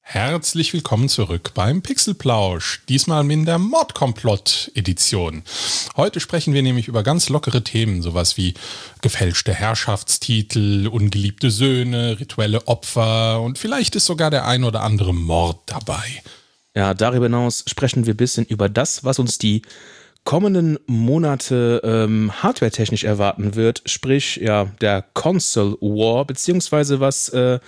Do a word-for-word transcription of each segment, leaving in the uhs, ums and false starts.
Herzlich willkommen zurück beim Pixelplausch, diesmal in der Mordkomplott-Edition. Heute sprechen wir nämlich über ganz lockere Themen, sowas wie gefälschte Herrschaftstitel, ungeliebte Söhne, rituelle Opfer und vielleicht ist sogar der ein oder andere Mord dabei. Ja, darüber hinaus sprechen wir ein bisschen über das, was uns die kommenden Monate ähm, hardwaretechnisch erwarten wird, sprich ja der Console War, beziehungsweise was äh,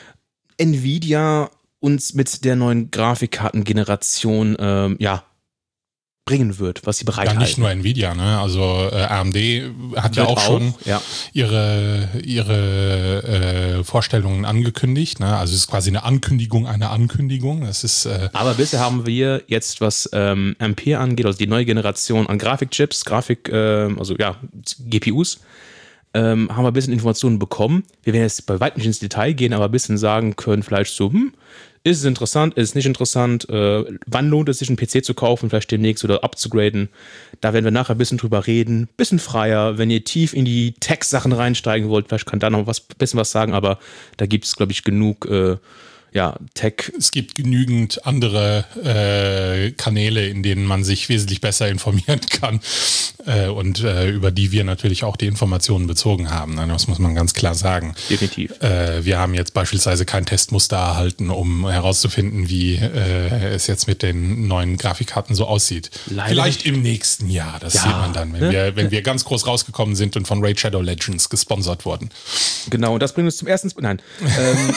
Nvidia uns mit der neuen Grafikkartengeneration ähm, ja, bringen wird, was sie bereithalten. Ja, nicht nur Nvidia, ne? Also äh, A M D hat ja auch, auch schon ja. ihre, ihre äh, Vorstellungen angekündigt. Ne? Also es ist quasi eine Ankündigung einer Ankündigung. Das ist, äh Aber bisher haben wir jetzt, was ähm, Ampere angeht, also die neue Generation an Grafikchips, Grafik, äh, also ja, G P Us, ähm, haben wir ein bisschen Informationen bekommen. Wir werden jetzt bei weitem nicht ins Detail gehen, aber ein bisschen sagen können, vielleicht so, hm, ist es interessant, ist es nicht interessant, äh, wann lohnt es sich, einen P C zu kaufen, vielleicht demnächst oder abzugraden. Da werden wir nachher ein bisschen drüber reden, bisschen freier, wenn ihr tief in die Tech-Sachen reinsteigen wollt, vielleicht kann da noch was bisschen was sagen, aber da gibt es, glaube ich, genug äh, ja, Tech. Es gibt genügend andere äh, Kanäle, in denen man sich wesentlich besser informieren kann äh, und äh, über die wir natürlich auch die Informationen bezogen haben. Das muss man ganz klar sagen. Definitiv. Äh, wir haben jetzt beispielsweise kein Testmuster erhalten, um herauszufinden, wie äh, es jetzt mit den neuen Grafikkarten so aussieht. Leider Vielleicht nicht. Im nächsten Jahr, das ja, sieht man dann, wenn, ne? wir, wenn wir ganz groß rausgekommen sind und von Raid Shadow Legends gesponsert wurden. Genau, und das bringt uns zum ersten... Sp- Nein. ähm,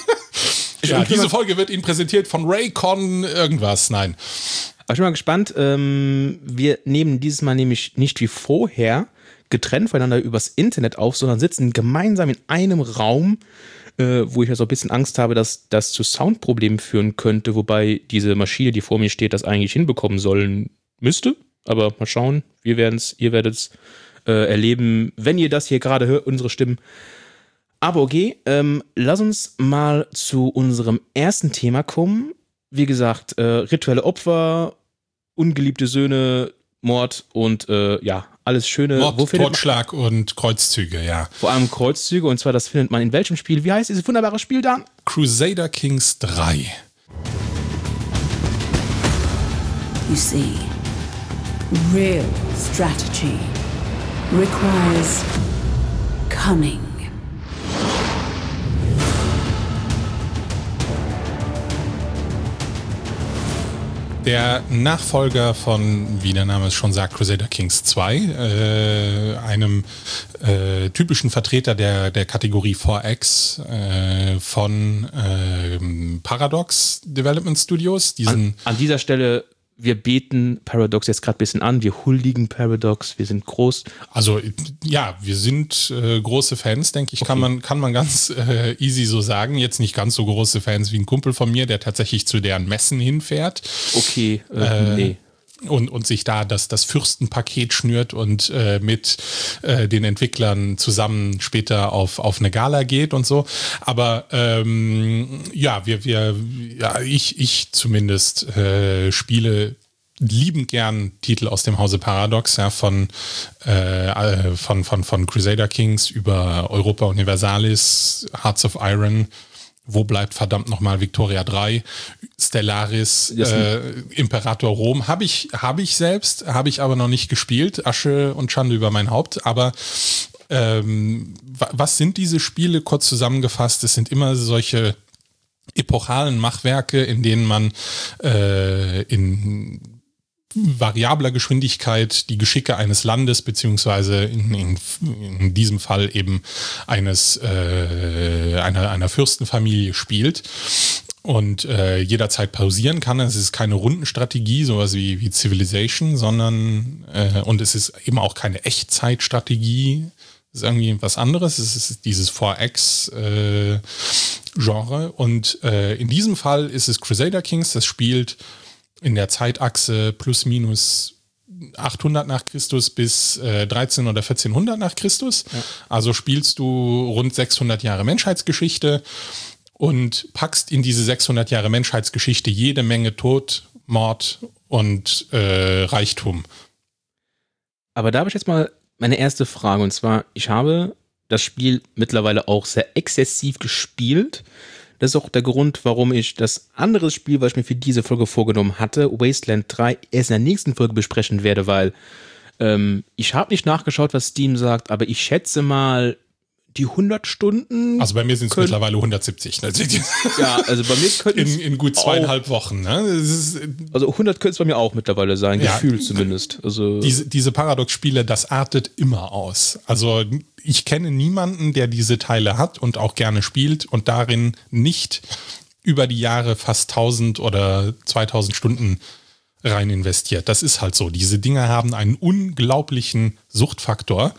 Ja, diese Folge wird Ihnen präsentiert von Raycon irgendwas. Nein. Aber ich bin mal gespannt. Ähm, wir nehmen dieses Mal nämlich nicht wie vorher getrennt voneinander übers Internet auf, sondern sitzen gemeinsam in einem Raum, äh, wo ich ja so ein bisschen Angst habe, dass das zu Soundproblemen führen könnte, wobei diese Maschine, die vor mir steht, das eigentlich hinbekommen sollen müsste. Aber mal schauen. Wir werden es, ihr werdet es äh, erleben, wenn ihr das hier gerade hört, unsere Stimmen. Aber okay, ähm, lass uns mal zu unserem ersten Thema kommen. Wie gesagt, äh, rituelle Opfer, ungeliebte Söhne, Mord und äh, ja, alles Schöne. Mord, Wo Totschlag und Kreuzzüge, ja. Vor allem Kreuzzüge, und zwar das findet man in welchem Spiel? Wie heißt dieses wunderbare Spiel, Dan? Crusader Kings drei. You see, real strategy requires cunning. Der Nachfolger von, wie der Name es schon sagt, Crusader Kings zwei, äh, einem äh, typischen Vertreter der, der Kategorie vier X äh, von äh, Paradox Development Studios. Diesen an, an dieser Stelle, wir beten Paradox jetzt gerade ein bisschen an, wir huldigen Paradox, wir sind groß. Also ja, wir sind äh, große Fans, denke ich, okay. kann man kann man ganz äh, easy so sagen. Jetzt nicht ganz so große Fans wie ein Kumpel von mir, der tatsächlich zu deren Messen hinfährt. Okay, äh, äh, nee. Und, und sich da das, das Fürstenpaket schnürt und äh, mit äh, den Entwicklern zusammen später auf, auf eine Gala geht und so. Aber ähm, ja, wir, wir, ja, ich, ich zumindest äh, spiele liebend gern Titel aus dem Hause Paradox, ja, von, äh, von, von, von Crusader Kings über Europa Universalis, Hearts of Iron. Wo bleibt verdammt nochmal Victoria drei, Stellaris, äh, Imperator Rom. Habe ich, hab ich selbst, habe ich aber noch nicht gespielt. Asche und Schande über mein Haupt. Aber ähm, was sind diese Spiele? Kurz zusammengefasst, es sind immer solche epochalen Machwerke, in denen man äh, in variabler Geschwindigkeit die Geschicke eines Landes beziehungsweise in, in, in diesem Fall eben eines äh, einer, einer Fürstenfamilie spielt und äh, jederzeit pausieren kann. Es ist keine Rundenstrategie, sowas wie, wie Civilization, sondern äh, und es ist eben auch keine Echtzeitstrategie. Es ist irgendwie was anderes. Es ist dieses vier X äh, Genre und äh, in diesem Fall ist es Crusader Kings, das spielt in der Zeitachse plus minus achthundert nach Christus bis äh, dreizehn oder vierzehnhundert nach Christus. Ja. Also spielst du rund sechshundert Jahre Menschheitsgeschichte und packst in diese sechshundert Jahre Menschheitsgeschichte jede Menge Tod, Mord und äh, Reichtum. Aber da habe ich jetzt mal meine erste Frage, und zwar, ich habe das Spiel mittlerweile auch sehr exzessiv gespielt. Das ist auch der Grund, warum ich das andere Spiel, was ich mir für diese Folge vorgenommen hatte, Wasteland drei, erst in der nächsten Folge besprechen werde, weil ähm, ich habe nicht nachgeschaut, was Steam sagt, aber ich schätze mal die hundert Stunden. Also bei mir sind es mittlerweile hundertsiebzig. Ne? Ja, also bei mir könnten in, in gut zweieinhalb auch, Wochen. Ne? Das ist, also hundert könnte es bei mir auch mittlerweile sein, ja, gefühlt zumindest. Also diese, diese Paradox-Spiele, das artet immer aus. Also ich kenne niemanden, der diese Teile hat und auch gerne spielt und darin nicht über die Jahre fast tausend oder zweitausend Stunden rein investiert. Das ist halt so. Diese Dinge haben einen unglaublichen Suchtfaktor.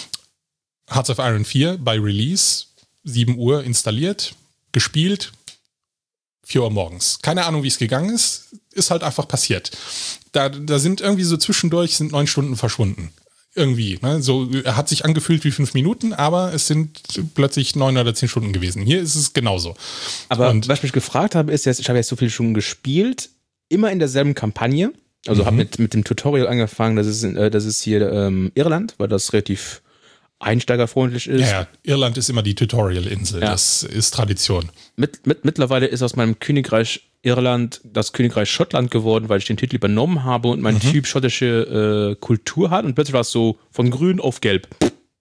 Hearts of Iron vier bei Release, sieben Uhr installiert, gespielt, vier Uhr morgens. Keine Ahnung, wie es gegangen ist, ist halt einfach passiert. Da, da sind irgendwie so zwischendurch sind neun Stunden verschwunden. Irgendwie. Ne? So, er hat sich angefühlt wie fünf Minuten, aber es sind plötzlich neun oder zehn Stunden gewesen. Hier ist es genauso. Aber Und was ich mich gefragt habe, ist jetzt, ich habe jetzt so viele Stunden gespielt, immer in derselben Kampagne. Also mhm. habe mit, mit dem Tutorial angefangen, das ist, das ist hier ähm, Irland, weil das relativ einsteigerfreundlich ist. Ja, ja, Irland ist immer die Tutorial-Insel, ja. Das ist Tradition. Mit, mit, mittlerweile ist aus meinem Königreich Irland das Königreich Schottland geworden, weil ich den Titel übernommen habe und mein mhm. Typ schottische äh, Kultur hat und plötzlich war es so von grün auf gelb.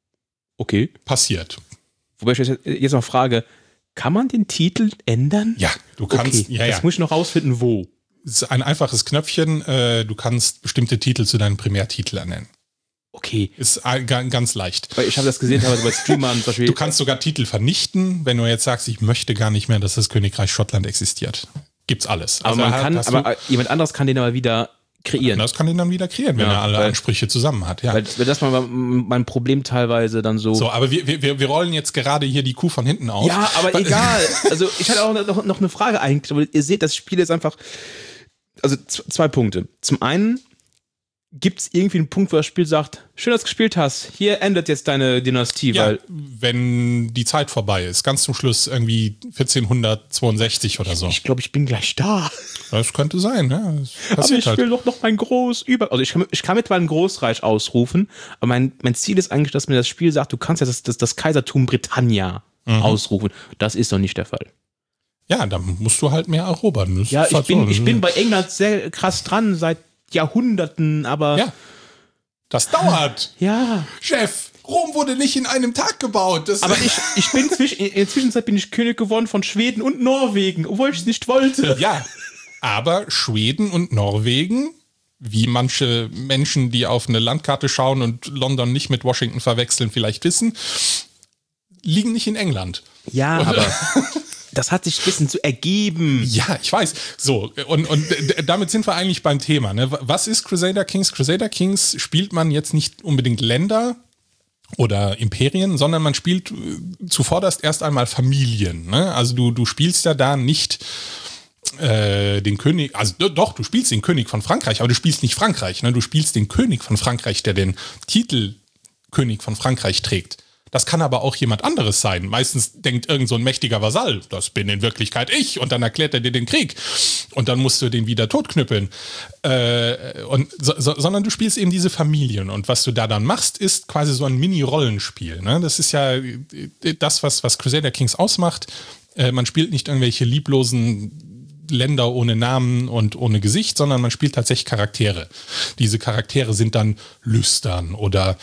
Okay. Passiert. Wobei ich jetzt, jetzt noch frage, kann man den Titel ändern? Ja, du kannst. Okay, ja, ja. Das muss ich noch rausfinden, wo. Es ist ein einfaches Knöpfchen, äh, du kannst bestimmte Titel zu deinen Primärtitel ernennen. Okay. Ist ganz leicht. Weil ich habe das gesehen, aber bei Streamern zum Beispiel. Du kannst sogar Titel vernichten, wenn du jetzt sagst, ich möchte gar nicht mehr, dass das Königreich Schottland existiert. Gibt's alles. Aber, also man kann, aber jemand anderes kann den aber wieder kreieren. Das kann den dann wieder kreieren, wenn ja, er alle weil, Ansprüche zusammen hat. Ja. Weil, weil das war mein Problem teilweise dann so. So, aber wir, wir, wir rollen jetzt gerade hier die Kuh von hinten auf. Ja, aber egal. Also ich hatte auch noch, noch eine Frage eigentlich. Aber ihr seht, das Spiel ist einfach. Also zwei Punkte. Zum einen gibt es irgendwie einen Punkt, wo das Spiel sagt, schön, dass du gespielt hast, hier endet jetzt deine Dynastie. Ja, weil wenn die Zeit vorbei ist, ganz zum Schluss irgendwie vierzehnhundertzweiundsechzig oder so. Ich glaube, ich bin gleich da. Das könnte sein, ja. Das aber ich halt. will doch noch mein Groß über... Also ich kann, ich kann mit meinem Großreich ausrufen, aber mein, mein Ziel ist eigentlich, dass mir das Spiel sagt, du kannst ja das, das, das Kaisertum Britannia mhm. ausrufen. Das ist doch nicht der Fall. Ja, dann musst du halt mehr erobern. Das ja, ich, halt bin, so. ich bin bei England sehr krass dran, seit Jahrhunderten, aber... Ja, das dauert. Ja. Chef, Rom wurde nicht in einem Tag gebaut. Das aber ich, ich bin zwischen, in der Zwischenzeit bin ich König geworden von Schweden und Norwegen, obwohl ich es nicht wollte. Ja, aber Schweden und Norwegen, wie manche Menschen, die auf eine Landkarte schauen und London nicht mit Washington verwechseln, vielleicht wissen, liegen nicht in England. Ja, und, aber... Das hat sich ein bisschen so ergeben. Ja, ich weiß. So, und, und damit sind wir eigentlich beim Thema. Ne? Was ist Crusader Kings? Crusader Kings spielt man jetzt nicht unbedingt Länder oder Imperien, sondern man spielt zuvorderst erst einmal Familien. Ne? Also du, du spielst ja da nicht äh, den König, also doch, du spielst den König von Frankreich, aber du spielst nicht Frankreich. Ne? Du spielst den König von Frankreich, der den Titel König von Frankreich trägt. Das kann aber auch jemand anderes sein. Meistens denkt irgend so ein mächtiger Vasall, das bin in Wirklichkeit ich, und dann erklärt er dir den Krieg. Und dann musst du den wieder totknüppeln. Äh, und, so, so, sondern du spielst eben diese Familien. Und was du da dann machst, ist quasi so ein Mini-Rollenspiel. Ne? Das ist ja das, was, was Crusader Kings ausmacht. Äh, man spielt nicht irgendwelche lieblosen Länder ohne Namen und ohne Gesicht, sondern man spielt tatsächlich Charaktere. Diese Charaktere sind dann lüstern oder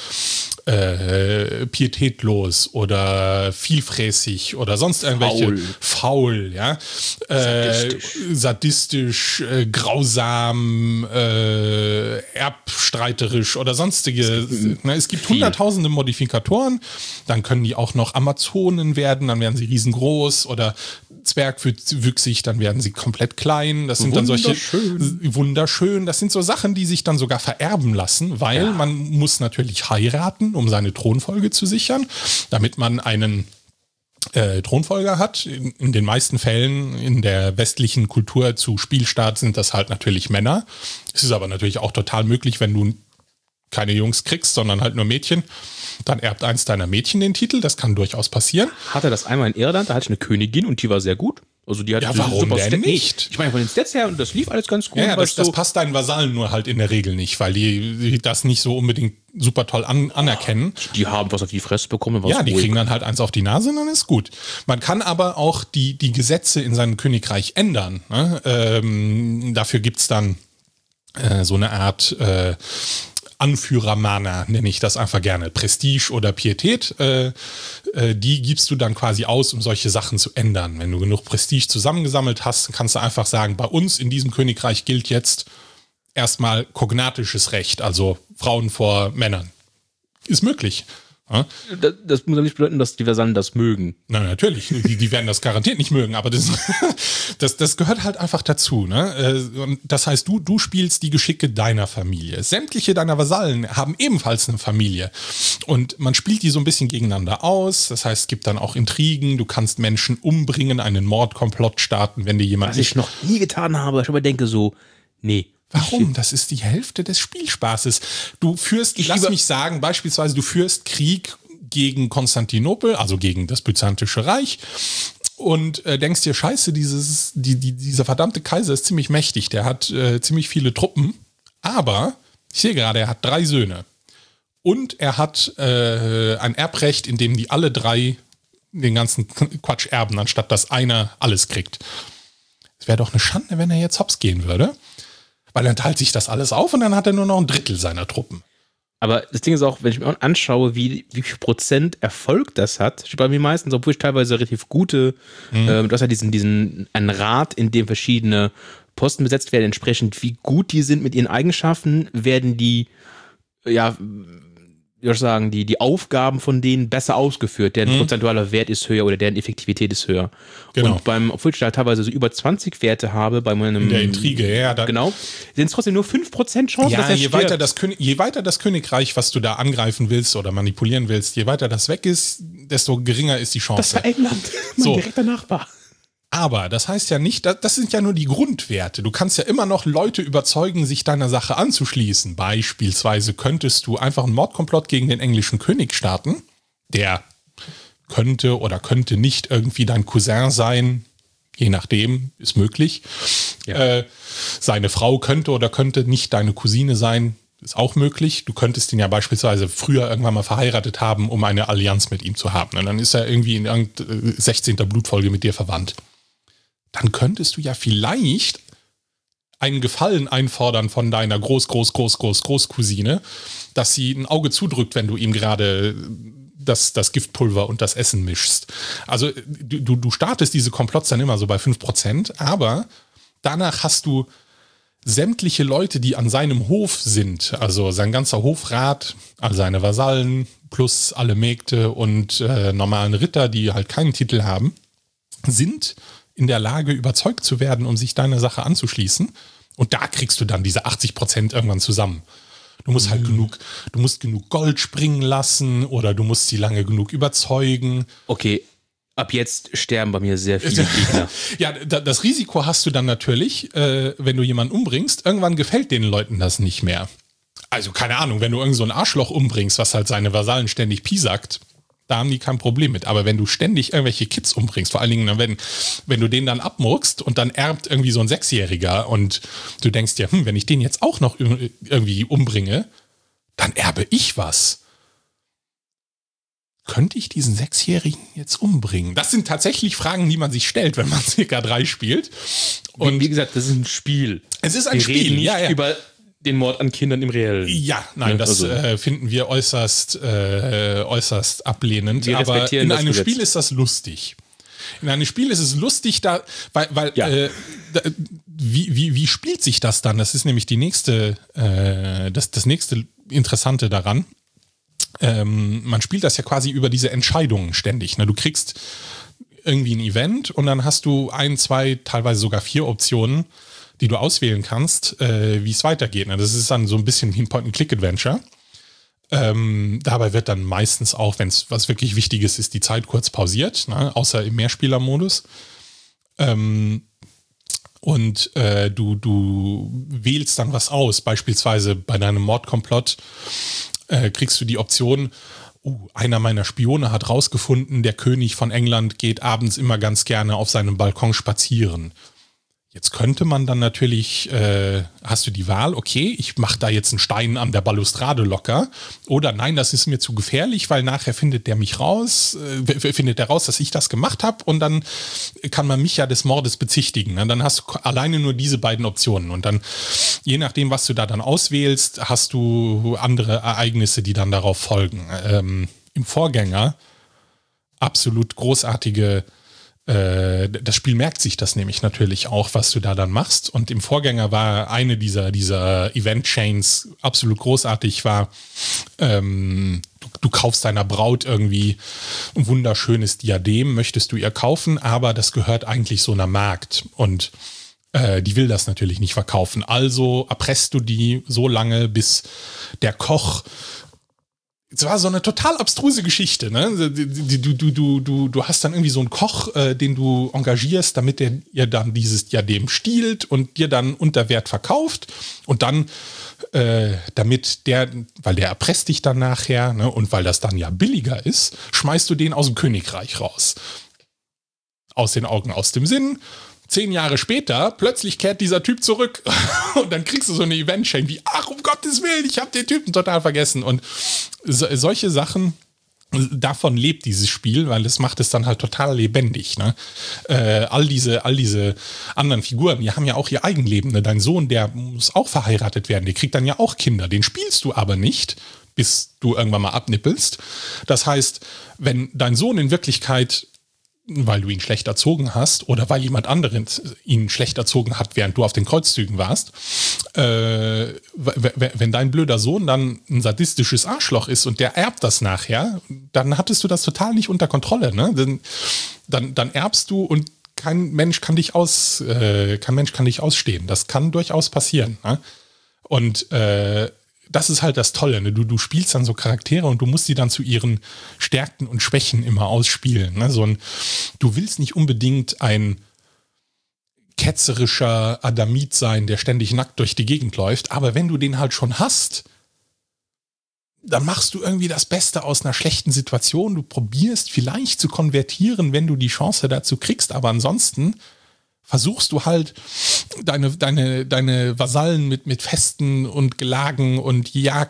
äh, pietätlos oder vielfräßig oder sonst irgendwelche faul, faul ja, äh, sadistisch, sadistisch äh, grausam, äh, erbstreiterisch oder sonstige. Es gibt, ne, es gibt hunderttausende Modifikatoren. Dann können die auch noch Amazonen werden, dann werden sie riesengroß oder zwergwüchsig, dann werden sie komplett klein. Das sind dann solche wunderschön. Das sind so Sachen, die sich dann sogar vererben lassen, weil ja. man muss natürlich heiraten, um seine Thronfolge zu sichern, damit man einen äh, Thronfolger hat. In, in den meisten Fällen in der westlichen Kultur zu Spielstart sind das halt natürlich Männer. Es ist aber natürlich auch total möglich, wenn du keine Jungs kriegst, sondern halt nur Mädchen, dann erbt eins deiner Mädchen den Titel. Das kann durchaus passieren. Hatte das einmal in Irland, da hatte ich eine Königin und die war sehr gut. Also die hat Ja, warum denn Stat- nicht? Ich meine, von den Stats her, und das lief alles ganz gut. Ja, ja das, weißt du, das passt deinen Vasallen nur halt in der Regel nicht, weil die, die das nicht so unbedingt super toll an, anerkennen. die haben was auf die Fresse bekommen. Ja, die ruhig. kriegen dann halt eins auf die Nase und dann ist gut. Man kann aber auch die, die Gesetze in seinem Königreich ändern. Ne? Ähm, dafür gibt's dann äh, so eine Art äh, Anführermana, nenne ich das einfach gerne. Prestige oder Pietät, äh, äh, die gibst du dann quasi aus, um solche Sachen zu ändern. Wenn du genug Prestige zusammengesammelt hast, kannst du einfach sagen, bei uns in diesem Königreich gilt jetzt erstmal kognatisches Recht, also Frauen vor Männern. Ist möglich. Ja? Das, das muss ja nicht bedeuten, dass die Vasallen das mögen. Na, natürlich. Die, die werden das garantiert nicht mögen, aber das, das, das gehört halt einfach dazu. Ne? Und das heißt, du, du spielst die Geschicke deiner Familie. Sämtliche deiner Vasallen haben ebenfalls eine Familie. Und man spielt die so ein bisschen gegeneinander aus. Das heißt, es gibt dann auch Intrigen. Du kannst Menschen umbringen, einen Mordkomplott starten, wenn dir jemand. Was ich noch nie getan habe, ich aber denke so, nee. Warum? Das ist die Hälfte des Spielspaßes. Du führst, Ich lass lieber- mich sagen, beispielsweise du führst Krieg gegen Konstantinopel, also gegen das Byzantische Reich und äh, denkst dir, scheiße, dieses, die, die, dieser verdammte Kaiser ist ziemlich mächtig, der hat äh, ziemlich viele Truppen, aber ich sehe gerade, er hat drei Söhne und er hat äh, ein Erbrecht, in dem die alle drei den ganzen Quatsch erben, anstatt dass einer alles kriegt. Es wäre doch eine Schande, wenn er jetzt hops gehen würde. Weil dann teilt sich das alles auf und dann hat er nur noch ein Drittel seiner Truppen. Aber das Ding ist auch, wenn ich mir anschaue, wie, wie viel Prozent Erfolg das hat, steht bei mir meistens, obwohl ich teilweise relativ gute, mhm. ähm, du hast ja diesen, diesen, einen Rat, in dem verschiedene Posten besetzt werden, entsprechend wie gut die sind mit ihren Eigenschaften, werden die, ja, wie soll ich sagen, die, die Aufgaben von denen besser ausgeführt, deren mhm. prozentualer Wert ist höher oder deren Effektivität ist höher. Genau. Und beim, obwohl ich da teilweise so über zwanzig Werte habe, bei meinem. In der Intrige, ja. Da, genau. Sind es trotzdem nur fünf Prozent Chance, ja, dass er je stirbt. weiter, das König, je weiter das Königreich, was du da angreifen willst oder manipulieren willst, je weiter das weg ist, desto geringer ist die Chance. Das war England, mein So. direkter Nachbar. Aber das heißt ja nicht, das sind ja nur die Grundwerte. Du kannst ja immer noch Leute überzeugen, sich deiner Sache anzuschließen. Beispielsweise könntest du einfach einen Mordkomplott gegen den englischen König starten. Der könnte oder könnte nicht irgendwie dein Cousin sein. Je nachdem, ist möglich. Ja. Äh, seine Frau könnte oder könnte nicht deine Cousine sein. Ist auch möglich. Du könntest ihn ja beispielsweise früher irgendwann mal verheiratet haben, um eine Allianz mit ihm zu haben. Und dann ist er irgendwie in irgendeiner sechzehnten Blutfolge mit dir verwandt. Dann könntest du ja vielleicht einen Gefallen einfordern von deiner Groß, Groß, Groß, Groß, Großcousine, dass sie ein Auge zudrückt, wenn du ihm gerade das, das Giftpulver und das Essen mischst. Also du, du startest diese Komplotts dann immer so bei fünf Prozent, aber danach hast du sämtliche Leute, die an seinem Hof sind, also sein ganzer Hofrat, all seine Vasallen, plus alle Mägde und äh, normalen Ritter, die halt keinen Titel haben, sind in der Lage, überzeugt zu werden, um sich deiner Sache anzuschließen. Und da kriegst du dann diese achtzig Prozent irgendwann zusammen. Du musst halt mhm. genug, du musst genug Gold springen lassen oder du musst sie lange genug überzeugen. Okay, ab jetzt sterben bei mir sehr viele Gegner. Ja, das Risiko hast du dann natürlich, äh, wenn du jemanden umbringst, irgendwann gefällt den Leuten das nicht mehr. Also keine Ahnung, wenn du irgend so ein Arschloch umbringst, was halt seine Vasallen ständig piesackt, da haben die kein Problem mit. Aber wenn du ständig irgendwelche Kids umbringst, vor allen Dingen, wenn, wenn du den dann abmurkst und dann erbt irgendwie so ein Sechsjähriger und du denkst dir, hm, wenn ich den jetzt auch noch irgendwie umbringe, dann erbe ich was. Könnte ich diesen Sechsjährigen jetzt umbringen? Das sind tatsächlich Fragen, die man sich stellt, wenn man C K drei spielt. Und wie, wie gesagt, das ist ein Spiel. Es ist ein Wir Spiel, reden nicht ja, ja. über den Mord an Kindern im Reellen. Ja, nein, Ja, das also. äh, finden wir äußerst, äh, äußerst ablehnend. Wir Aber respektieren in das einem Gesetz. Spiel ist das lustig. In einem Spiel ist es lustig, da, weil, weil Ja. äh, da, wie, wie, wie spielt sich das dann? Das ist nämlich die nächste, äh, das, das nächste Interessante daran. Ähm, man spielt das ja quasi über diese Entscheidungen ständig. Ne? Du kriegst irgendwie ein Event und dann hast du ein, zwei, teilweise sogar vier Optionen, die du auswählen kannst, äh, wie es weitergeht. Ne? Das ist dann so ein bisschen wie ein Point-and-Click-Adventure. Ähm, dabei wird dann meistens auch, wenn es was wirklich Wichtiges ist, die Zeit kurz pausiert, ne? Außer im Mehrspielermodus. Ähm, und äh, du, du wählst dann was aus. Beispielsweise bei deinem Mordkomplott äh, kriegst du die Option, uh, einer meiner Spione hat rausgefunden, der König von England geht abends immer ganz gerne auf seinem Balkon spazieren. Jetzt könnte man dann natürlich, äh, hast du die Wahl, okay, ich mache da jetzt einen Stein an der Balustrade locker, oder nein, das ist mir zu gefährlich, weil nachher findet der mich raus, äh, findet der raus, dass ich das gemacht habe, und dann kann man mich ja des Mordes bezichtigen. Dann hast du alleine nur diese beiden Optionen, und dann, je nachdem, was du da dann auswählst, hast du andere Ereignisse, die dann darauf folgen. Ähm, im Vorgänger absolut großartige. Das Spiel merkt sich das nämlich natürlich auch, was du da dann machst. Und im Vorgänger war eine dieser, dieser Event-Chains absolut großartig, war, ähm, du, du kaufst deiner Braut irgendwie ein wunderschönes Diadem, möchtest du ihr kaufen, aber das gehört eigentlich so einer Magd. Und äh, die will das natürlich nicht verkaufen. Also erpresst du die so lange, bis der Koch. Es war so eine total abstruse Geschichte, ne? Du, du, du, du, du hast dann irgendwie so einen Koch, äh, den du engagierst, damit der ihr dann dieses Diadem stiehlt und dir dann unter Wert verkauft. Und dann, äh, damit der, weil der erpresst dich dann nachher, ne? Und weil das dann ja billiger ist, schmeißt du den aus dem Königreich raus. Aus den Augen, aus dem Sinn. Zehn Jahre später, plötzlich kehrt dieser Typ zurück und dann kriegst du so eine Event-Chain wie, ach, um Gottes Willen, ich habe den Typen total vergessen. Und so, solche Sachen, davon lebt dieses Spiel, weil das macht es dann halt total lebendig. Ne? Äh, all diese, all diese anderen Figuren, die haben ja auch ihr Eigenleben. Ne? Dein Sohn, der muss auch verheiratet werden, der kriegt dann ja auch Kinder. Den spielst du aber nicht, bis du irgendwann mal abnippelst. Das heißt, wenn dein Sohn in Wirklichkeit, weil du ihn schlecht erzogen hast oder weil jemand anderen ihn schlecht erzogen hat, während du auf den Kreuzzügen warst, äh, wenn dein blöder Sohn dann ein sadistisches Arschloch ist und der erbt das nachher, dann hattest du das total nicht unter Kontrolle. Ne? Dann, dann, dann erbst du und kein Mensch kann dich aus, äh, kein Mensch kann dich ausstehen. Das kann durchaus passieren. Ne? Und äh, das ist halt das Tolle, ne? Du, du spielst dann so Charaktere und du musst die dann zu ihren Stärken und Schwächen immer ausspielen. Ne? So ein, du willst nicht unbedingt ein ketzerischer Adamit sein, der ständig nackt durch die Gegend läuft, aber wenn du den halt schon hast, dann machst du irgendwie das Beste aus einer schlechten Situation. Du probierst vielleicht zu konvertieren, wenn du die Chance dazu kriegst, aber ansonsten versuchst du halt deine, deine, deine Vasallen mit, mit Festen und Gelagen und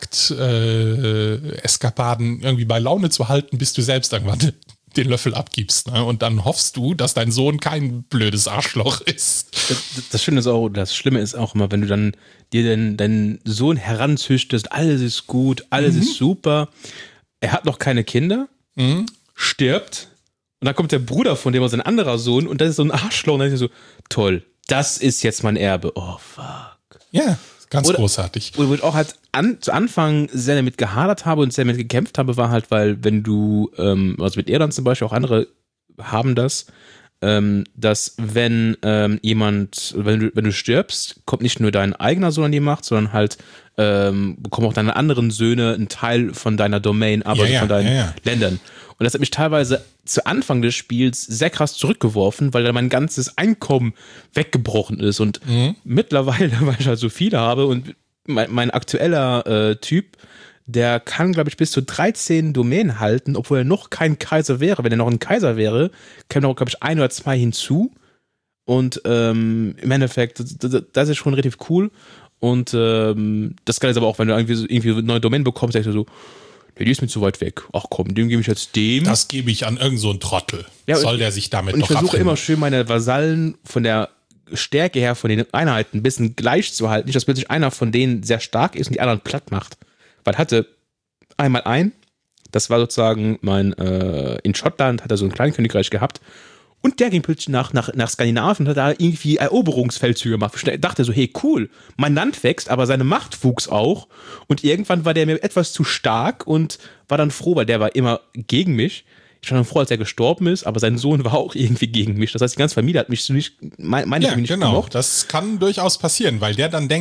Jagd-Eskapaden äh, irgendwie bei Laune zu halten, bis du selbst irgendwann den Löffel abgibst. Ne? Und dann hoffst du, dass dein Sohn kein blödes Arschloch ist. Das, das Schöne ist auch, das Schlimme ist auch immer, wenn du dann dir den, deinen Sohn heranzüchtest, alles ist gut, alles mhm. ist super, er hat noch keine Kinder, mhm. stirbt, und dann kommt der Bruder von dem, also ein anderer Sohn, und das ist so ein Arschloch. Und dann ist so, toll, das ist jetzt mein Erbe. Oh, fuck. Ja, ganz oder, großartig. Und wo ich auch halt an, zu Anfang sehr damit gehadert habe und sehr damit gekämpft habe, war halt, weil wenn du, ähm, also mit Erdan zum Beispiel, auch andere haben das, ähm, dass wenn ähm, jemand, wenn du, wenn du stirbst, kommt nicht nur dein eigener Sohn an die Macht, sondern halt ähm, bekommen auch deine anderen Söhne einen Teil von deiner Domain, aber ja, ja, von deinen ja, ja. Ländern. Und das hat mich teilweise zu Anfang des Spiels sehr krass zurückgeworfen, weil dann mein ganzes Einkommen weggebrochen ist. Und mhm. mittlerweile, weil ich halt so viele habe und mein, mein aktueller äh, Typ, der kann, glaube ich, bis zu dreizehn Domänen halten, obwohl er noch kein Kaiser wäre. Wenn er noch ein Kaiser wäre, kämen noch, glaube ich, ein oder zwei hinzu. Und ähm, im Endeffekt, das, das ist schon relativ cool. Und ähm, das Geile ist aber auch, wenn du irgendwie, so, irgendwie eine neue Domain bekommst, denkst du so, die ist mir zu weit weg. Ach komm, dem gebe ich jetzt dem. Das gebe ich an irgend so einen Trottel. Ja, soll der sich damit und noch ich versuche immer schön meine Vasallen von der Stärke her, von den Einheiten ein bisschen gleich zu halten. Nicht, dass plötzlich einer von denen sehr stark ist und die anderen platt macht. Weil hatte einmal ein, das war sozusagen mein, äh, in Schottland hat er so ein Kleinkönigreich gehabt. Und der ging plötzlich nach, nach, nach Skandinavien und hat da irgendwie Eroberungsfeldzüge gemacht. Ich dachte so, hey, cool, mein Land wächst, aber seine Macht wuchs auch. Und irgendwann war der mir etwas zu stark und war dann froh, weil der war immer gegen mich. Ich war dann froh, als er gestorben ist, aber sein Sohn war auch irgendwie gegen mich. Das heißt, die ganze Familie hat mich so nicht, meine ja, Familie nicht genau. gemocht. Das kann durchaus passieren, weil der dann denkt,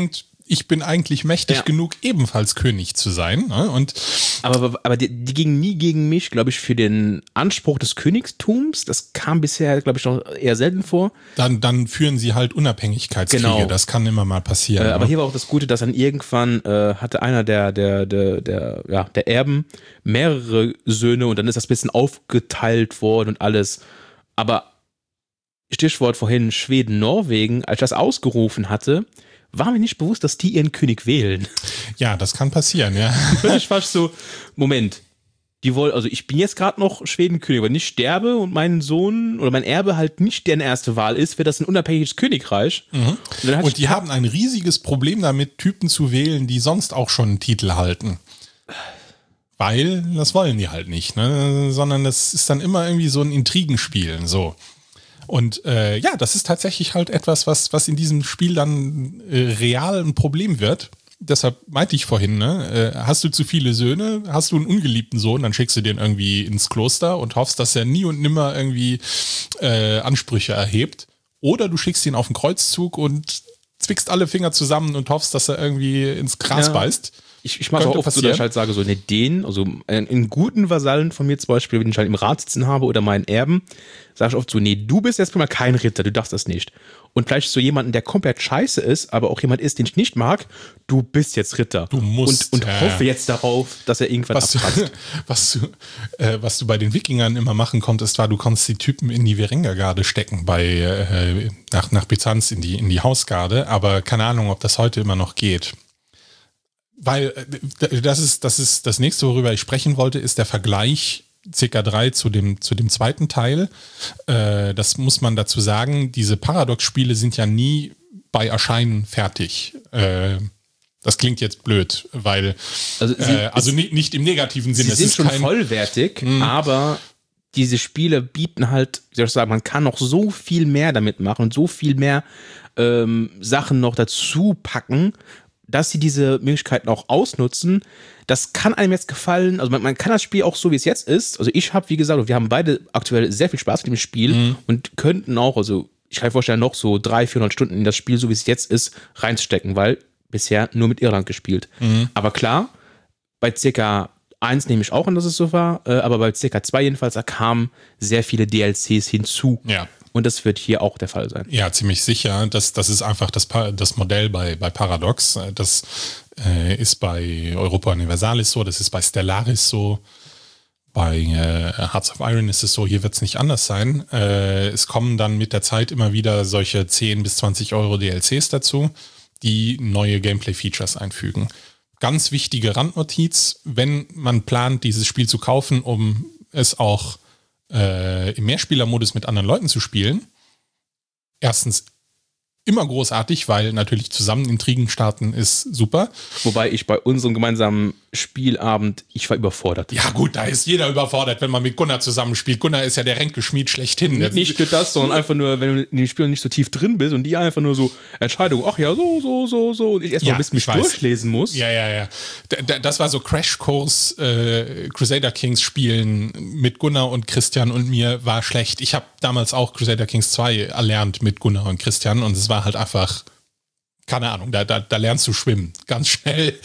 ich bin eigentlich mächtig ja. genug, ebenfalls König zu sein. Ne? Und aber aber die, die gingen nie gegen mich, glaube ich, für den Anspruch des Königtums. Das kam bisher, glaube ich, noch eher selten vor. Dann, dann führen sie halt Unabhängigkeitskriege. Genau. Das kann immer mal passieren. Äh, aber ne? hier war auch das Gute, dass dann irgendwann äh, hatte einer der, der, der, der, ja, der Erben mehrere Söhne und dann ist das ein bisschen aufgeteilt worden und alles. Aber Stichwort vorhin Schweden, Norwegen, als ich das ausgerufen hatte, war mir nicht bewusst, dass die ihren König wählen. Ja, das kann passieren, ja. Ich fast so, Moment, die wollen, also ich bin jetzt gerade noch Schwedenkönig, aber nicht sterbe und mein Sohn oder mein Erbe halt nicht deren erste Wahl ist, wäre das ein unabhängiges Königreich. Mhm. Und, dann und die haben ein riesiges Problem damit, Typen zu wählen, die sonst auch schon einen Titel halten. Weil das wollen die halt nicht, ne? Sondern das ist dann immer irgendwie so ein Intrigenspiel, so. Und äh, ja, das ist tatsächlich halt etwas, was, was in diesem Spiel dann äh, real ein Problem wird. Deshalb meinte ich vorhin, ne, äh, hast du zu viele Söhne, hast du einen ungeliebten Sohn, dann schickst du den irgendwie ins Kloster und hoffst, dass er nie und nimmer irgendwie äh, Ansprüche erhebt. Oder du schickst ihn auf einen Kreuzzug und zwickst alle Finger zusammen und hoffst, dass er irgendwie ins Gras ja. beißt. Ich, ich mache es auch oft so, dass ich halt sage, so ne, den, also in guten Vasallen von mir zum Beispiel, wenn ich halt im Rat sitzen habe oder meinen Erben, sage ich oft so, nee, du bist erstmal kein Ritter, du darfst das nicht. Und vielleicht so jemanden, der komplett scheiße ist, aber auch jemand ist, den ich nicht mag, du bist jetzt Ritter. Du musst. Und, und äh, hoffe jetzt darauf, dass er irgendwann was abpasst. Du, was, du, äh, was du bei den Wikingern immer machen konntest, war, du konntest die Typen in die Verengergarde stecken, bei äh, nach, nach Byzanz in die, in die Hausgarde, aber keine Ahnung, ob das heute immer noch geht. Weil das ist, das ist das nächste, worüber ich sprechen wollte, ist der Vergleich C K drei zu dem, zu dem zweiten Teil. Äh, das muss man dazu sagen, diese Paradox-Spiele sind ja nie bei Erscheinen fertig. Äh, das klingt jetzt blöd, weil also, sie, äh, also nicht, nicht im negativen Sinne. Sie sind schon kein, vollwertig, mh. aber diese Spiele bieten halt, wie soll ich sagen, man kann noch so viel mehr damit machen und so viel mehr ähm, Sachen noch dazu packen, dass sie diese Möglichkeiten auch ausnutzen. Das kann einem jetzt gefallen, also man, man kann das Spiel auch so, wie es jetzt ist, also ich habe, wie gesagt, wir haben beide aktuell sehr viel Spaß mit dem Spiel mhm. und könnten auch, also ich kann mir vorstellen, noch so dreihundert, vierhundert Stunden in das Spiel, so wie es jetzt ist, reinstecken, weil bisher nur mit Irland gespielt. Mhm. Aber klar, bei C K eins nehme ich auch an, dass es so war, aber bei C K zwei jedenfalls, da kamen sehr viele D L Cs hinzu. Ja. Und das wird hier auch der Fall sein. Ja, ziemlich sicher. Das, das ist einfach das, das Modell bei, bei Paradox. Das äh, ist bei Europa Universalis so, das ist bei Stellaris so, bei äh, Hearts of Iron ist es so, hier wird es nicht anders sein. Äh, es kommen dann mit der Zeit immer wieder solche zehn bis zwanzig Euro D L Cs dazu, die neue Gameplay-Features einfügen. Ganz wichtige Randnotiz, wenn man plant, dieses Spiel zu kaufen, um es auch Äh, im Mehrspielermodus mit anderen Leuten zu spielen. Erstens immer großartig, weil natürlich zusammen Intrigen starten ist super. Wobei ich bei unserem gemeinsamen Spielabend, ich war überfordert. Ja gut, da ist jeder überfordert, wenn man mit Gunnar zusammenspielt. Gunnar ist ja der Ränkeschmied schlechthin. Nicht, nicht nur das, sondern einfach nur, wenn du in den Spielen nicht so tief drin bist und die einfach nur so Entscheidungen, ach ja, so, so, so, so und ich erstmal ja, ein bisschen mich durchlesen muss. Ja, ja, ja. Das war so Crashkurs äh, Crusader Kings spielen mit Gunnar und Christian und mir war schlecht. Ich habe damals auch Crusader Kings zwei erlernt mit Gunnar und Christian und es war halt einfach, keine Ahnung, da, da, da lernst du schwimmen, ganz schnell.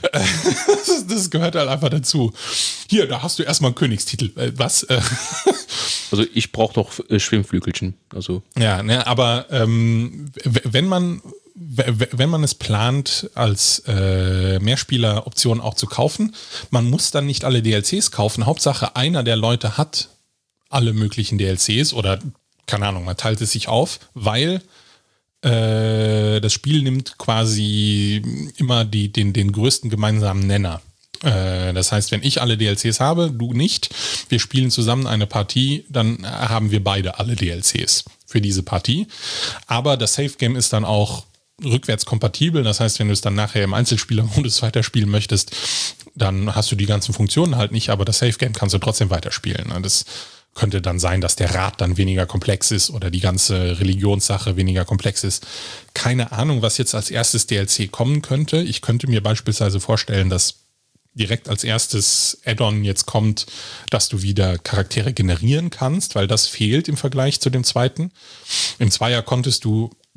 Das, das gehört halt einfach dazu. Hier, da hast du erstmal einen Königstitel. Äh, was? Also ich brauche doch äh, Schwimmflügelchen. Also. Ja, ne, aber ähm, wenn man wenn man es plant, als äh, Mehrspieler-Option auch zu kaufen, man muss dann nicht alle D L Cs kaufen. Hauptsache, einer der Leute hat alle möglichen D L Cs oder, keine Ahnung, man teilt es sich auf, weil äh, das Spiel nimmt quasi immer die, den, den größten gemeinsamen Nenner. Äh, das heißt, wenn ich alle D L Cs habe, du nicht, wir spielen zusammen eine Partie, dann haben wir beide alle D L Cs für diese Partie. Aber das Safe Game ist dann auch rückwärts kompatibel. Das heißt, wenn du es dann nachher im Einzelspielermodus weiterspielen möchtest, dann hast du die ganzen Funktionen halt nicht, aber das Safe Game kannst du trotzdem weiterspielen. Das könnte dann sein, dass der Rat dann weniger komplex ist oder die ganze Religionssache weniger komplex ist. Keine Ahnung, was jetzt als erstes D L C kommen könnte. Ich könnte mir beispielsweise vorstellen, dass direkt als erstes Add-on jetzt kommt, dass du wieder Charaktere generieren kannst, weil das fehlt im Vergleich zu dem zweiten. Im Zweier konntest du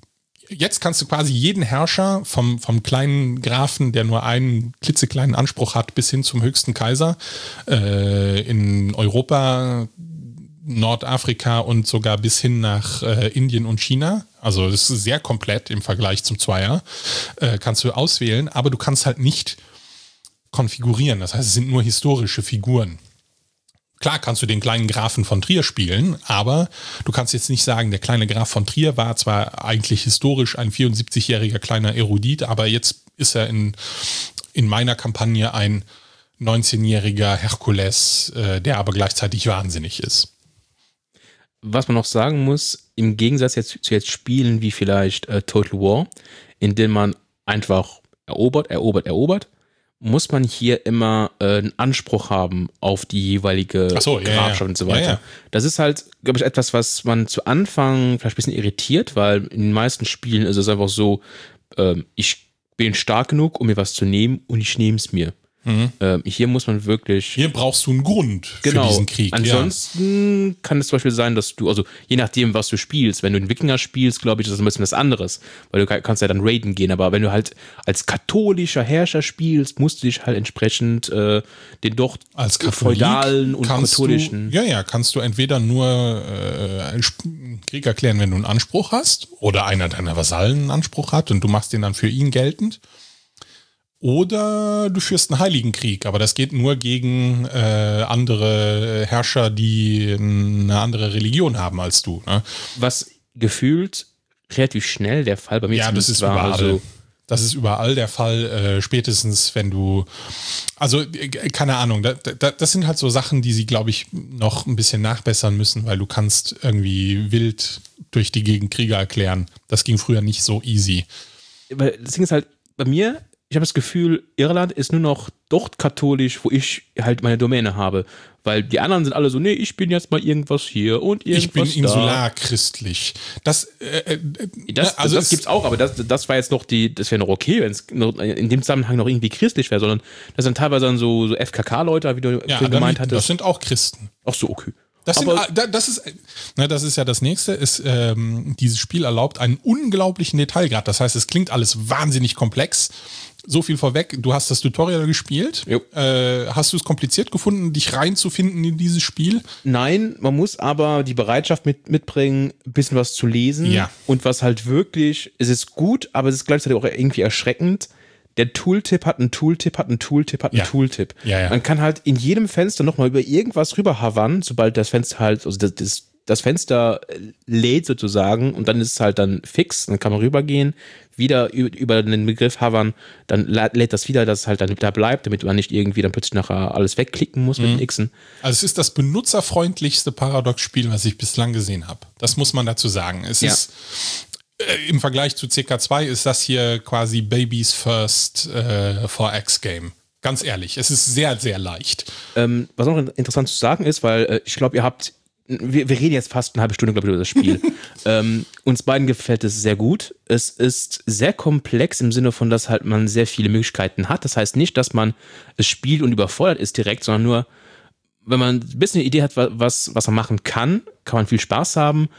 jetzt kannst du quasi jeden Herrscher vom, vom kleinen Grafen, der nur einen klitzekleinen Anspruch hat, bis hin zum höchsten Kaiser äh, in Europa, Nordafrika und sogar bis hin nach äh, Indien und China. Also das ist sehr komplett im Vergleich zum Zweier. Äh, kannst du auswählen, aber du kannst halt nicht konfigurieren. Das heißt, es sind nur historische Figuren. Klar kannst du den kleinen Grafen von Trier spielen, aber du kannst jetzt nicht sagen, der kleine Graf von Trier war zwar eigentlich historisch ein vierundsiebzigjähriger kleiner Erudit, aber jetzt ist er in, in meiner Kampagne ein neunzehnjähriger Herkules, äh, der aber gleichzeitig wahnsinnig ist. Was man noch sagen muss, im Gegensatz jetzt zu jetzt Spielen wie vielleicht äh, Total War, in denen man einfach erobert, erobert, erobert, muss man hier immer äh, einen Anspruch haben auf die jeweilige Ach so, Grafschaft ja, ja. und so weiter. Ja, ja. Das ist halt, glaube ich, etwas, was man zu Anfang vielleicht ein bisschen irritiert, weil in den meisten Spielen ist es einfach so, ähm, ich bin stark genug, um mir was zu nehmen und ich nehme es mir. Mhm. Ähm, hier muss man wirklich... Hier brauchst du einen Grund genau, für diesen Krieg. Ansonsten ja. kann es zum Beispiel sein, dass du, also je nachdem, was du spielst, wenn du einen Wikinger spielst, glaube ich, ist das ein bisschen was anderes, weil du kannst ja dann raiden gehen, aber wenn du halt als katholischer Herrscher spielst, musst du dich halt entsprechend äh, den doch als feudalen und katholischen... Du, ja, ja, kannst du entweder nur äh, einen Krieg erklären, wenn du einen Anspruch hast, oder einer deiner Vasallen einen Anspruch hat und du machst den dann für ihn geltend. Oder du führst einen heiligen Krieg, aber das geht nur gegen äh, andere Herrscher, die eine andere Religion haben als du. Ne? Was gefühlt relativ schnell der Fall bei mir ja, das ist war. überall. Also das ist überall der Fall, äh, spätestens wenn du, also äh, keine Ahnung, da, da, das sind halt so Sachen, die sie, glaube ich, noch ein bisschen nachbessern müssen, weil du kannst irgendwie wild durch die Gegend Kriege erklären. Das ging früher nicht so easy. Das Ding ist halt, bei mir, ich habe das Gefühl, Irland ist nur noch dort katholisch, wo ich halt meine Domäne habe. Weil die anderen sind alle so, nee, ich bin jetzt mal irgendwas hier und irgendwas Ich bin da. insularchristlich. Das, äh, äh, das, also das gibt's auch, aber das, das war jetzt noch die, das wäre noch okay, wenn es in dem Zusammenhang noch irgendwie christlich wäre, sondern das sind teilweise dann so, so F K K-Leute, wie du ja, gemeint hattest. Das sind auch Christen. Ach so, okay. Das, sind, das, ist, ne, das ist ja das Nächste, ist, ähm, dieses Spiel erlaubt einen unglaublichen Detailgrad. Das heißt, es klingt alles wahnsinnig komplex. So viel vorweg, du hast das Tutorial gespielt. Äh, hast du es kompliziert gefunden, dich reinzufinden in dieses Spiel? Nein, man muss aber die Bereitschaft mit, mitbringen, ein bisschen was zu lesen. Ja. Und was halt wirklich, es ist gut, aber es ist gleichzeitig auch irgendwie erschreckend. Der Tooltip hat einen Tooltip, hat einen Tooltip, hat einen ja. Tooltip. Ja, ja. Man kann halt in jedem Fenster nochmal über irgendwas rüber hovern, sobald das Fenster halt, also das, das, das Fenster lädt sozusagen und dann ist es halt dann fix, dann kann man rübergehen, wieder über den Begriff hovern, dann lädt das wieder, dass es halt dann da bleibt, damit man nicht irgendwie dann plötzlich nachher alles wegklicken muss mit mhm. den Xen. Also es ist das benutzerfreundlichste Paradox-Spiel, was ich bislang gesehen habe. Das muss man dazu sagen. Es ja. ist äh, im Vergleich zu C K zwei ist das hier quasi Baby's First äh, four X Game. Ganz ehrlich, es ist sehr, sehr leicht. Ähm, was noch interessant zu sagen ist, weil äh, ich glaube, ihr habt Wir, wir reden jetzt fast eine halbe Stunde, glaube ich, über das Spiel. ähm, uns beiden gefällt es sehr gut. Es ist sehr komplex im Sinne von, dass halt man sehr viele Möglichkeiten hat. Das heißt nicht, dass man es spielt und überfordert ist direkt, sondern nur, wenn man ein bisschen eine Idee hat, was, was man machen kann, kann man viel Spaß haben.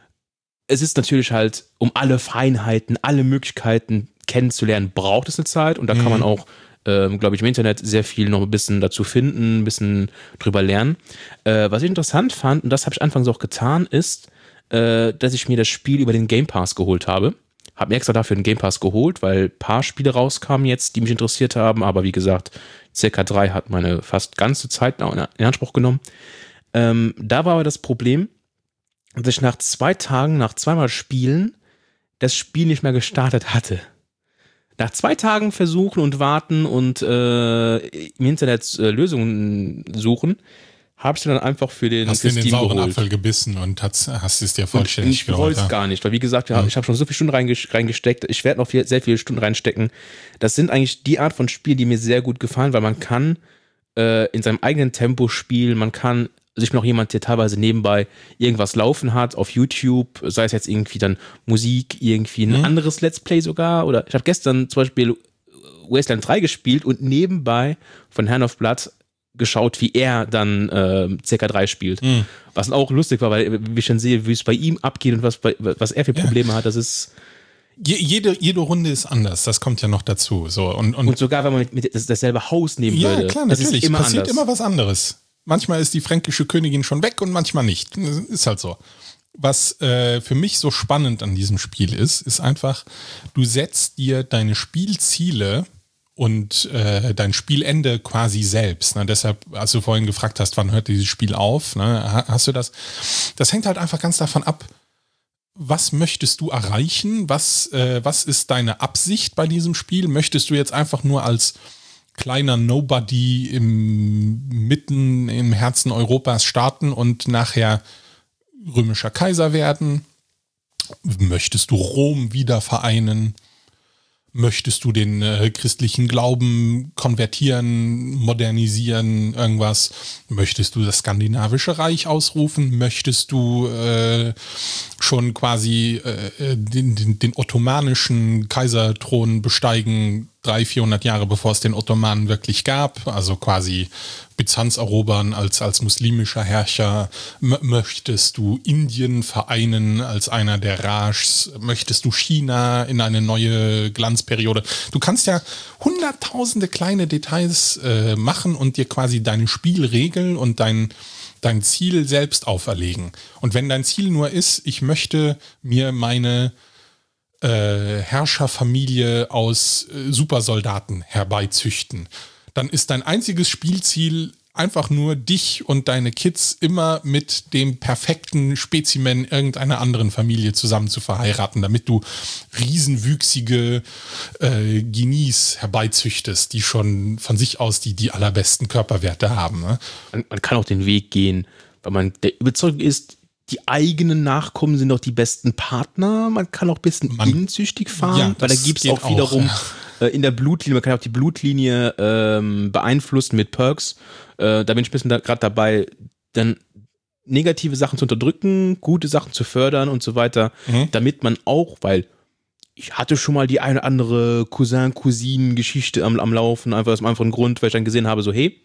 Es ist natürlich halt, um alle Feinheiten, alle Möglichkeiten kennenzulernen, braucht es eine Zeit und da kann man auch Ähm, glaube ich, im Internet sehr viel noch ein bisschen dazu finden, ein bisschen drüber lernen. Äh, was ich interessant fand, und das habe ich anfangs auch getan, ist, äh, dass ich mir das Spiel über den Game Pass geholt habe. Habe mir extra dafür den Game Pass geholt, weil ein paar Spiele rauskamen jetzt, die mich interessiert haben, aber wie gesagt, C K drei hat meine fast ganze Zeit in Anspruch genommen. Ähm, da war aber das Problem, dass ich nach zwei Tagen, nach zweimal Spielen, das Spiel nicht mehr gestartet hatte. Nach zwei Tagen versuchen und warten und äh, im Internet äh, Lösungen suchen, habe ich dann einfach für den Hast du in den Steam sauren geholt. Apfel gebissen und hast, hast es dir vollständig geholt. Ich wollte es gar nicht, weil wie gesagt, ja. ich habe schon so viele Stunden reingesteckt. Ich werde noch viel, sehr viele Stunden reinstecken. Das sind eigentlich die Art von Spielen, die mir sehr gut gefallen, weil man kann äh, in seinem eigenen Tempo spielen, man kann also ich bin auch jemand, der teilweise nebenbei irgendwas laufen hat auf YouTube, sei es jetzt irgendwie dann Musik, irgendwie ein mhm. anderes Let's Play sogar. Oder ich habe gestern zum Beispiel Wasteland drei gespielt und nebenbei von Hand of Blood geschaut, wie er dann äh, C K drei spielt. Mhm. Was auch lustig war, weil ich schon sehe, wie es bei ihm abgeht und was, bei, was er für Probleme ja. hat. Das ist Je, jede, jede Runde ist anders, das kommt ja noch dazu. So, und, und, und sogar, wenn man mit, mit das, dasselbe Haus nehmen ja, würde. Ja, klar, natürlich. Das ist immer passiert anders. immer was anderes. Manchmal ist die fränkische Königin schon weg und manchmal nicht. Ist halt so. Was äh, für mich so spannend an diesem Spiel ist, ist einfach, du setzt dir deine Spielziele und äh, dein Spielende quasi selbst. Ne? Deshalb, als du vorhin gefragt hast, wann hört dieses Spiel auf, ne? Hast du das? Das hängt halt einfach ganz davon ab, was möchtest du erreichen? Was, äh, was ist deine Absicht bei diesem Spiel? Möchtest du jetzt einfach nur als kleiner Nobody im mitten im Herzen Europas starten und nachher römischer Kaiser werden? Möchtest du Rom wieder vereinen? Möchtest du den äh, christlichen Glauben konvertieren, modernisieren, irgendwas? Möchtest du das skandinavische Reich ausrufen? Möchtest du äh, schon quasi äh, den, den, den ottomanischen Kaiserthron besteigen, dreihundert, vierhundert Jahre bevor es den Ottomanen wirklich gab? Also quasi Byzanz erobern als, als muslimischer Herrscher? M- möchtest du Indien vereinen als einer der Rajs? Möchtest du China in eine neue Glanzperiode? Du kannst ja hunderttausende kleine Details äh, machen und dir quasi deine Spielregeln und dein, dein Ziel selbst auferlegen. Und wenn dein Ziel nur ist, ich möchte mir meine äh, Herrscherfamilie aus äh, Supersoldaten herbeizüchten, dann ist dein einziges Spielziel einfach nur dich und deine Kids immer mit dem perfekten Spezimen irgendeiner anderen Familie zusammen zu verheiraten, damit du riesenwüchsige äh, Genies herbeizüchtest, die schon von sich aus die, die allerbesten Körperwerte haben. Ne? Man, man kann auch den Weg gehen, weil man der Überzeugung ist, die eigenen Nachkommen sind doch die besten Partner. Man kann auch ein bisschen Man, inzüchtig fahren, ja, weil da gibt es auch wiederum auch, ja. äh, in der Blutlinie, man kann auch die Blutlinie ähm, beeinflussen mit Perks. Äh, da bin ich ein bisschen da, gerade dabei, dann negative Sachen zu unterdrücken, gute Sachen zu fördern und so weiter, mhm. damit man auch, weil ich hatte schon mal die eine oder andere Cousin-Cousinen-Geschichte am, am Laufen, einfach aus dem einfachen Grund, weil ich dann gesehen habe, so hey,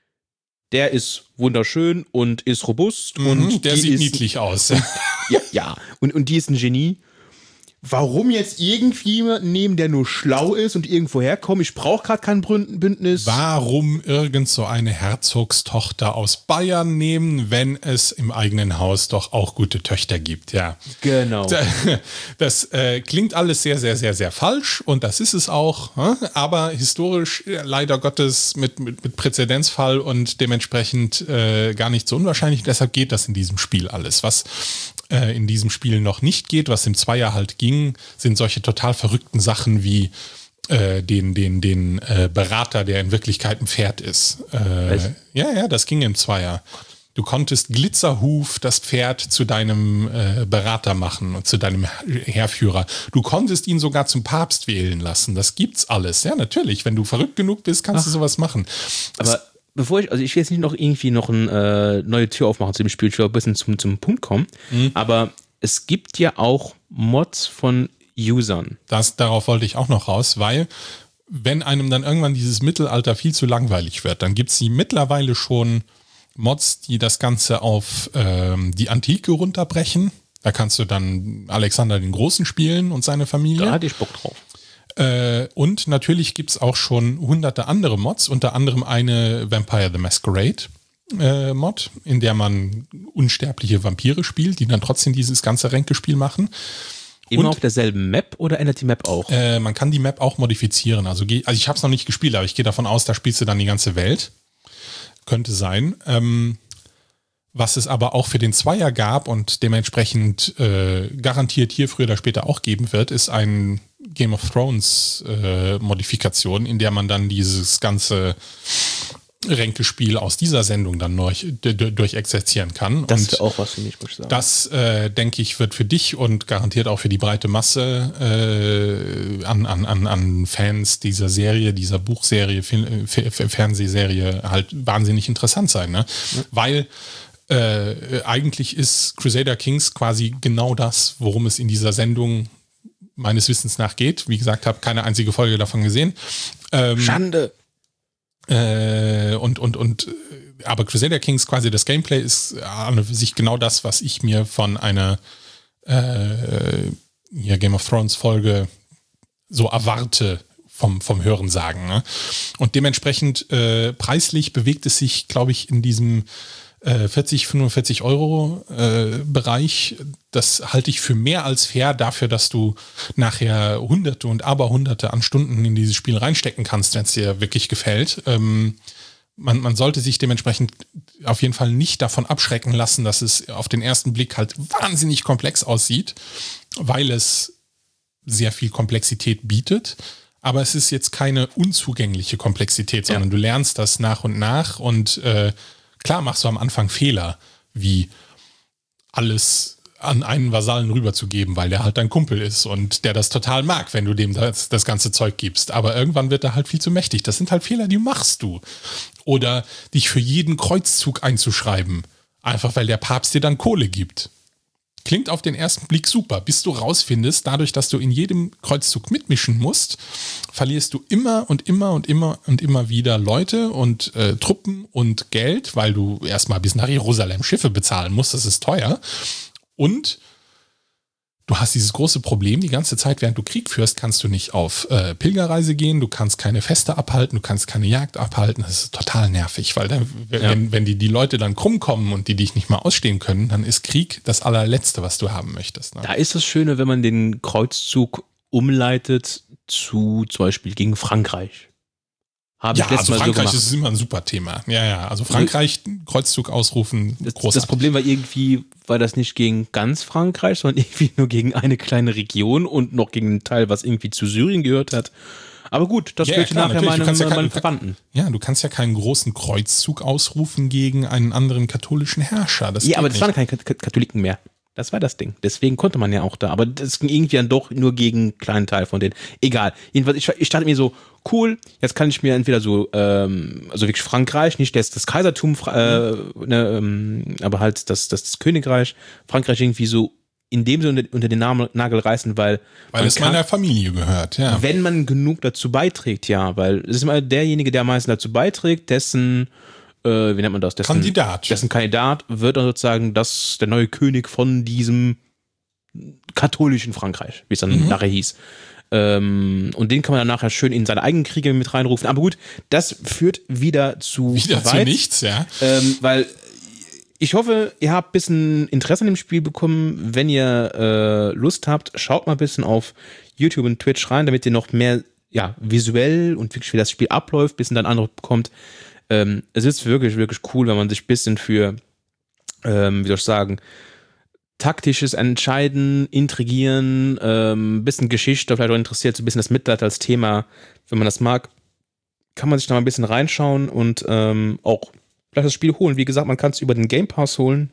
der ist wunderschön und ist robust mhm, und der die sieht ist, niedlich aus. ja, ja. Und, und die ist ein Genie. Warum jetzt irgendwie jemanden nehmen, der nur schlau ist und irgendwo herkommt? Ich brauche gerade kein Bündnis. Warum irgend so eine Herzogstochter aus Bayern nehmen, wenn es im eigenen Haus doch auch gute Töchter gibt? Ja, genau. Das äh, klingt alles sehr, sehr, sehr, sehr falsch und das ist es auch. Aber historisch leider Gottes mit, mit, mit Präzedenzfall und dementsprechend äh, gar nicht so unwahrscheinlich. Deshalb geht das in diesem Spiel alles. Was äh, in diesem Spiel noch nicht geht, was im Zweier halt ging, sind solche total verrückten Sachen wie äh, den, den, den äh, Berater, der in Wirklichkeit ein Pferd ist. Äh, ja, ja, das ging im Zweier. Du konntest Glitzerhuf, das Pferd, zu deinem äh, Berater machen und zu deinem Heerführer. Du konntest ihn sogar zum Papst wählen lassen. Das gibt's alles. Ja, natürlich. Wenn du verrückt genug bist, kannst Ach. du sowas machen. Aber das, bevor ich, also ich will jetzt nicht noch irgendwie noch eine äh, neue Tür aufmachen zu dem Spiel, ich will ein bisschen zum, zum Punkt kommen. Mhm. Aber es gibt ja auch Mods von Usern. Das, darauf wollte ich auch noch raus, weil wenn einem dann irgendwann dieses Mittelalter viel zu langweilig wird, dann gibt es mittlerweile schon Mods, die das Ganze auf ähm, die Antike runterbrechen. Da kannst du dann Alexander den Großen spielen und seine Familie. Da hatte ich Bock drauf. Äh, und natürlich gibt es auch schon hunderte andere Mods, unter anderem eine Vampire the Masquerade Äh, Mod, in der man unsterbliche Vampire spielt, die dann trotzdem dieses ganze Ränkespiel machen. Immer und, auf derselben Map oder ändert die Map auch? Äh, man kann die Map auch modifizieren. Also, also ich habe es noch nicht gespielt, aber ich gehe davon aus, da spielst du dann die ganze Welt. Könnte sein. Ähm, was es aber auch für den Zweier gab und dementsprechend äh, garantiert hier früher oder später auch geben wird, ist ein Game of Thrones äh, Modifikation, in der man dann dieses ganze Ränkespiel aus dieser Sendung dann durch, durch exerzieren kann. Das ist auch was für mich, muss ich sagen. Das, äh, denke ich, wird für dich und garantiert auch für die breite Masse äh, an, an, an, an Fans dieser Serie, dieser Buchserie, Film, Fernsehserie halt wahnsinnig interessant sein. Ne? Ja. Weil äh, eigentlich ist Crusader Kings quasi genau das, worum es in dieser Sendung meines Wissens nach geht. Wie gesagt, habe keine einzige Folge davon gesehen. Ähm, Schande! Äh, und, und, und, aber Crusader Kings quasi das Gameplay ist an und für sich genau das, was ich mir von einer äh, hier Game of Thrones Folge so erwarte vom, vom Hörensagen. Ne? Und dementsprechend äh, preislich bewegt es sich, glaube ich, in diesem äh, vierzig, fünfundvierzig Euro äh, Bereich. Das halte ich für mehr als fair dafür, dass du nachher Hunderte und Aberhunderte an Stunden in dieses Spiel reinstecken kannst, wenn es dir wirklich gefällt. Ähm, man, man sollte sich dementsprechend auf jeden Fall nicht davon abschrecken lassen, dass es auf den ersten Blick halt wahnsinnig komplex aussieht, weil es sehr viel Komplexität bietet. Aber es ist jetzt keine unzugängliche Komplexität, sondern ja. du lernst das nach und nach und äh, klar machst du am Anfang Fehler, wie alles an einen Vasallen rüberzugeben, weil der halt dein Kumpel ist und der das total mag, wenn du dem das, das ganze Zeug gibst. Aber irgendwann wird er halt viel zu mächtig. Das sind halt Fehler, die machst du. Oder dich für jeden Kreuzzug einzuschreiben, einfach weil der Papst dir dann Kohle gibt. Klingt auf den ersten Blick super, bis du rausfindest, dadurch, dass du in jedem Kreuzzug mitmischen musst, verlierst du immer und immer und immer und immer wieder Leute und äh, Truppen und Geld, weil du erstmal bis nach Jerusalem Schiffe bezahlen musst, das ist teuer. Und du hast dieses große Problem, die ganze Zeit, während du Krieg führst, kannst du nicht auf äh, Pilgerreise gehen, du kannst keine Feste abhalten, du kannst keine Jagd abhalten. Das ist total nervig, weil dann, ja. wenn, wenn die, die Leute dann krumm kommen und die dich nicht mal ausstehen können, dann ist Krieg das allerletzte, was du haben möchtest. Ne? Da ist das Schöne, wenn man den Kreuzzug umleitet zu zum Beispiel gegen Frankreich. Habe ja, ich also Mal Frankreich so ist immer ein super Thema. Ja, ja, also Frankreich, Kreuzzug ausrufen, das, großartig. Das Problem war irgendwie, war das nicht gegen ganz Frankreich, sondern irgendwie nur gegen eine kleine Region und noch gegen einen Teil, was irgendwie zu Syrien gehört hat. Aber gut, das ja, wird ja, nachher meinem, ja meinem Verwandten. Ja, du kannst ja keinen großen Kreuzzug ausrufen gegen einen anderen katholischen Herrscher. Das ja, aber das nicht. waren keine Katholiken mehr. Das war das Ding. Deswegen konnte man ja auch da. Aber das ging irgendwie dann doch nur gegen einen kleinen Teil von denen. Egal. Jedenfalls, ich, ich dachte mir so, cool, jetzt kann ich mir entweder so, ähm, also wirklich Frankreich, nicht das, das Kaisertum, äh, ne, ähm, aber halt das, das, das Königreich, Frankreich irgendwie so in dem Sinne unter den Nagel reißen, weil weil es meiner Familie gehört, ja. Wenn man genug dazu beiträgt, ja, weil es ist immer derjenige, der am meisten dazu beiträgt, dessen Äh, wie nennt man das? Dessen, Kandidat. Dessen Kandidat wird dann sozusagen das, der neue König von diesem katholischen Frankreich, wie es dann mhm. nachher hieß. Ähm, und den kann man dann nachher schön in seine eigenen Kriege mit reinrufen. Aber gut, das führt wieder zu Wieder weit, zu nichts, ja. Ähm, weil ich hoffe, ihr habt ein bisschen Interesse an dem Spiel bekommen. Wenn ihr äh, Lust habt, schaut mal ein bisschen auf YouTube und Twitch rein, damit ihr noch mehr ja, visuell und wirklich wie das Spiel abläuft, ein bisschen dann Eindruck bekommt. Ähm, es ist wirklich, wirklich cool, wenn man sich ein bisschen für, ähm, wie soll ich sagen, taktisches Entscheiden, Intrigieren, ähm, ein bisschen Geschichte vielleicht auch interessiert, so ein bisschen das Mittelalter als Thema, wenn man das mag, kann man sich da mal ein bisschen reinschauen und ähm, auch vielleicht das Spiel holen. Wie gesagt, man kann es über den Game Pass holen.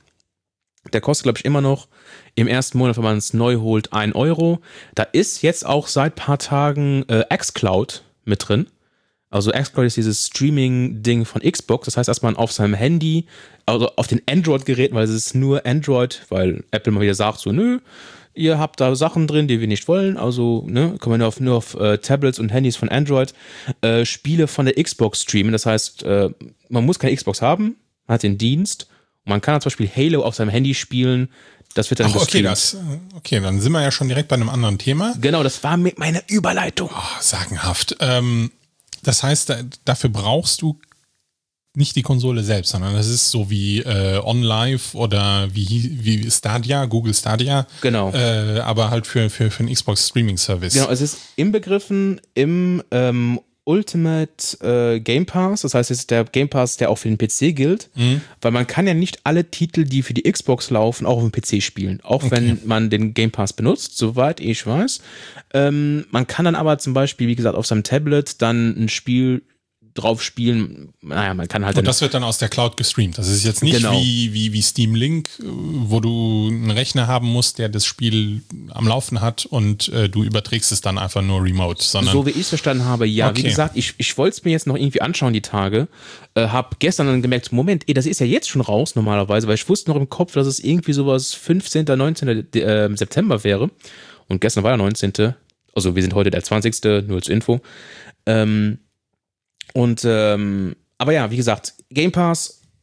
Der kostet, glaube ich, immer noch im ersten Monat, wenn man es neu holt, ein Euro. Da ist jetzt auch seit ein paar Tagen äh, xCloud mit drin. Also xCloud ist dieses Streaming-Ding von Xbox. Das heißt, dass man auf seinem Handy, also auf den Android-Geräten, weil es ist nur Android, weil Apple mal wieder sagt so, nö, ihr habt da Sachen drin, die wir nicht wollen. Also ne, kann man nur auf, nur auf äh, Tablets und Handys von Android äh, Spiele von der Xbox streamen. Das heißt, äh, man muss keine Xbox haben, man hat den Dienst. Und man kann zum Beispiel Halo auf seinem Handy spielen. Das wird dann Ach, okay, gestreamt. das, okay, dann sind wir ja schon direkt bei einem anderen Thema. Genau, das war mit meiner Überleitung. Oh, sagenhaft. Ähm, das heißt, da, dafür brauchst du nicht die Konsole selbst, sondern das ist so wie äh, OnLive oder wie, wie Stadia, Google Stadia. Genau. Äh, aber halt für, für, für einen Xbox Streaming Service. Genau, es ist inbegriffen im ähm, Ultimate äh, Game Pass. Das heißt, es ist der Game Pass, der auch für den P C gilt. Mhm. Weil man kann ja nicht alle Titel, die für die Xbox laufen, auch auf dem P C spielen. Auch okay. wenn man den Game Pass benutzt, soweit ich weiß. Ähm, man kann dann aber zum Beispiel, wie gesagt, auf seinem Tablet dann ein Spiel drauf spielen, naja, man kann halt... Und das wird dann aus der Cloud gestreamt. Das ist jetzt nicht genau. wie, wie, wie Steam Link, wo du einen Rechner haben musst, der das Spiel am Laufen hat und äh, du überträgst es dann einfach nur remote. Sondern so wie ich es verstanden habe, ja. Okay. Wie gesagt, ich, ich wollte es mir jetzt noch irgendwie anschauen, die Tage. Äh, hab gestern dann gemerkt, Moment, ey, das ist ja jetzt schon raus normalerweise, weil ich wusste noch im Kopf, dass es irgendwie sowas fünfzehnten, neunzehnten Äh, September wäre. Und gestern war der neunzehnte Also wir sind heute der zwanzigste nur zur Info. Ähm, Und, ähm, aber ja, wie gesagt, Game Pass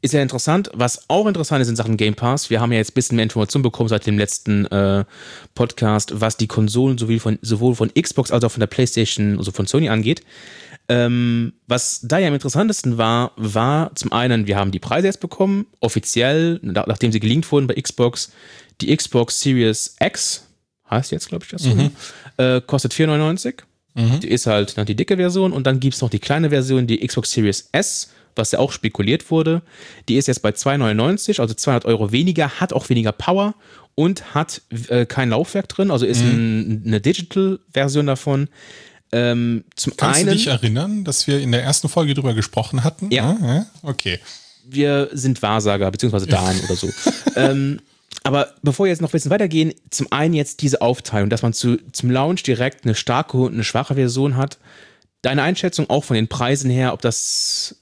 ist ja interessant. Was auch interessant ist in Sachen Game Pass, wir haben ja jetzt ein bisschen mehr Informationen bekommen seit dem letzten äh, Podcast, was die Konsolen sowohl von, sowohl von Xbox als auch von der PlayStation, also von Sony angeht. Ähm, was da ja am interessantesten war, war zum einen, wir haben die Preise jetzt bekommen, offiziell, nachdem sie gelinkt wurden bei Xbox, die Xbox Series X, heißt jetzt, glaube ich, das so, mhm. äh, kostet vier neunundneunzig. Mhm. Die ist halt die dicke Version und dann gibt es noch die kleine Version, die Xbox Series S, was ja auch spekuliert wurde. Die ist jetzt bei zwei neunundneunzig, also zweihundert Euro weniger, hat auch weniger Power und hat äh, kein Laufwerk drin, also ist mhm. ein, eine Digital-Version davon. Ähm, zum Kannst einen, du dich erinnern, dass wir in der ersten Folge drüber gesprochen hatten? Ja. Ah, ja? Okay. Wir sind Wahrsager, beziehungsweise Dan oder so. ähm, aber bevor wir jetzt noch ein bisschen weitergehen, zum einen jetzt diese Aufteilung, dass man zu, zum Launch direkt eine starke und eine schwache Version hat. Deine Einschätzung auch von den Preisen her, ob das...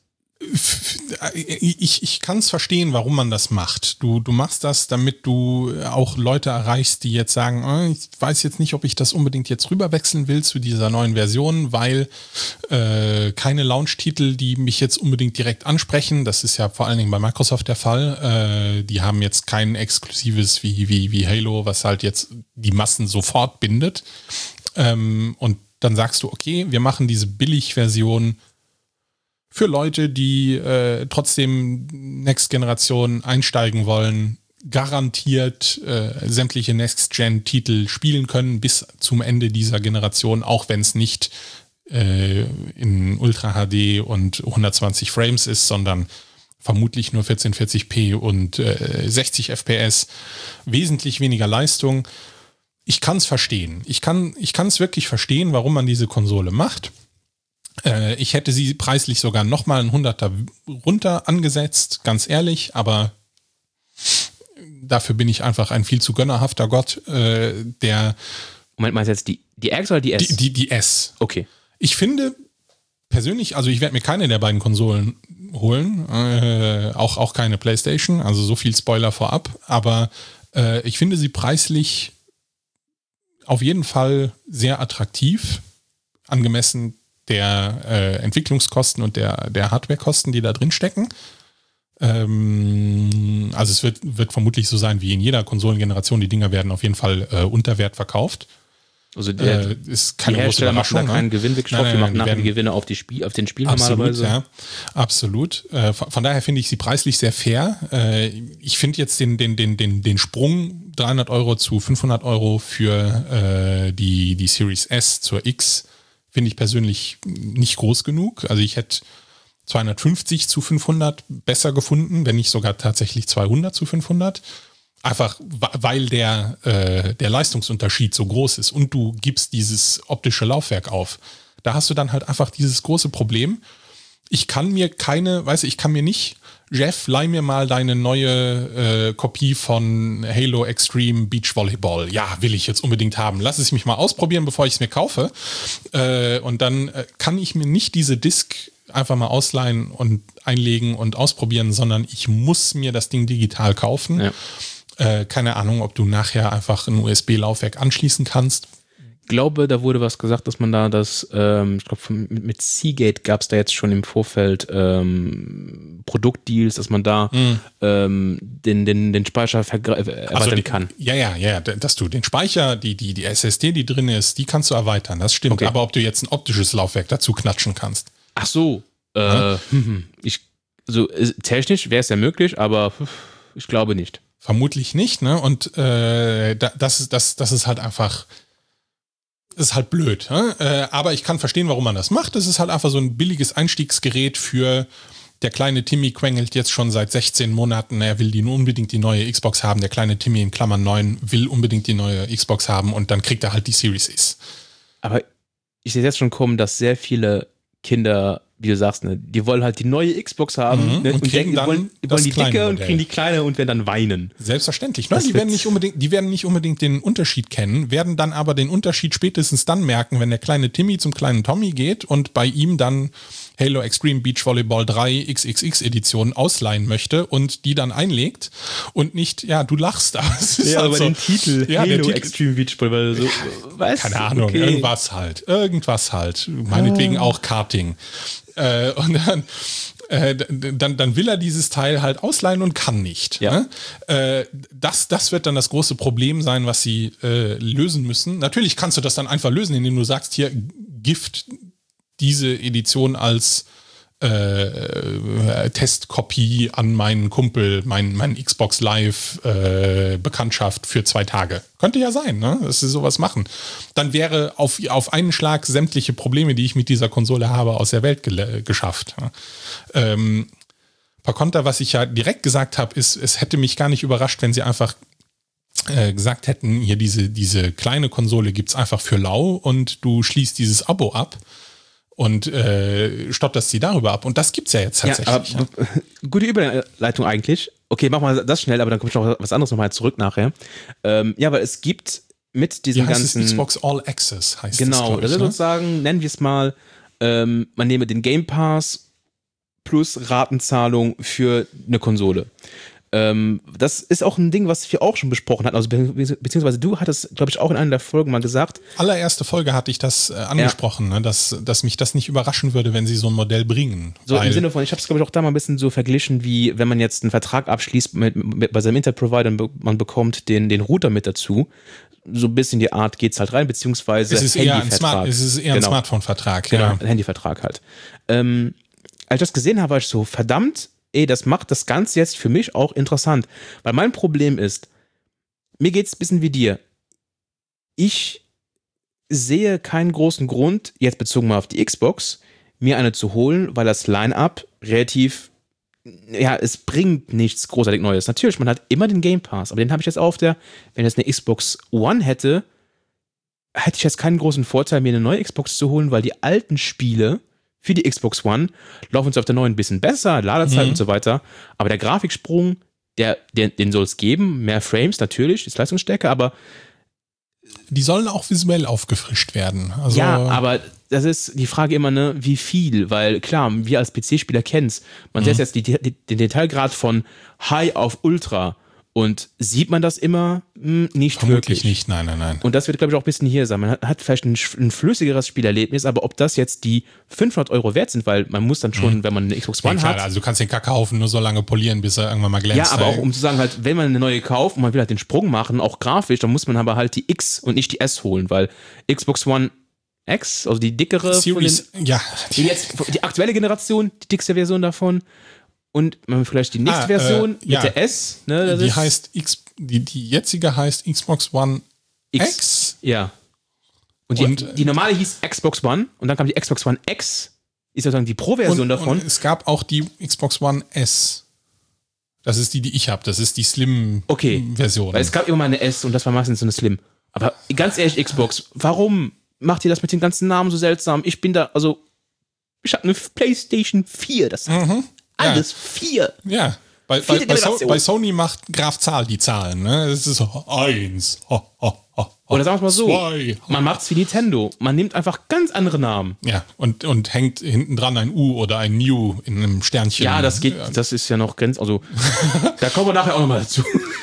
Ich, ich kann es verstehen, warum man das macht. Du, du machst das, damit du auch Leute erreichst, die jetzt sagen, oh, ich weiß jetzt nicht, ob ich das unbedingt jetzt rüberwechseln will zu dieser neuen Version, weil äh, keine Launch-Titel, die mich jetzt unbedingt direkt ansprechen. Das ist ja vor allen Dingen bei Microsoft der Fall. Äh, die haben jetzt kein exklusives wie, wie, wie Halo, was halt jetzt die Massen sofort bindet. Ähm, und dann sagst du, okay, wir machen diese Billig-Version für Leute, die äh, trotzdem Next-Generation einsteigen wollen, garantiert äh, sämtliche Next-Gen-Titel spielen können bis zum Ende dieser Generation, auch wenn es nicht äh, in Ultra H D und hundertzwanzig Frames ist, sondern vermutlich nur vierzehnhundertvierzig p und äh, sechzig F P S, wesentlich weniger Leistung. Ich kann es verstehen. Ich kann ich kann es wirklich verstehen, warum man diese Konsole macht. Ich hätte sie preislich sogar nochmal ein Hunderter runter angesetzt, ganz ehrlich, aber dafür bin ich einfach ein viel zu gönnerhafter Gott, äh, der... Moment, meinst du jetzt die, die X oder die S? Die, die, die S. Okay. Ich finde persönlich, also ich werde mir keine der beiden Konsolen holen, äh, auch, auch keine PlayStation, also so viel Spoiler vorab, aber äh, ich finde sie preislich auf jeden Fall sehr attraktiv, angemessen der äh, Entwicklungskosten und der, der Hardwarekosten, die da drin stecken. Ähm, also es wird, wird vermutlich so sein wie in jeder Konsolengeneration. Die Dinger werden auf jeden Fall äh, unter Wert verkauft. Also der, äh, ist keine die Hersteller große machen da keinen ne? Gewinn wirklich drauf, die machen nachher die Gewinne auf, die Spiel, auf den Spielen absolut, normalerweise. Ja, absolut. Äh, von, von daher finde ich sie preislich sehr fair. Äh, ich finde jetzt den, den, den, den, den Sprung dreihundert Euro zu fünfhundert Euro für äh, die, die Series S zur X finde ich persönlich nicht groß genug. Also ich hätte zweihundertfünfzig zu fünfhundert besser gefunden, wenn nicht sogar tatsächlich zweihundert zu fünfhundert. Einfach weil der, äh, der Leistungsunterschied so groß ist und du gibst dieses optische Laufwerk auf. Da hast du dann halt einfach dieses große Problem. Ich kann mir keine, weiß ich, kann mir nicht, Jeff, leih mir mal deine neue äh, Kopie von Halo Extreme Beach Volleyball. Ja, will ich jetzt unbedingt haben. Lass es mich mal ausprobieren, bevor ich es mir kaufe. Äh, und dann äh, kann ich mir nicht diese Disc einfach mal ausleihen und einlegen und ausprobieren, sondern ich muss mir das Ding digital kaufen. Ja. Äh, keine Ahnung, ob du nachher einfach ein U S B-Laufwerk anschließen kannst. Ich glaube, da wurde was gesagt, dass man da das, ähm, ich glaube, mit, mit Seagate gab es da jetzt schon im Vorfeld ähm, Produktdeals, dass man da mm. ähm, den, den, den Speicher vergre- erweitern also die, kann. Ja, ja, ja, dass du den Speicher, die, die, die S S D, die drin ist, die kannst du erweitern, das stimmt. Okay. Aber ob du jetzt ein optisches Laufwerk dazu klatschen kannst. Ach so. Äh, ja? ich, also technisch wäre es ja möglich, aber ich glaube nicht. Vermutlich nicht, ne? Und äh, das, ist, das, das ist halt einfach... ist halt blöd, ne? äh, aber ich kann verstehen, warum man das macht. Das ist halt einfach so ein billiges Einstiegsgerät für der kleine Timmy quengelt jetzt schon seit sechzehn Monaten, er will die nur unbedingt die neue Xbox haben, der kleine Timmy in Klammern neun will unbedingt die neue Xbox haben und dann kriegt er halt die Series X. Aber ich sehe jetzt schon kommen, dass sehr viele Kinder, wie du sagst, ne, die wollen halt die neue Xbox haben mhm, ne, und, und denken, die wollen, die, wollen die dicke und kriegen die kleine und werden dann weinen. Selbstverständlich. Ne? Die, werden nicht unbedingt, die werden nicht unbedingt den Unterschied kennen, werden dann aber den Unterschied spätestens dann merken, wenn der kleine Timmy zum kleinen Tommy geht und bei ihm dann Halo Extreme Beach Volleyball drei X X X Edition ausleihen möchte und die dann einlegt und nicht, ja, du lachst, aber es ist ja, halt aber so, den Titel ja, Halo der Titel, Extreme Beach Volleyball, so, was? Keine Ahnung, okay. irgendwas halt, irgendwas halt, meinetwegen ah. auch Karting. Äh, und dann äh, dann, dann will er dieses Teil halt ausleihen und kann nicht. Ja. Ne? Äh, das, das wird dann das große Problem sein, was sie äh, lösen müssen. Natürlich kannst du das dann einfach lösen, indem du sagst, hier, Gift diese Edition als äh, Testkopie an meinen Kumpel, mein, mein Xbox Live äh, Bekanntschaft für zwei Tage. Könnte ja sein, ne? Dass sie sowas machen. Dann wäre auf, auf einen Schlag sämtliche Probleme, die ich mit dieser Konsole habe, aus der Welt ge- geschafft. Ähm, per Konter, was ich ja direkt gesagt habe, ist, es hätte mich gar nicht überrascht, wenn sie einfach äh, gesagt hätten, hier diese, diese kleine Konsole gibt's einfach für lau und du schließt dieses Abo ab. Und äh, stotterst sie darüber ab. Und das gibt's ja jetzt tatsächlich. Ja, aber, ja. Gute Überleitung eigentlich. Okay, machen wir das schnell, aber dann komme ich noch was anderes nochmal zurück nachher. Ähm, ja, weil es gibt mit diesen Wie heißt ganzen... es? Xbox All Access heißt genau, das, das ist ne? sozusagen, nennen wir es mal, ähm, man nehme den Game Pass plus Ratenzahlung für eine Konsole. Ähm, das ist auch ein Ding, was wir auch schon besprochen hatten. Also be- beziehungsweise du hattest, glaube ich, auch in einer der Folgen mal gesagt. Allererste Folge hatte ich das äh, angesprochen, ja. ne, dass, dass mich das nicht überraschen würde, wenn sie so ein Modell bringen. So im Sinne von, ich habe es, glaube ich, auch da mal ein bisschen so verglichen, wie wenn man jetzt einen Vertrag abschließt mit, mit, bei seinem Internetprovider und man bekommt den, den Router mit dazu. So ein bisschen die Art geht's halt rein, beziehungsweise es ist eher ein, Smart, es ist eher genau. ein Smartphone-Vertrag. Genau, Ja. ein Handyvertrag halt. Ähm, als ich das gesehen habe, war ich so, verdammt, ey, das macht das Ganze jetzt für mich auch interessant. Weil mein Problem ist, mir geht's ein bisschen wie dir. Ich sehe keinen großen Grund, jetzt bezogen mal auf die Xbox, mir eine zu holen, weil das Line-Up relativ, ja, es bringt nichts großartig Neues. Natürlich, man hat immer den Game Pass, aber den habe ich jetzt auf der, wenn ich jetzt eine Xbox One hätte, hätte ich jetzt keinen großen Vorteil, mir eine neue Xbox zu holen, weil die alten Spiele für die Xbox One laufen uns auf der neuen ein bisschen besser, Ladezeit Mhm. und so weiter. Aber der Grafiksprung, der, der, den soll es geben. Mehr Frames natürlich, ist leistungsstärker, aber Die sollen auch visuell aufgefrischt werden. Also, ja, aber das ist die Frage immer, ne, wie viel? Weil klar, wir als P C-Spieler kennen es. Man Mhm. setzt jetzt die, die, den Detailgrad von High auf Ultra und sieht man das immer? Hm, nicht vermutlich wirklich. nicht, nein, nein, nein. Und das wird, glaube ich, auch ein bisschen hier sein. Man hat, hat vielleicht ein, ein flüssigeres Spielerlebnis, aber ob das jetzt die fünfhundert Euro wert sind, weil man muss dann schon, mhm. wenn man eine Xbox Ja, One klar, hat. also du kannst den Kackhaufen nur so lange polieren, bis er irgendwann mal glänzt. Ja, aber ey. auch um zu sagen, halt, wenn man eine neue kauft und man will halt den Sprung machen, auch grafisch, dann muss man aber halt die X und nicht die S holen, weil Xbox One X, also die dickere Series, von den, ja. die, jetzt, die aktuelle Generation, die dickste Version davon und man vielleicht die nächste Ah, Version äh, mit ja. der S, ne, das Die ist heißt X, die, die jetzige heißt Xbox One X. X. Ja. Und, Und, die, die normale hieß Xbox One und dann kam die Xbox One X, ist sozusagen die Pro-Version und, davon. Und es gab auch die Xbox One S. Das ist die, die ich habe. Das ist die Slim-Version. Okay, weil es gab immer mal eine S und das war meistens so eine Slim. Aber ganz ehrlich, Xbox, warum macht ihr das mit den ganzen Namen so seltsam? Ich bin da, also, ich habe eine PlayStation vier, das ist Mhm. alles vier. Ja, bei, bei, Vierte bei, so, Generation. bei Sony macht Graf Zahl die Zahlen. Ne? Es ist so eins. Ho, ho, ho, Oder sagen wir mal so, zwei. man macht's wie Nintendo. Man nimmt einfach ganz andere Namen. Ja, und, und hängt hinten dran ein U oder ein New in einem Sternchen. Ja, das geht, das ist ja noch grenz, also, da kommen wir nachher auch nochmal dazu.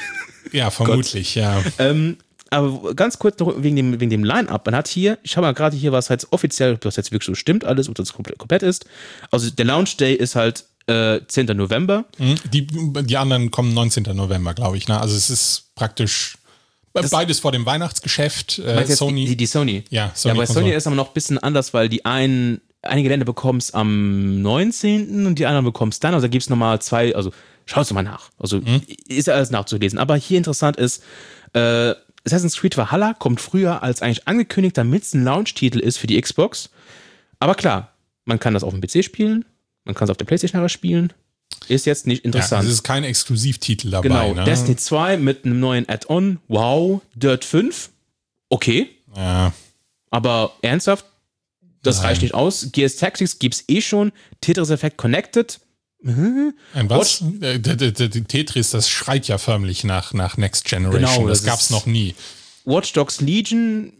Ja, vermutlich, ja. Ähm, aber ganz kurz noch wegen dem, wegen dem Line-Up. Man hat hier, ich habe mal gerade hier, was halt offiziell, ob das jetzt wirklich so stimmt alles, ob das komplett, komplett ist. Also der Launch Day ist halt äh, zehnten November. Die, die anderen kommen neunzehnten November, glaube ich. Ne? Also es ist praktisch Das- beides vor dem Weihnachtsgeschäft. Äh, Meinst du jetzt Sony. Die, die Sony. Ja, Ja, Sony bei Konsole. Sony ist aber noch ein bisschen anders, weil die einen, einige Länder bekommen es am neunzehnten und die anderen bekommen es dann. Also da gibt es nochmal zwei, also schaust du mal nach. Also Mhm. ist ja alles nachzulesen. Aber hier interessant ist, äh, Assassin's Creed Valhalla kommt früher als eigentlich angekündigt, damit es ein Launch-Titel ist für die Xbox. Aber klar, man kann das auf dem P C spielen, man kann es auf der PlayStation nachher spielen. Ist jetzt nicht Ja, interessant. es ist kein Exklusivtitel dabei. Genau, ne? Destiny zwei mit einem neuen Add-on. Wow, Dirt fünf. Okay, Ja. aber ernsthaft, das Nein. reicht nicht aus. G S Tactics gibt's eh schon. Tetris Effect Connected. Ein was? Äh, d- d- d- d- Tetris, das schreit ja förmlich nach, nach Next Generation. Genau, das das gab's ist- noch nie. Watch Dogs Legion.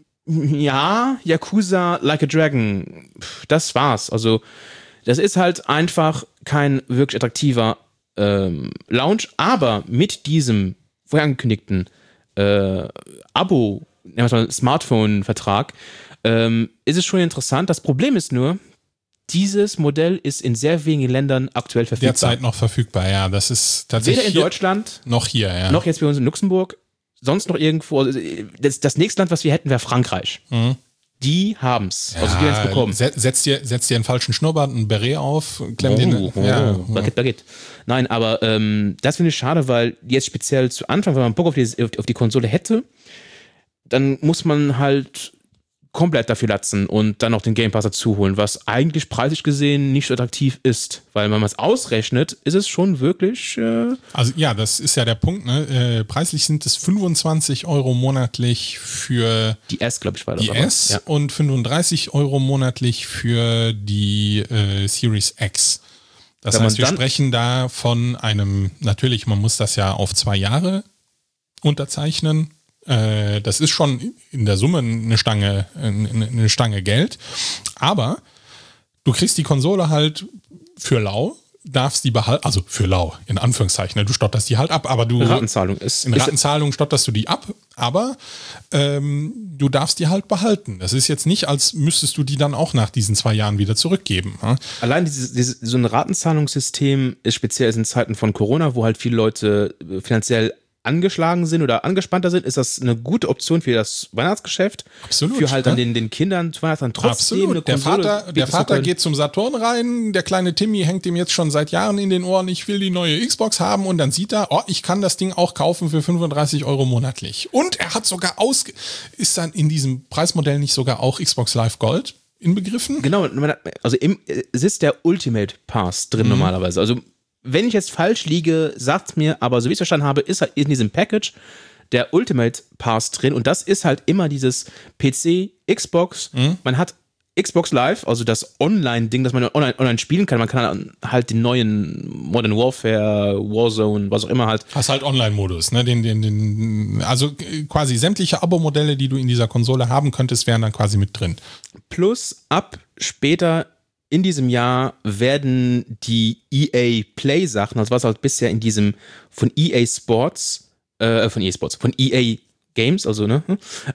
Ja, Yakuza Like a Dragon. Pff, Das war's. Also, das ist halt einfach kein wirklich attraktiver ähm, Launch, aber mit diesem vorher angekündigten äh, Abo, nennen wir es mal Smartphone-Vertrag, ähm, ist es schon interessant. Das Problem ist nur, dieses Modell ist in sehr wenigen Ländern aktuell verfügbar. Derzeit noch verfügbar, ja. Das ist tatsächlich. Weder in Deutschland, noch hier, ja. Noch jetzt bei uns in Luxemburg, sonst noch irgendwo. Das, das nächste Land, was wir hätten, wäre Frankreich. Mhm. Die haben's. Ja, also die haben es bekommen. Setz dir, setz dir einen falschen Schnurrbart, einen Beret auf, klemm oh, den. Oh, ja, oh. Baguette, Baguette. Nein, aber ähm, das finde ich schade, weil jetzt speziell zu Anfang, wenn man Bock auf die, auf die Konsole hätte, dann muss man halt komplett dafür latzen und dann noch den Game Pass dazu holen, was eigentlich preislich gesehen nicht so attraktiv ist. Weil wenn man es ausrechnet, ist es schon wirklich... Äh also ja, das ist ja der Punkt. Ne? Äh, preislich sind es fünfundzwanzig Euro monatlich für die S, glaube ich, war das. Die S ja. Und fünfunddreißig Euro monatlich für die äh, Series X. Das wenn heißt, wir sprechen da von einem, natürlich, man muss das ja auf zwei Jahre unterzeichnen. Das ist schon in der Summe eine Stange, eine Stange Geld. Aber du kriegst die Konsole halt für lau, darfst die behalten, also für lau, in Anführungszeichen. Du stotterst die halt ab, aber du. Ratenzahlung ist. In Ratenzahlung stotterst du die ab, aber ähm, du darfst die halt behalten. Das ist jetzt nicht, als müsstest du die dann auch nach diesen zwei Jahren wieder zurückgeben. Ja? Allein dieses, dieses, so ein Ratenzahlungssystem ist speziell in Zeiten von Corona, wo halt viele Leute finanziell angeschlagen sind oder angespannter sind, ist das eine gute Option für das Weihnachtsgeschäft. Absolut. Für halt dann den, den Kindern zu Weihnachten trotzdem Absolut. eine der Konsole Vater, der Vater geht zum Saturn rein, der kleine Timmy hängt ihm jetzt schon seit Jahren in den Ohren, ich will die neue Xbox haben und dann sieht er, oh, ich kann das Ding auch kaufen für fünfunddreißig Euro monatlich. Und er hat sogar aus, ist dann in diesem Preismodell nicht sogar auch Xbox Live Gold inbegriffen? Genau, also im, es ist der Ultimate Pass drin mhm. normalerweise, also wenn ich jetzt falsch liege, sagt's mir, aber so wie ich es verstanden habe, ist halt in diesem Package der Ultimate Pass drin und das ist halt immer dieses P C, Xbox, mhm. man hat Xbox Live, also das Online-Ding, das man online, online spielen kann, man kann halt den neuen Modern Warfare, Warzone, was auch immer halt. Hast halt Online-Modus, ne? Den, den, den, also quasi sämtliche Abo-Modelle, die du in dieser Konsole haben könntest, wären dann quasi mit drin. Plus ab später in diesem Jahr werden die E A Play Sachen, also was halt bisher in diesem von E A Sports, äh, von E A Sports, von E A Games, also ne,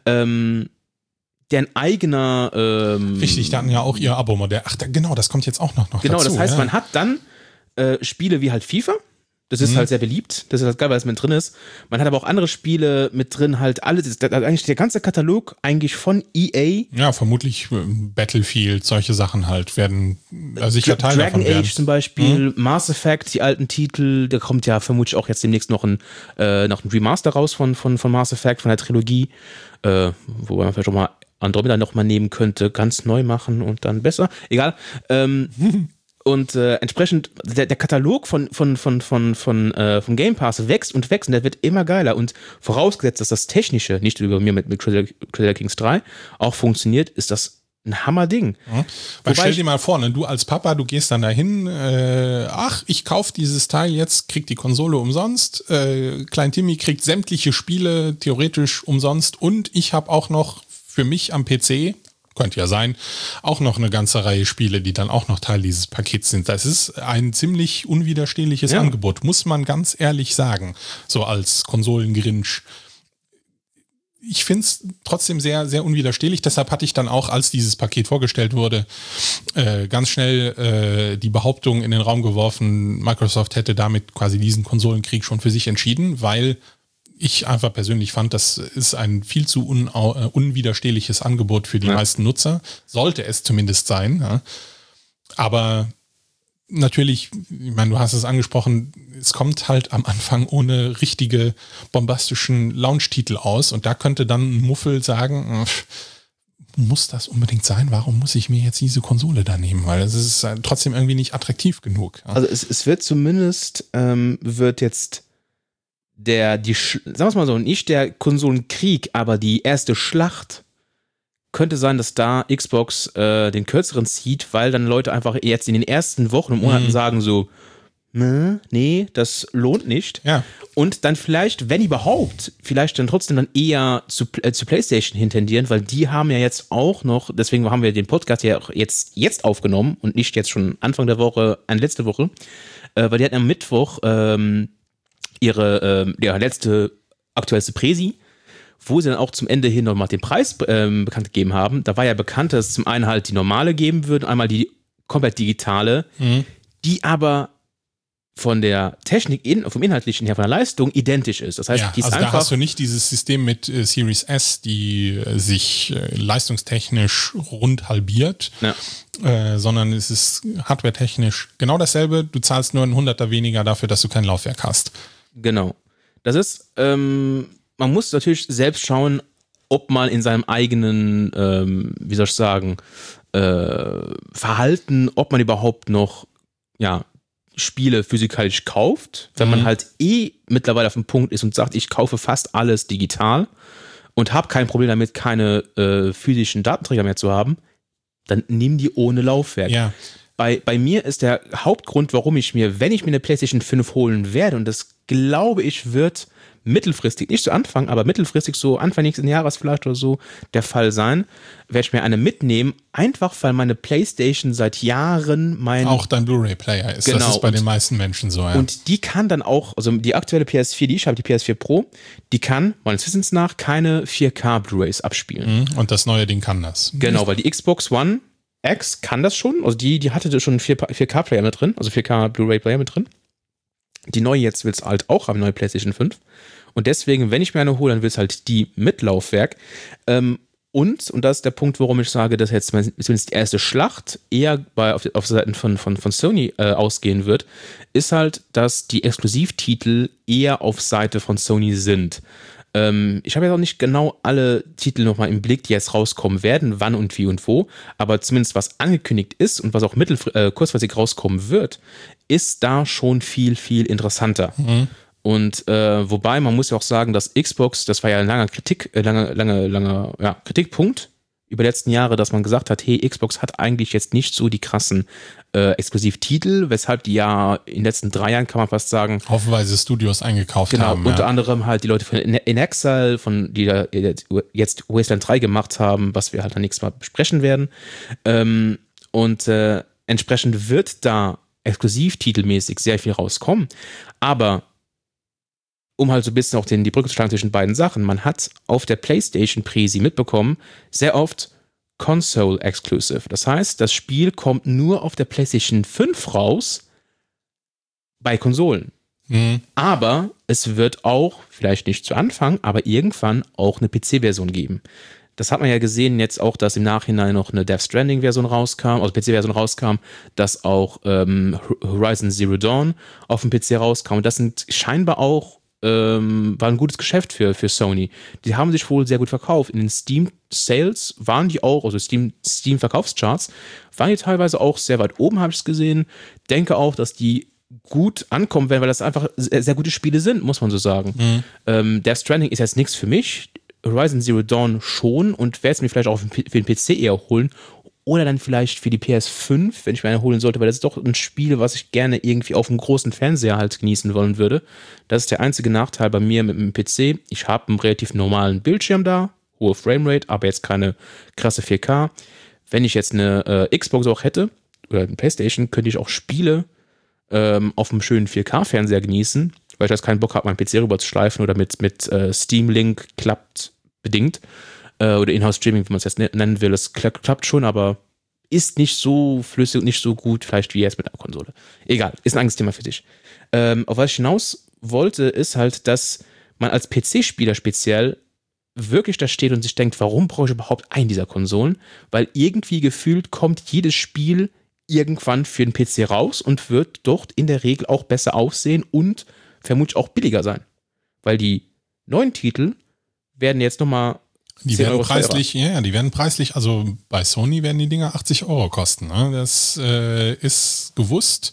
ähm, deren eigener ähm, Richtig, da hatten ja auch ihr Abo-Modell. Ach, da, genau, das kommt jetzt auch noch, noch genau, dazu. Genau, das heißt, ja. man hat dann äh, Spiele wie halt FIFA. Das ist mhm. halt sehr beliebt. Das ist halt geil, weil es mit drin ist. Man hat aber auch andere Spiele mit drin, halt alles. Eigentlich der ganze Katalog eigentlich von E A. Ja, vermutlich Battlefield, solche Sachen halt werden äh, sicher Teil Dragon davon werden. Age zum Beispiel, mhm. Mass Effect, die alten Titel. Da kommt ja vermutlich auch jetzt demnächst noch ein, äh, noch ein Remaster raus von, von, von Mass Effect, von der Trilogie. Äh, wo man vielleicht auch mal Andromeda noch mal nehmen könnte, ganz neu machen und dann besser. Egal. Ähm, Und äh, entsprechend, der, der Katalog von, von, von, von, von, äh, vom Game Pass wächst und wächst und der wird immer geiler. Und vorausgesetzt, dass das Technische, nicht über mir mit, mit Crusader Kings drei, auch funktioniert, ist das ein Hammerding. Ja. Weil stell dir mal vor, ne, du als Papa, du gehst dann dahin, äh, ach, ich kaufe dieses Teil jetzt, krieg die Konsole umsonst, äh, Klein Timmy kriegt sämtliche Spiele theoretisch umsonst und ich habe auch noch für mich am P C, könnte ja sein, auch noch eine ganze Reihe Spiele, die dann auch noch Teil dieses Pakets sind. Das ist ein ziemlich unwiderstehliches ja. Angebot, muss man ganz ehrlich sagen, so als Konsolengrinch. Ich finde es trotzdem sehr, sehr unwiderstehlich. Deshalb hatte ich dann auch, als dieses Paket vorgestellt wurde, äh, ganz schnell äh, die Behauptung in den Raum geworfen, Microsoft hätte damit quasi diesen Konsolenkrieg schon für sich entschieden, weil ich einfach persönlich fand, das ist ein viel zu un, uh, unwiderstehliches Angebot für die ja. meisten Nutzer. Sollte es zumindest sein. Ja. Aber natürlich, ich meine, du hast es angesprochen, es kommt halt am Anfang ohne richtige bombastischen Launch-Titel aus und da könnte dann ein Muffel sagen, muss das unbedingt sein? Warum muss ich mir jetzt diese Konsole da nehmen? Weil es ist trotzdem irgendwie nicht attraktiv genug. Ja. Also es, es wird zumindest, ähm, wird jetzt der, die, sagen wir es mal so, nicht der Konsolenkrieg, aber die erste Schlacht könnte sein, dass da Xbox äh, den kürzeren zieht, weil dann Leute einfach jetzt in den ersten Wochen und Monaten mhm. sagen so, nee, das lohnt nicht. Ja. Und dann vielleicht, wenn überhaupt, vielleicht dann trotzdem dann eher zu, äh, zu PlayStation hintendieren, weil die haben ja jetzt auch noch, deswegen haben wir den Podcast ja auch jetzt, jetzt aufgenommen und nicht jetzt schon Anfang der Woche, an letzte Woche, äh, weil die hatten am Mittwoch ähm, ihre, äh, ihre letzte aktuellste Präsi, wo sie dann auch zum Ende hin nochmal den Preis ähm, bekannt gegeben haben. Da war ja bekannt, dass es zum einen halt die normale geben würden, einmal die komplett digitale, mhm. die aber von der Technik, in, vom Inhaltlichen her, von der Leistung identisch ist. Das heißt, ja, die ist also einfach. Da hast du nicht dieses System mit äh, Series S, die äh, sich äh, leistungstechnisch rund halbiert, ja. äh, sondern es ist hardwaretechnisch genau dasselbe. Du zahlst nur ein Hunderter weniger dafür, dass du kein Laufwerk hast. Genau. Das ist, ähm, man muss natürlich selbst schauen, ob man in seinem eigenen, ähm, wie soll ich sagen, äh, Verhalten, ob man überhaupt noch, ja, Spiele physikalisch kauft, wenn mhm. man halt eh mittlerweile auf dem Punkt ist und sagt, ich kaufe fast alles digital und habe kein Problem damit, keine äh, physischen Datenträger mehr zu haben, dann nimm die ohne Laufwerk. Ja. Bei, bei mir ist der Hauptgrund, warum ich mir, wenn ich mir eine PlayStation fünf holen werde, und das glaube ich wird mittelfristig, nicht zu Anfang, aber mittelfristig so Anfang nächsten Jahres vielleicht oder so der Fall sein, werde ich mir eine mitnehmen, einfach weil meine PlayStation seit Jahren mein... Auch dein Blu-ray-Player ist. Genau, das ist bei und, den meisten Menschen so, ja. Und die kann dann auch, also die aktuelle P S vier, die ich habe, die P S vier Pro, die kann, meines Wissens nach, keine vier K Blu-rays abspielen. Und das neue Ding kann das. Genau, weil die Xbox One X kann das schon, also die, die hatte schon einen vier K Player mit drin, also vier K Blu-ray-Player mit drin. Die neue jetzt will es halt auch haben, neue PlayStation fünf. Und deswegen, wenn ich mir eine hole, dann will es halt die mit Laufwerk. Ähm, und, und das ist der Punkt, warum ich sage, dass jetzt zumindest die erste Schlacht eher bei, auf, auf Seiten von, von, von Sony äh, ausgehen wird, ist halt, dass die Exklusivtitel eher auf Seite von Sony sind. Ähm, ich habe jetzt auch nicht genau alle Titel nochmal im Blick, die jetzt rauskommen werden, wann und wie und wo, aber zumindest was angekündigt ist und was auch mittel, äh, kurzfristig rauskommen wird, ist da schon viel, viel interessanter. Mhm. Und äh, wobei, man muss ja auch sagen, dass Xbox, das war ja ein langer Kritik, äh, lange, lange, lange, ja, Kritikpunkt über die letzten Jahre, dass man gesagt hat, hey, Xbox hat eigentlich jetzt nicht so die krassen äh, Exklusivtitel, weshalb die ja in den letzten drei Jahren, kann man fast sagen, haufenweise Studios eingekauft genau, haben. Genau, unter ja. anderem halt die Leute von In Exile, von die da jetzt Wasteland drei gemacht haben, was wir halt dann nächstes Mal besprechen werden. Ähm, und äh, entsprechend wird da exklusivtitelmäßig sehr viel rauskommen. Aber um halt so ein bisschen auch den, die Brücke zu schlagen zwischen beiden Sachen, man hat auf der PlayStation-Presi mitbekommen, sehr oft Console-Exclusive. Das heißt, das Spiel kommt nur auf der PlayStation fünf raus bei Konsolen. Mhm. Aber es wird auch, vielleicht nicht zu Anfang, aber irgendwann auch eine P C-Version geben. Das hat man ja gesehen jetzt auch, dass im Nachhinein noch eine Death Stranding-Version rauskam, also P C-Version rauskam, dass auch ähm, Horizon Zero Dawn auf dem P C rauskam. Und das sind scheinbar auch Ähm, war ein gutes Geschäft für, für Sony. Die haben sich wohl sehr gut verkauft. In den Steam-Sales waren die auch, also Steam, Steam-Verkaufscharts, waren die teilweise auch sehr weit oben, habe ich es gesehen. Denke auch, dass die gut ankommen werden, weil das einfach sehr, sehr gute Spiele sind, muss man so sagen. Mhm. Ähm, Death Stranding ist jetzt nichts für mich. Horizon Zero Dawn schon und werde es mir vielleicht auch für den P C eher holen. Oder dann vielleicht für die P S fünf, wenn ich mir eine holen sollte, weil das ist doch ein Spiel, was ich gerne irgendwie auf einem großen Fernseher halt genießen wollen würde. Das ist der einzige Nachteil bei mir mit dem P C. Ich habe einen relativ normalen Bildschirm da, hohe Framerate, aber jetzt keine krasse vier K. Wenn ich jetzt eine äh, Xbox auch hätte, oder eine Playstation, könnte ich auch Spiele ähm, auf einem schönen vier K-Fernseher genießen, weil ich jetzt keinen Bock habe, meinen P C rüber zu schleifen oder mit, mit äh, Steam Link klappt bedingt. Oder Inhouse-Streaming, wie man es jetzt nennen will. Das klappt schon, aber ist nicht so flüssig und nicht so gut, vielleicht wie jetzt mit einer Konsole. Egal, ist ein eigenes Thema für dich. Ähm, auf was ich hinaus wollte, ist halt, dass man als P C-Spieler speziell wirklich da steht und sich denkt, warum brauche ich überhaupt einen dieser Konsolen? Weil irgendwie gefühlt kommt jedes Spiel irgendwann für den P C raus und wird dort in der Regel auch besser aussehen und vermutlich auch billiger sein. Weil die neuen Titel werden jetzt nochmal Die werden preislich, ja, ja, die werden preislich, also bei Sony werden die Dinger achtzig Euro kosten. Ne? Das äh, ist bewusst.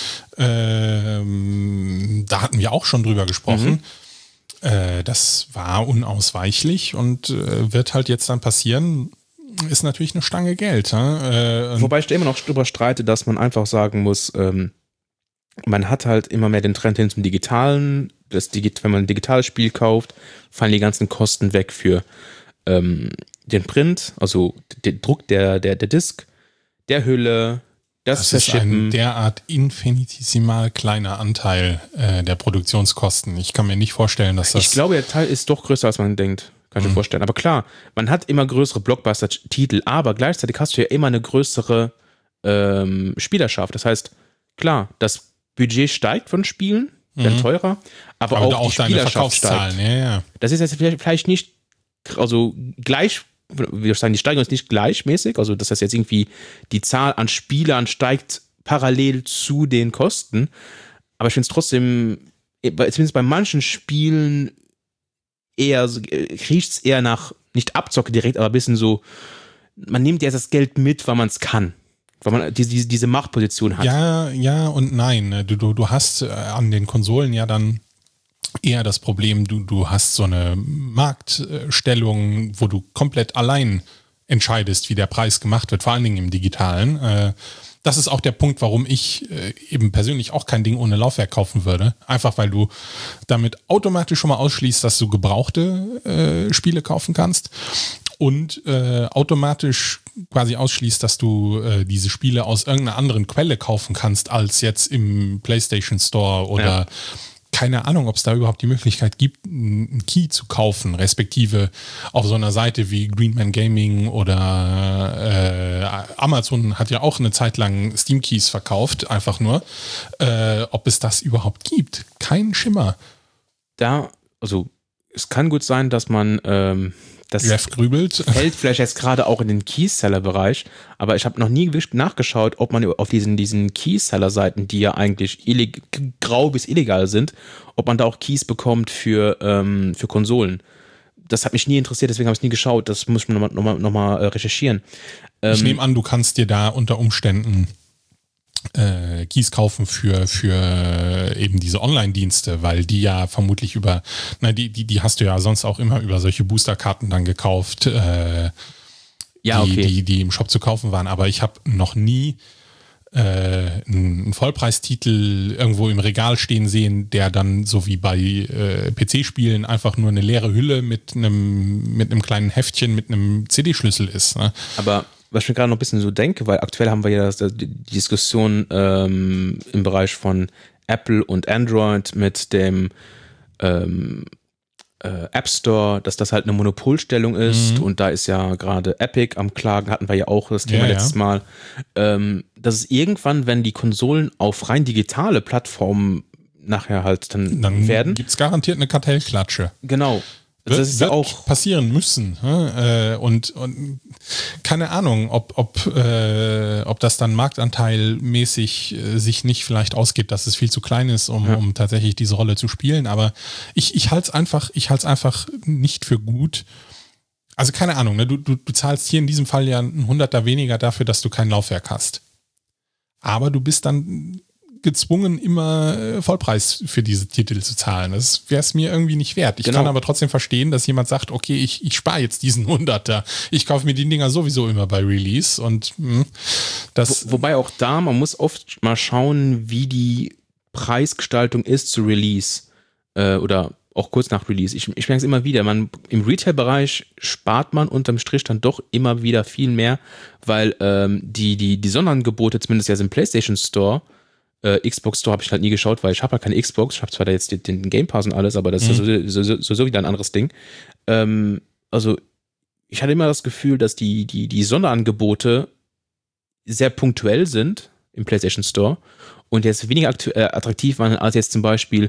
Ähm, da hatten wir auch schon drüber gesprochen. Mhm. Äh, das war unausweichlich und äh, wird halt jetzt dann passieren. Ist natürlich eine Stange Geld. Ne? Äh, Wobei ich da immer noch drüber streite, dass man einfach sagen muss, ähm, man hat halt immer mehr den Trend hin zum Digitalen. Das Digi- wenn man ein digitales Spiel kauft, fallen die ganzen Kosten weg für Ähm, den Print, also den Druck der, der, der Disk, der Hülle, das, das Verschippen. ist ein derart infinitesimal kleiner Anteil äh, der Produktionskosten. Ich kann mir nicht vorstellen, dass das... Ich glaube, der Teil ist doch größer, als man denkt. Kann ich mhm. mir vorstellen. Aber klar, man hat immer größere Blockbuster-Titel, aber gleichzeitig hast du ja immer eine größere ähm, Spielerschaft. Das heißt, klar, das Budget steigt von Spielen, werden mhm. teurer, aber, aber auch, auch die Spielerschaft steigt. Ja, ja. Das ist jetzt vielleicht, vielleicht nicht, also gleich, wie ich sagen, die Steigerung ist nicht gleichmäßig, also das heißt jetzt irgendwie, die Zahl an Spielern steigt parallel zu den Kosten, aber ich finde es trotzdem, zumindest bei manchen Spielen eher, riecht es eher nach, nicht Abzocke direkt, aber ein bisschen so, man nimmt ja das Geld mit, weil man es kann. Weil man diese, diese Machtposition hat. Ja, ja und nein. Du, du, du hast an den Konsolen ja dann eher das Problem, du, du hast so eine Marktstellung, wo du komplett allein entscheidest, wie der Preis gemacht wird, vor allen Dingen im Digitalen. Das ist auch der Punkt, warum ich eben persönlich auch kein Ding ohne Laufwerk kaufen würde. Einfach weil du damit automatisch schon mal ausschließt, dass du gebrauchte äh, Spiele kaufen kannst und äh, automatisch quasi ausschließt, dass du äh, diese Spiele aus irgendeiner anderen Quelle kaufen kannst, als jetzt im PlayStation Store oder ja. keine Ahnung, ob es da überhaupt die Möglichkeit gibt, einen Key zu kaufen, respektive auf so einer Seite wie Greenman Gaming oder äh, Amazon hat ja auch eine Zeit lang Steam Keys verkauft, einfach nur. Äh, ob es das überhaupt gibt, kein Schimmer. Da, also es kann gut sein, dass man ähm, das Jeff grübelt. Fällt vielleicht jetzt gerade auch in den Keyseller-Bereich, aber ich habe noch nie nachgeschaut, ob man auf diesen, diesen Keyseller-Seiten, die ja eigentlich illeg- grau bis illegal sind, ob man da auch Keys bekommt für, ähm, für Konsolen. Das hat mich nie interessiert, deswegen habe ich nie geschaut. Das muss ich nochmal noch mal, noch mal, äh, recherchieren. Ähm, ich nehme an, du kannst dir da unter Umständen Äh, Keys kaufen für, für eben diese Online-Dienste, weil die ja vermutlich über, na, die, die, die hast du ja sonst auch immer über solche Boosterkarten dann gekauft, äh, ja, die, okay. die, die im Shop zu kaufen waren. Aber ich habe noch nie äh, einen Vollpreistitel irgendwo im Regal stehen sehen, der dann so wie bei äh, P C-Spielen einfach nur eine leere Hülle mit einem, mit einem kleinen Heftchen mit einem C D-Schlüssel ist. Ne? Aber was ich mir gerade noch ein bisschen so denke, weil aktuell haben wir ja die Diskussion ähm, im Bereich von Apple und Android mit dem ähm, äh, App Store, dass das halt eine Monopolstellung ist mhm. und da ist ja gerade Epic am Klagen, hatten wir ja auch das Thema ja, letztes ja. Mal, ähm, dass es irgendwann, wenn die Konsolen auf rein digitale Plattformen nachher halt dann, dann werden. Gibt es garantiert eine Kartellklatsche. Genau. Also das ist ja auch passieren müssen. Und, und keine Ahnung, ob, ob, äh, ob das dann marktanteilmäßig äh, sich nicht vielleicht ausgeht, dass es viel zu klein ist, um, ja. um tatsächlich diese Rolle zu spielen. Aber ich, ich halte es einfach, ich halte es einfach nicht für gut. Also keine Ahnung, ne? du, du, du zahlst hier in diesem Fall ja ein Hunderter weniger dafür, dass du kein Laufwerk hast. Aber du bist dann gezwungen, immer Vollpreis für diese Titel zu zahlen. Das wäre es mir irgendwie nicht wert. Ich genau. kann aber trotzdem verstehen, dass jemand sagt, okay, ich, ich spare jetzt diesen Hunderter. Ich kaufe mir die Dinger sowieso immer bei Release und mh, das... Wo, wobei auch da, man muss oft mal schauen, wie die Preisgestaltung ist zu Release äh, oder auch kurz nach Release. Ich, ich merke es immer wieder, man im Retail-Bereich spart man unterm Strich dann doch immer wieder viel mehr, weil ähm, die, die, die Sonderangebote, zumindest jetzt im PlayStation Store, Xbox Store habe ich halt nie geschaut, weil ich habe halt keine Xbox. Ich habe zwar da jetzt den, den Game Pass und alles, aber das mhm. ist sowieso so, so, so wieder ein anderes Ding. Ähm, also ich hatte immer das Gefühl, dass die, die, die Sonderangebote sehr punktuell sind im PlayStation Store und jetzt weniger aktu- äh, attraktiv waren als jetzt zum Beispiel,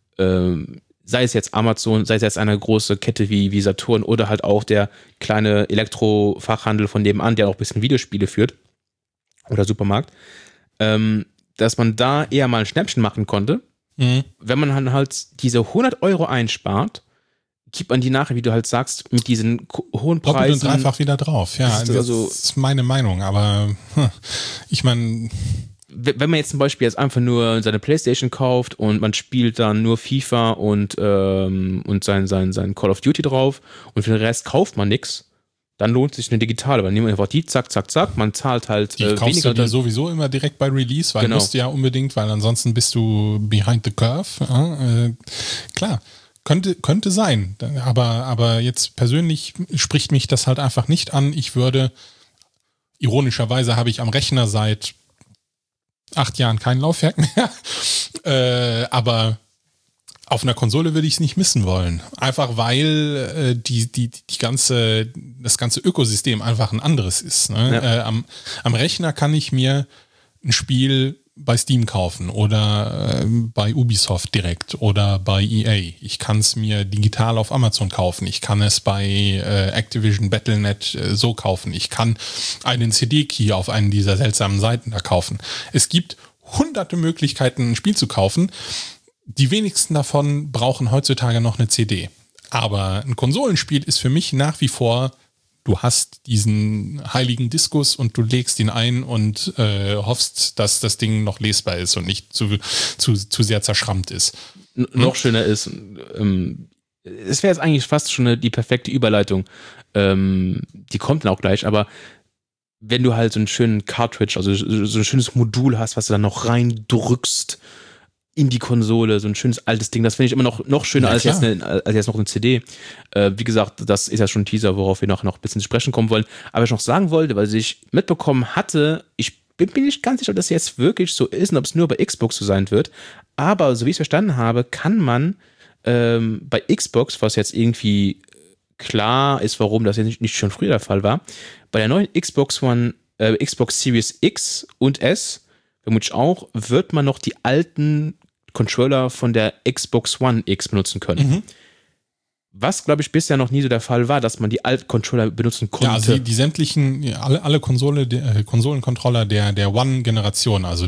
ähm, sei es jetzt Amazon, sei es jetzt eine große Kette wie, wie Saturn oder halt auch der kleine Elektrofachhandel von nebenan, der auch ein bisschen Videospiele führt oder Supermarkt. Ähm, dass man da eher mal ein Schnäppchen machen konnte. Mhm. Wenn man dann halt diese hundert Euro einspart, gibt man die nachher, wie du halt sagst, mit diesen hohen Preisen. Doppelt und dreifach wieder drauf. Ja, das ist, also, das ist meine Meinung, aber hm, ich meine... Wenn man jetzt zum Beispiel jetzt einfach nur seine Playstation kauft und man spielt dann nur FIFA und, ähm, und sein, sein, sein Call of Duty drauf und für den Rest kauft man nichts, dann lohnt sich eine digitale, weil nehmen wir einfach die, zack, zack, zack, man zahlt halt die äh, kaufst weniger. Du dir sowieso immer direkt bei Release, weil genau. musst du ja unbedingt, weil ansonsten bist du behind the curve. Ja, äh, klar, könnte, könnte sein, aber, aber jetzt persönlich spricht mich das halt einfach nicht an. Ich würde, ironischerweise habe ich am Rechner seit acht Jahren kein Laufwerk mehr, äh, aber Auf einer Konsole würde ich es nicht missen wollen. Einfach weil äh, die, die, die ganze, das ganze Ökosystem einfach ein anderes ist. Ne? Ja. Äh, am, am Rechner kann ich mir ein Spiel bei Steam kaufen oder äh, bei Ubisoft direkt oder bei E A. Ich kann es mir digital auf Amazon kaufen. Ich kann es bei äh, Activision Battle Punkt net äh, so kaufen. Ich kann einen C D-Key auf einen dieser seltsamen Seiten da kaufen. Es gibt hunderte Möglichkeiten, ein Spiel zu kaufen. Die wenigsten davon brauchen heutzutage noch eine C D. Aber ein Konsolenspiel ist für mich nach wie vor, du hast diesen heiligen Diskus und du legst ihn ein und äh, hoffst, dass das Ding noch lesbar ist und nicht zu, zu, zu sehr zerschrammt ist. N- hm? Noch schöner ist, ähm, es wäre jetzt eigentlich fast schon eine, die perfekte Überleitung. Ähm, die kommt dann auch gleich, aber wenn du halt so einen schönen Cartridge, also so ein schönes Modul hast, was du dann noch reindrückst in die Konsole, so ein schönes altes Ding, das finde ich immer noch, noch schöner ja, als, jetzt eine, als jetzt noch eine C D. Äh, wie gesagt, das ist ja schon ein Teaser, worauf wir noch, noch ein bisschen zu sprechen kommen wollen. Aber ich noch sagen wollte, weil ich mitbekommen hatte, ich bin, bin nicht ganz sicher, ob das jetzt wirklich so ist und ob es nur bei Xbox so sein wird. Aber so wie ich es verstanden habe, kann man ähm, bei Xbox, was jetzt irgendwie klar ist, warum das jetzt nicht, nicht schon früher der Fall war, bei der neuen Xbox One, äh, Xbox Series X und S, vermutlich auch, wird man noch die alten Controller von der Xbox One X benutzen können. Mhm. Was, glaube ich, bisher noch nie so der Fall war, dass man die alten Controller benutzen konnte. Ja, also die, die sämtlichen, alle, alle Konsole, der, Konsolencontroller der, der One-Generation, also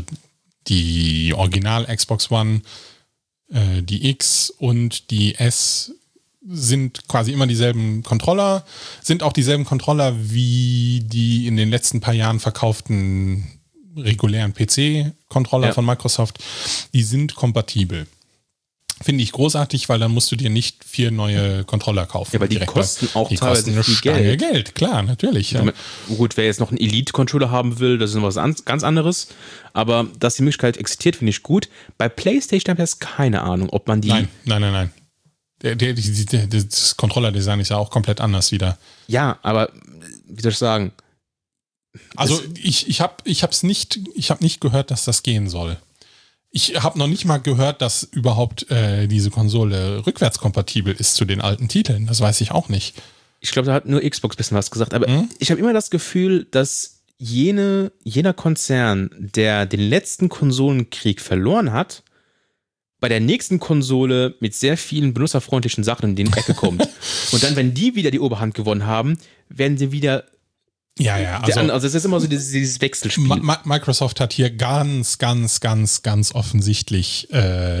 die Original Xbox One, äh, die X und die S, sind quasi immer dieselben Controller, sind auch dieselben Controller wie die in den letzten paar Jahren verkauften regulären P C-Controller ja. von Microsoft. Die sind kompatibel. Finde ich großartig, weil dann musst du dir nicht vier neue Controller kaufen. Ja, aber die kosten auch die teilweise kosten viel Geld. Geld. Klar, natürlich. Ja. Gut, wer jetzt noch einen Elite-Controller haben will, das ist was ganz anderes. Aber dass die Möglichkeit existiert, finde ich gut. Bei PlayStation habe ich jetzt keine Ahnung, ob man die... Nein, nein, nein, nein. Der, der, der, das Controller-Design ist ja auch komplett anders wieder. Ja, aber wie soll ich sagen? Also ich, ich habe ich hab's nicht, ich habe nicht gehört, dass das gehen soll. Ich habe noch nicht mal gehört, dass überhaupt äh, diese Konsole rückwärtskompatibel ist zu den alten Titeln. Das weiß ich auch nicht. Ich glaube, da hat nur Xbox ein bisschen was gesagt. Aber hm? ich habe immer das Gefühl, dass jene, jener Konzern, der den letzten Konsolenkrieg verloren hat, bei der nächsten Konsole mit sehr vielen benutzerfreundlichen Sachen in die Ecke kommt. Und dann, wenn die wieder die Oberhand gewonnen haben, werden sie wieder... Ja, ja. Also, also es ist immer so dieses, dieses Wechselspiel. Ma- Microsoft hat hier ganz, ganz, ganz, ganz offensichtlich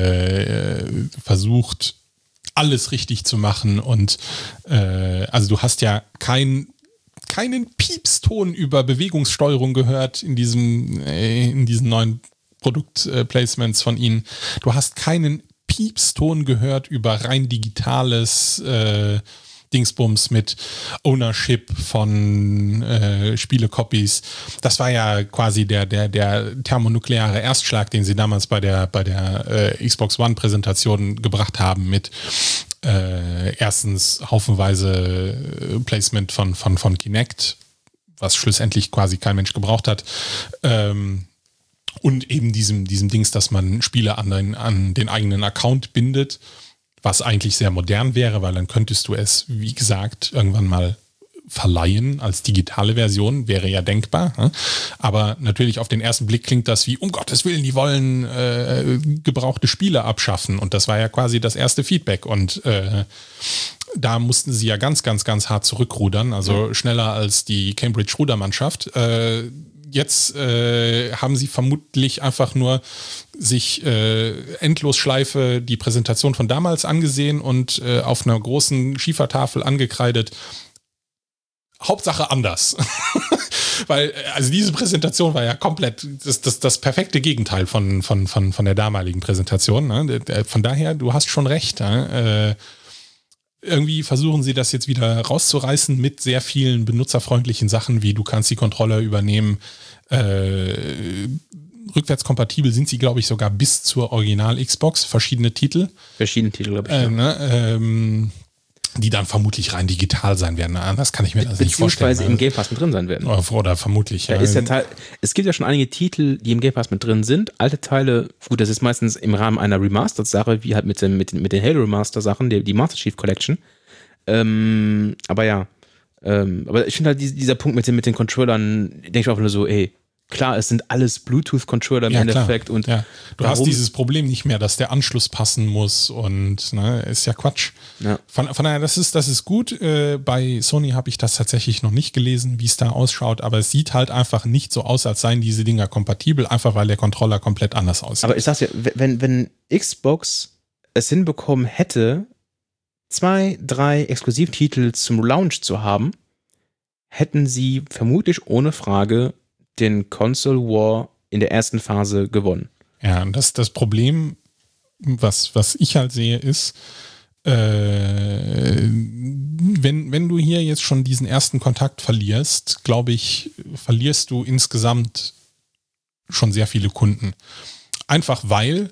äh, versucht, alles richtig zu machen. Und äh, also du hast ja kein, keinen Piepston über Bewegungssteuerung gehört in diesem, äh, in diesen neuen Produktplacements von ihnen. Du hast keinen Piepston gehört über rein digitales äh, Dingsbums mit Ownership von äh, Spielecopies. Das war ja quasi der, der, der thermonukleare Erstschlag, den sie damals bei der, bei der äh, Xbox One-Präsentation gebracht haben mit äh, erstens haufenweise Placement von, von, von Kinect, was schlussendlich quasi kein Mensch gebraucht hat. Ähm, und eben diesem, diesem Dings, dass man Spiele an den, an den eigenen Account bindet, was eigentlich sehr modern wäre, weil dann könntest du es, wie gesagt, irgendwann mal verleihen als digitale Version, wäre ja denkbar. Ne? Aber natürlich auf den ersten Blick klingt das wie, um Gottes Willen, die wollen äh, gebrauchte Spiele abschaffen. Und das war ja quasi das erste Feedback. Und äh, da mussten sie ja ganz, ganz, ganz hart zurückrudern, also schneller als die Cambridge-Rudermannschaft. Äh, Jetzt äh, haben sie vermutlich einfach nur sich äh, Endlosschleife die Präsentation von damals angesehen und äh, auf einer großen Schiefertafel angekreidet. Hauptsache anders. Weil, also diese Präsentation war ja komplett das, das, das perfekte Gegenteil von, von, von, von der damaligen Präsentation. Ne? Von daher, du hast schon recht. Ne? Äh, Irgendwie versuchen sie das jetzt wieder rauszureißen mit sehr vielen benutzerfreundlichen Sachen, wie du kannst die Controller übernehmen. Äh, rückwärtskompatibel sind sie, glaube ich, sogar bis zur Original-Xbox. Verschiedene Titel. Verschiedene Titel, glaube ich. Äh, ne, ähm, die dann vermutlich rein digital sein werden. Das kann ich mir das nicht vorstellen. Beziehungsweise im Game Pass mit drin sein werden. Oder, oder vermutlich. Da ja. ist der Teil, es gibt ja schon einige Titel, die im Game Pass mit drin sind. Alte Teile, gut, das ist meistens im Rahmen einer Remastered-Sache, wie halt mit, dem, mit, den, mit den Halo Remaster-Sachen, die, die Master Chief Collection. Ähm, aber ja, ähm, aber ich finde halt dieser Punkt mit den, mit den Controllern, denke ich auch nur so, ey, klar, es sind alles Bluetooth-Controller im ja, Endeffekt. Klar. Und ja. Du warum? hast dieses Problem nicht mehr, dass der Anschluss passen muss und ne, ist ja Quatsch. Ja. Von, von daher, das ist, das ist gut. Äh, bei Sony habe ich das tatsächlich noch nicht gelesen, wie es da ausschaut, aber es sieht halt einfach nicht so aus, als seien diese Dinger kompatibel, einfach weil der Controller komplett anders aussieht. Aber ich sag's ja, wenn, wenn Xbox es hinbekommen hätte, zwei, drei Exklusivtitel zum Launch zu haben, hätten sie vermutlich ohne Frage den Console War in der ersten Phase gewonnen. Ja, und das, das Problem, was, was ich halt sehe, ist, äh, wenn, wenn du hier jetzt schon diesen ersten Kontakt verlierst, glaube ich, verlierst du insgesamt schon sehr viele Kunden. Einfach weil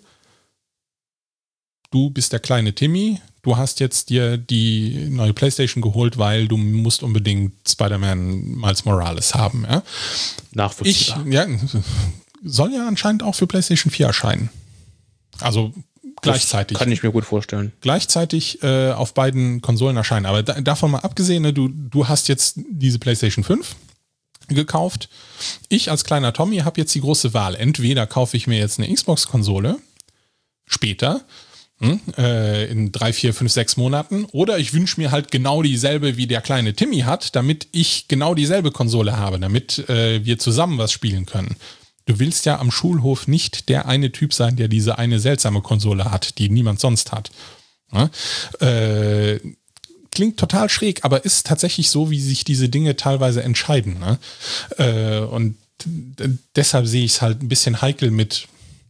du bist der kleine Timmy, du hast jetzt dir die neue PlayStation geholt, weil du musst unbedingt Spider-Man Miles Morales haben. Ja? Nachvollziehbar. Ich, ja, soll ja anscheinend auch für PlayStation vier erscheinen. Also gleichzeitig. Das kann ich mir gut vorstellen. Gleichzeitig äh, auf beiden Konsolen erscheinen. Aber da, davon mal abgesehen, ne, du, du hast jetzt diese PlayStation fünf gekauft. Ich als kleiner Tommy habe jetzt die große Wahl. Entweder kaufe ich mir jetzt eine Xbox-Konsole später, Hm, äh, in drei, vier, fünf, sechs Monaten. Oder ich wünsche mir halt genau dieselbe, wie der kleine Timmy hat, damit ich genau dieselbe Konsole habe, damit äh, wir zusammen was spielen können. Du willst ja am Schulhof nicht der eine Typ sein, der diese eine seltsame Konsole hat, die niemand sonst hat. Ja? Äh, klingt total schräg, aber ist tatsächlich so, wie sich diese Dinge teilweise entscheiden. Ne? Äh, und d- deshalb sehe ich es halt ein bisschen heikel mit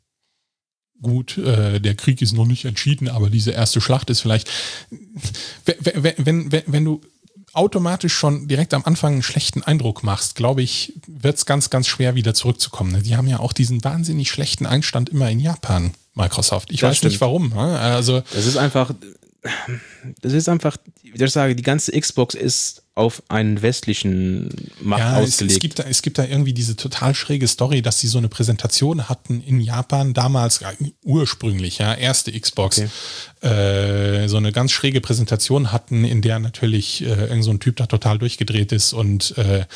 gut, äh, der Krieg ist noch nicht entschieden, aber diese erste Schlacht ist vielleicht, wenn, wenn, wenn, wenn du automatisch schon direkt am Anfang einen schlechten Eindruck machst, glaube ich, wird es ganz, ganz schwer wieder zurückzukommen. Die haben ja auch diesen wahnsinnig schlechten Einstand immer in Japan, Microsoft. Ich Das weiß stimmt. nicht warum. Also Das ist einfach, das ist einfach, wie soll ich sagen, die ganze Xbox ist auf einen westlichen Markt ja, es, ausgelegt. es, gibt da, es gibt da irgendwie diese total schräge Story, dass sie so eine Präsentation hatten in Japan, damals ja, ursprünglich, ja, erste Xbox, okay. äh, so eine ganz schräge Präsentation hatten, in der natürlich äh, irgend so ein Typ da total durchgedreht ist und äh,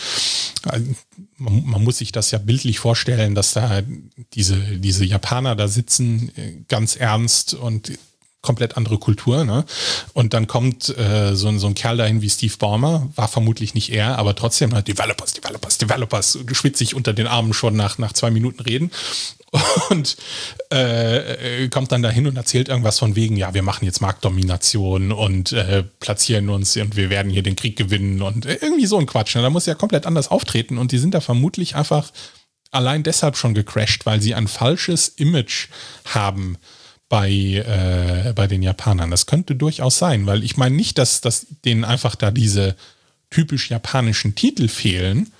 man, man muss sich das ja bildlich vorstellen, dass da diese, diese Japaner da sitzen, ganz ernst und komplett andere Kultur, ne? Und dann kommt äh, so, so ein Kerl dahin wie Steve Ballmer, war vermutlich nicht er, aber trotzdem halt Developers, Developers, Developers, schwitzig unter den Armen schon nach, nach zwei Minuten reden und äh, kommt dann dahin und erzählt irgendwas von wegen, ja, wir machen jetzt Marktdomination und äh, platzieren uns und wir werden hier den Krieg gewinnen und irgendwie so ein Quatsch. Ne? Da muss ja komplett anders auftreten und die sind da vermutlich einfach allein deshalb schon gecrashed, weil sie ein falsches Image haben bei, äh, bei den Japanern. Das könnte durchaus sein, weil ich meine nicht, dass, dass denen einfach da diese typisch japanischen Titel fehlen,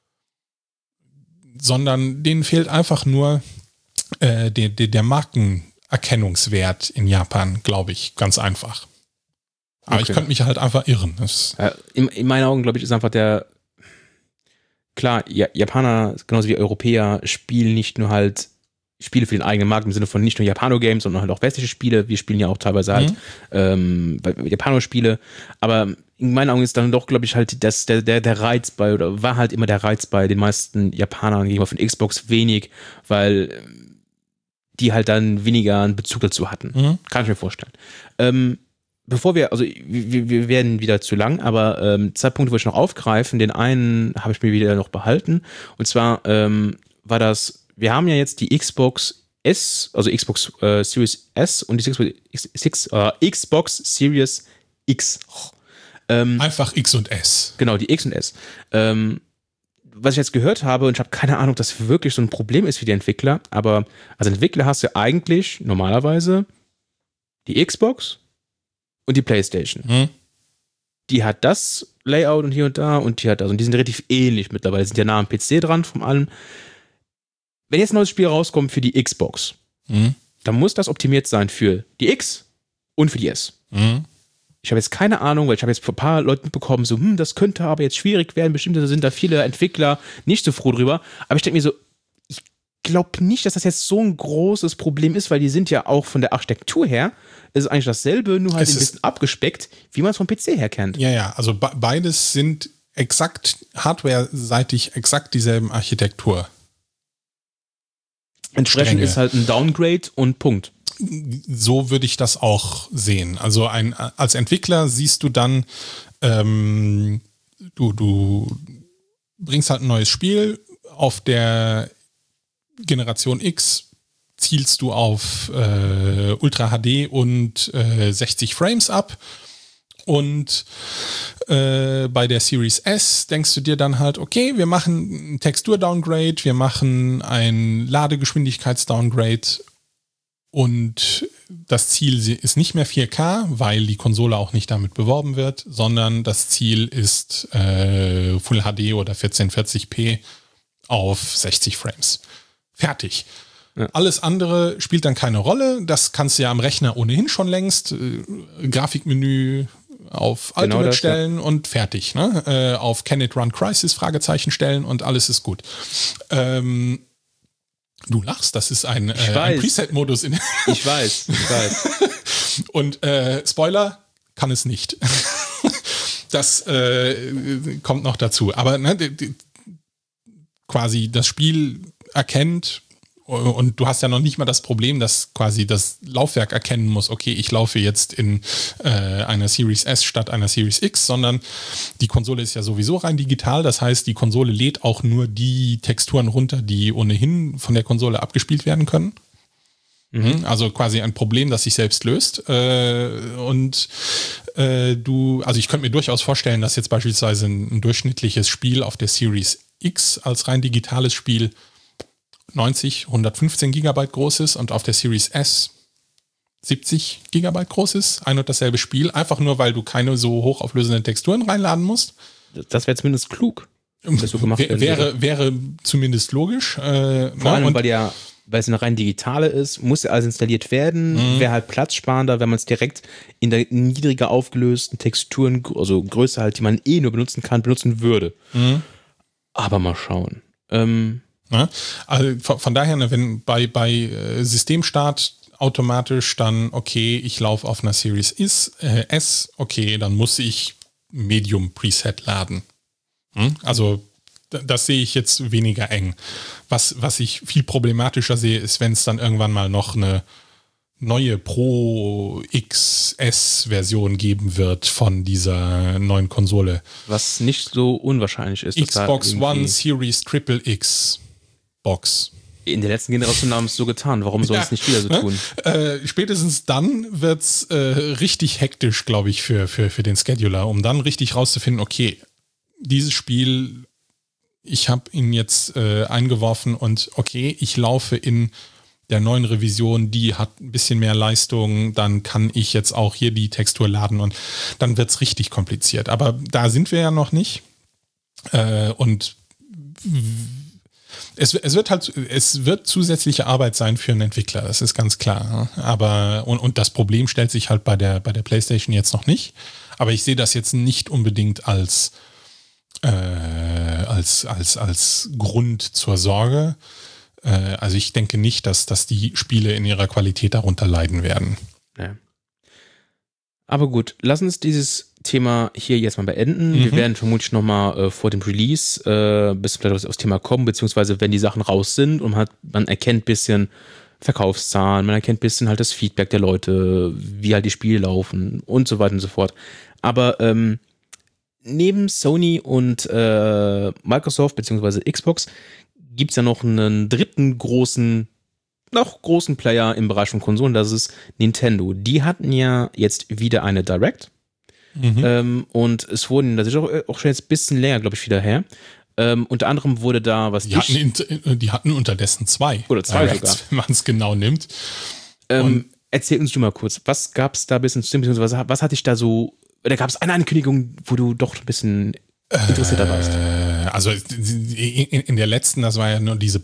sondern denen fehlt einfach nur äh, der, der, der Markenerkennungswert in Japan, glaube ich, ganz einfach. Aber okay. Ich könnte mich halt einfach irren. Das ja, in, in meinen Augen, glaube ich, ist einfach der klar, Japaner, genauso wie Europäer, spielen nicht nur halt Spiele für den eigenen Markt im Sinne von nicht nur Japano-Games, sondern halt auch westliche Spiele. Wir spielen ja auch teilweise halt mhm. ähm, Japano-Spiele. Aber in meinen Augen ist dann doch, glaube ich, halt das, der, der, der Reiz bei, oder war halt immer der Reiz bei den meisten Japanern gegenüber von Xbox wenig, weil die halt dann weniger einen Bezug dazu hatten. Mhm. Kann ich mir vorstellen. Ähm, bevor wir, also wir, wir werden wieder zu lang, aber ähm, zwei Punkte wollte ich noch aufgreifen. Den einen habe ich mir wieder noch behalten. Und zwar ähm, war das, wir haben ja jetzt die Xbox S, also Xbox äh, Series S und die Xbox, X, äh, Xbox Series X. Ähm, Einfach X und S. Genau, die X und S. Ähm, was ich jetzt gehört habe, und ich habe keine Ahnung, ob das wirklich so ein Problem ist für die Entwickler, aber als Entwickler hast du eigentlich normalerweise die Xbox und die PlayStation. Hm. Die hat das Layout und hier und da und die hat das. Und die sind relativ ähnlich mittlerweile. Die sind ja nah am P C dran, von allem. Wenn jetzt ein neues Spiel rauskommt für die Xbox, mhm. dann muss das optimiert sein für die X und für die S. Mhm. Ich habe jetzt keine Ahnung, weil ich habe jetzt von ein paar Leuten mitbekommen, so, hm, das könnte aber jetzt schwierig werden, bestimmt sind da viele Entwickler nicht so froh drüber. Aber ich denke mir so, ich glaube nicht, dass das jetzt so ein großes Problem ist, weil die sind ja auch von der Architektur her, ist eigentlich dasselbe, nur halt Es ein bisschen abgespeckt, wie man es vom P C her kennt. Ja, ja, also be- beides sind exakt, hardware-seitig exakt dieselben Architektur. Entsprechend Strenge. ist halt ein Downgrade und Punkt. So würde ich das auch sehen. Also ein, als Entwickler siehst du dann, ähm, du, du bringst halt ein neues Spiel. Auf der Generation X zielst du auf äh, Ultra H D und äh, sechzig Frames ab. Und äh, bei der Series S denkst du dir dann halt, okay, wir machen ein Textur-Downgrade, wir machen ein Ladegeschwindigkeits-Downgrade. Und das Ziel ist nicht mehr vier K, weil die Konsole auch nicht damit beworben wird, sondern das Ziel ist äh, Full H D oder vierzehnhundertvierzig p auf sechzig Frames. Fertig. Ja. Alles andere spielt dann keine Rolle. Das kannst du ja am Rechner ohnehin schon längst. Äh, Grafikmenü auf Ultimate genau das, stellen ja. und fertig. Ne? Äh, auf Can it run Crisis? Fragezeichen stellen und alles ist gut. Ähm, Du lachst, das ist ein, äh, ein Preset-Modus. In ich weiß, ich weiß. Und äh, Spoiler, kann es nicht. Das äh, kommt noch dazu. Aber ne, die, die, quasi das Spiel erkennt, und du hast ja noch nicht mal das Problem, dass quasi das Laufwerk erkennen muss, okay, ich laufe jetzt in äh, einer Series S statt einer Series X, sondern die Konsole ist ja sowieso rein digital. Das heißt, die Konsole lädt auch nur die Texturen runter, die ohnehin von der Konsole abgespielt werden können. Mhm. Also quasi ein Problem, das sich selbst löst. Äh, und äh, du, also ich könnte mir durchaus vorstellen, dass jetzt beispielsweise ein, ein durchschnittliches Spiel auf der Series X als rein digitales Spiel neunzig, hundertfünfzehn Gigabyte groß ist und auf der Series S siebzig Gigabyte groß ist. Ein und dasselbe Spiel. Einfach nur, weil du keine so hochauflösenden Texturen reinladen musst. Das wäre zumindest klug. Das so gemacht wäre, wäre, wäre zumindest logisch. Äh, Vor allem, weil ja, weil es eine rein digitale ist, muss ja alles installiert werden. Mhm. Wäre halt platzsparender, wenn man es direkt in der niedriger aufgelösten Texturen, also Größe halt, die man eh nur benutzen kann, benutzen würde. Mhm. Aber mal schauen. Ähm, Ja, also von, von daher, ne, wenn bei, bei äh, Systemstart automatisch dann, okay, ich laufe auf einer Series S, äh, S, okay, dann muss ich Medium Preset laden. Hm? Also d- das sehe ich jetzt weniger eng. Was, was ich viel problematischer sehe, ist, wenn es dann irgendwann mal noch eine neue Pro X S-Version geben wird von dieser neuen Konsole. Was nicht so unwahrscheinlich ist. Xbox One Series Triple X Box. In der letzten Generation haben es so getan. Warum soll Ja, es nicht wieder so ne? tun? Äh, spätestens dann wird es äh, richtig hektisch, glaube ich, für, für, für den Scheduler, um dann richtig rauszufinden, okay, dieses Spiel, ich habe ihn jetzt äh, eingeworfen und okay, ich laufe in der neuen Revision, die hat ein bisschen mehr Leistung, dann kann ich jetzt auch hier die Textur laden und dann wird es richtig kompliziert. Aber da sind wir ja noch nicht. Äh, und Es, es wird halt, es wird zusätzliche Arbeit sein für einen Entwickler, das ist ganz klar. Aber, und, und das Problem stellt sich halt bei der, bei der PlayStation jetzt noch nicht. Aber ich sehe das jetzt nicht unbedingt als, äh, als, als, als Grund zur Sorge. Äh, also ich denke nicht, dass, dass die Spiele in ihrer Qualität darunter leiden werden. Ja. Aber gut, lass uns dieses Thema hier jetzt mal beenden. Mhm. Wir werden vermutlich nochmal äh, vor dem Release äh, bis vielleicht aufs Thema kommen, beziehungsweise wenn die Sachen raus sind und man, hat, man erkennt ein bisschen Verkaufszahlen, man erkennt ein bisschen halt das Feedback der Leute, wie halt die Spiele laufen und so weiter und so fort. Aber ähm, neben Sony und äh, Microsoft beziehungsweise Xbox gibt es ja noch einen dritten großen noch großen Player im Bereich von Konsolen, das ist Nintendo. Die hatten ja jetzt wieder eine Direct. Mhm. Ähm, und es wurden, das ist auch, auch schon jetzt ein bisschen länger, glaube ich, wieder her. Ähm, unter anderem wurde da, was die hatten, in, die hatten unterdessen zwei. Oder zwei Directs, sogar. wenn man es genau nimmt. Ähm, erzähl uns du mal kurz, was gab es da ein bisschen, beziehungsweise was, was hatte ich da so, oder gab es eine Ankündigung, wo du doch ein bisschen interessierter warst? Also in der letzten, das war ja nur diese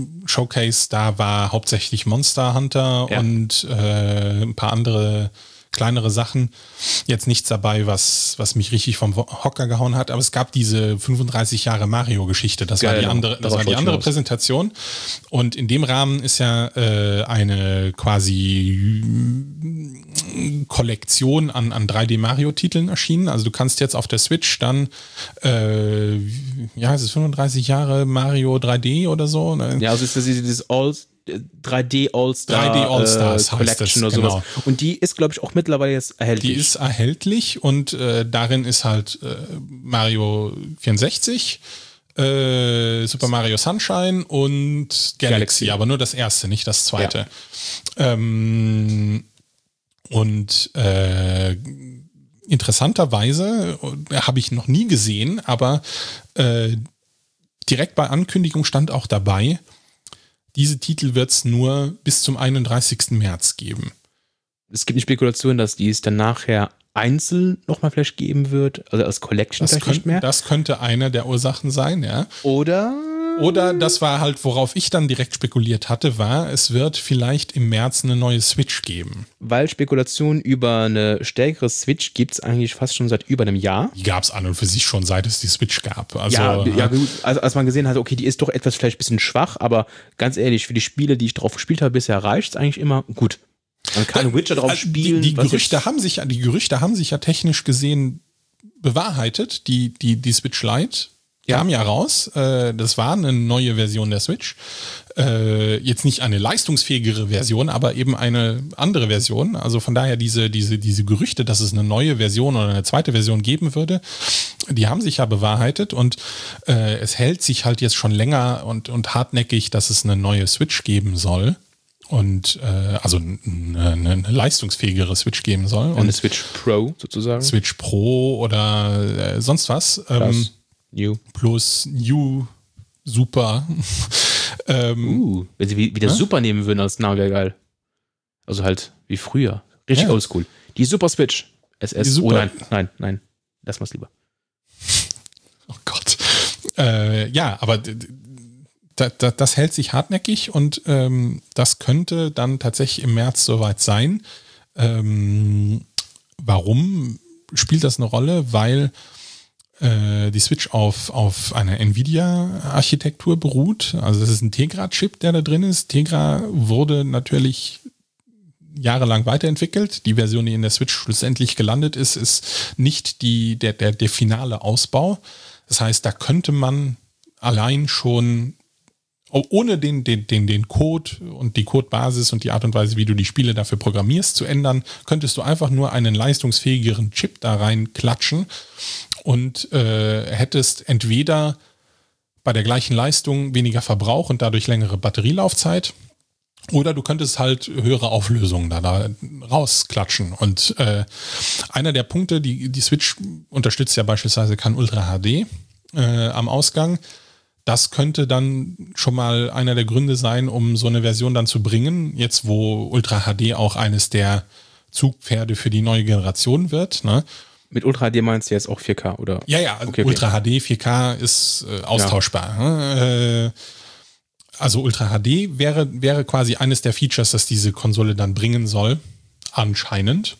Partner-Showcase, da war hauptsächlich Monster Hunter ja. und äh, ein paar andere kleinere Sachen. Jetzt nichts dabei, was, was mich richtig vom Hocker gehauen hat, aber es gab diese fünfunddreißig Jahre Mario-Geschichte. Das war die andere, das war die andere Präsentation. Und in dem Rahmen ist ja äh, eine quasi Kollektion an, an drei D-Mario-Titeln erschienen. Also du kannst jetzt auf der Switch dann, äh, ja, es ist fünfunddreißig Jahre Mario drei D oder so. Ne? Ja, also ist das dieses All drei D All-Star drei D All-Stars äh, Collection oder genau. sowas. Und die ist, glaube ich, auch mittlerweile jetzt erhältlich. Die ist erhältlich und äh, darin ist halt äh, Mario vierundsechzig, äh, Super Mario Sunshine und Galaxy, Galaxy, aber nur das erste, nicht das zweite. Ja. Ähm, und äh, interessanterweise äh, habe ich noch nie gesehen, aber äh, direkt bei Ankündigung stand auch dabei, diese Titel wird es nur bis zum einunddreißigsten März geben. Es gibt eine Spekulation, dass die es dann nachher einzeln nochmal vielleicht geben wird, also als Collection das vielleicht könnte, nicht mehr. Das könnte eine der Ursachen sein, ja. Oder... Oder das war halt, worauf ich dann direkt spekuliert hatte, war, es wird vielleicht im März eine neue Switch geben. Weil Spekulationen über eine stärkere Switch gibt es eigentlich fast schon seit über einem Jahr. Die gab es an und für sich schon, seit es die Switch gab. Also, ja, ja gut, also als man gesehen hat, okay, die ist doch etwas vielleicht ein bisschen schwach, aber ganz ehrlich, für die Spiele, die ich drauf gespielt habe, bisher reicht es eigentlich immer gut. Man kann Witcher drauf spielen. Die, die, Gerüchte haben sich, die Gerüchte haben sich ja technisch gesehen bewahrheitet, die, die, die Switch Lite. Kam ja raus, äh, das war eine neue Version der Switch. Äh, jetzt nicht eine leistungsfähigere Version, aber eben eine andere Version. Also von daher diese, diese, diese Gerüchte, dass es eine neue Version oder eine zweite Version geben würde, die haben sich ja bewahrheitet und äh, es hält sich halt jetzt schon länger und, und hartnäckig, dass es eine neue Switch geben soll. Und äh, also eine, eine leistungsfähigere Switch geben soll. Und eine Switch Pro sozusagen. Switch Pro oder äh, sonst was. Ähm, New. Plus New Super. ähm, uh, wenn sie wieder ja? Super nehmen würden als Name, wäre geil. Also halt wie früher. Richtig ja. oldschool. Die Super Switch. S S. Super. Oh nein, nein, nein. Lass mal's lieber. Oh Gott. Äh, ja, aber da, da, das hält sich hartnäckig und ähm, das könnte dann tatsächlich im März soweit sein. Ähm, warum spielt das eine Rolle? Weil die Switch auf, auf einer Nvidia-Architektur beruht. Also das ist ein Tegra-Chip, der da drin ist. Tegra wurde natürlich jahrelang weiterentwickelt. Die Version, die in der Switch schlussendlich gelandet ist, ist nicht die, der, der, der finale Ausbau. Das heißt, da könnte man allein schon ohne den, den, den, den Code und die Codebasis und die Art und Weise, wie du die Spiele dafür programmierst, zu ändern, könntest du einfach nur einen leistungsfähigeren Chip da rein klatschen und äh, hättest entweder bei der gleichen Leistung weniger Verbrauch und dadurch längere Batterielaufzeit oder du könntest halt höhere Auflösungen da, da rausklatschen. Und äh, einer der Punkte, die, die Switch unterstützt ja beispielsweise kein Ultra H D äh, am Ausgang. Das könnte dann schon mal einer der Gründe sein, um so eine Version dann zu bringen, jetzt wo Ultra H D auch eines der Zugpferde für die neue Generation wird. Ne? Mit Ultra H D meinst du jetzt auch vier K, oder? Ja, ja, okay, Ultra okay. H D, vier K ist äh, austauschbar. Ja. Ne? Äh, also Ultra H D wäre, wäre quasi eines der Features, das diese Konsole dann bringen soll, anscheinend.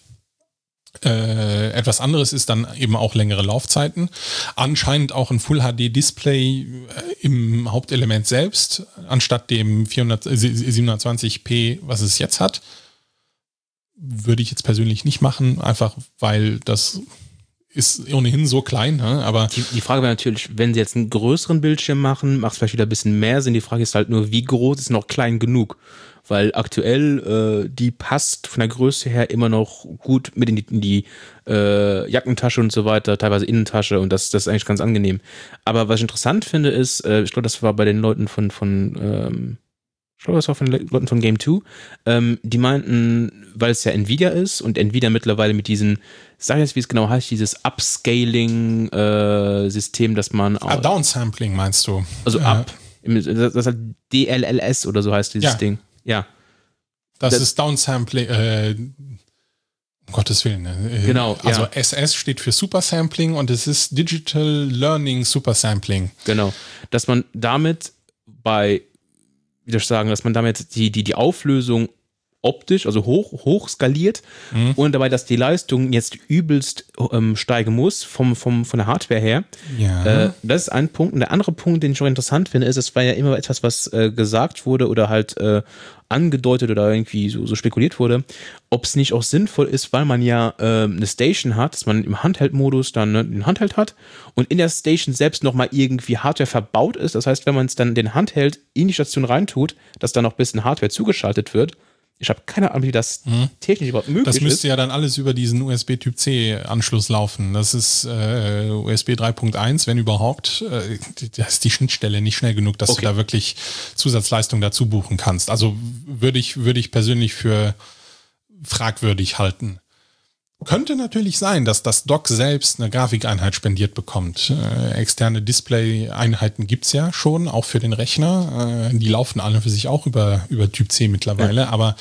Äh, etwas anderes ist dann eben auch längere Laufzeiten. Anscheinend auch ein Full H D Display äh, im Hauptelement selbst, anstatt dem siebenhundertzwanzig p, was es jetzt hat. Würde ich jetzt persönlich nicht machen, einfach weil das ist ohnehin so klein. Ne? Aber die, die Frage wäre natürlich, wenn sie jetzt einen größeren Bildschirm machen, macht es vielleicht wieder ein bisschen mehr Sinn. Die Frage ist halt nur, wie groß ist noch klein genug? Weil aktuell, äh, die passt von der Größe her immer noch gut mit in die, in die äh, Jackentasche und so weiter, teilweise Innentasche und das, das ist eigentlich ganz angenehm. Aber was ich interessant finde ist, äh, ich glaube, das war bei den Leuten von, von ähm, ich glaube, das war von den Leuten von Game zwei, ähm, die meinten, weil es ja Nvidia ist und Nvidia mittlerweile mit diesen, sag ich jetzt, wie es genau heißt, dieses Upscaling-System, äh, dass man auch... Ah, Downsampling meinst du? Also ja. Up. Das ist halt D L L S oder so heißt dieses ja. Ding. Ja. Das, das ist Downsampling, äh, um Gottes Willen. Ne? Genau. Also ja. S S steht für Supersampling und es ist Digital Learning Supersampling. Genau. Dass man damit bei, wie soll ich sagen, dass man damit die, die, die Auflösung optisch, also hoch, hoch skaliert, mhm. ohne dabei, dass die Leistung jetzt übelst ähm, steigen muss vom, vom, von der Hardware her. Ja. Äh, das ist ein Punkt. Und der andere Punkt, den ich auch interessant finde, ist, es war ja immer etwas, was äh, gesagt wurde oder halt äh, angedeutet oder irgendwie so, so spekuliert wurde, ob es nicht auch sinnvoll ist, weil man ja äh, eine Station hat, dass man im Handheld-Modus dann ne, den Handheld hat und in der Station selbst nochmal irgendwie Hardware verbaut ist. Das heißt, wenn man es dann den Handheld in die Station reintut, dass da noch ein bisschen Hardware zugeschaltet wird. Ich habe keine Ahnung, wie das hm. technisch überhaupt möglich ist. Das müsste ist. ja dann alles über diesen U S B Typ C Anschluss laufen. Das ist äh, U S B drei Punkt eins, wenn überhaupt. Äh, da ist die Schnittstelle nicht schnell genug, dass okay. du da wirklich Zusatzleistung dazu buchen kannst. Also würde ich, würde ich persönlich für fragwürdig halten. Könnte natürlich sein, dass das Dock selbst eine Grafikeinheit spendiert bekommt. Äh, externe Display-Einheiten gibt es ja schon, auch für den Rechner. Äh, die laufen alle für sich auch über, über Typ C mittlerweile, ja. aber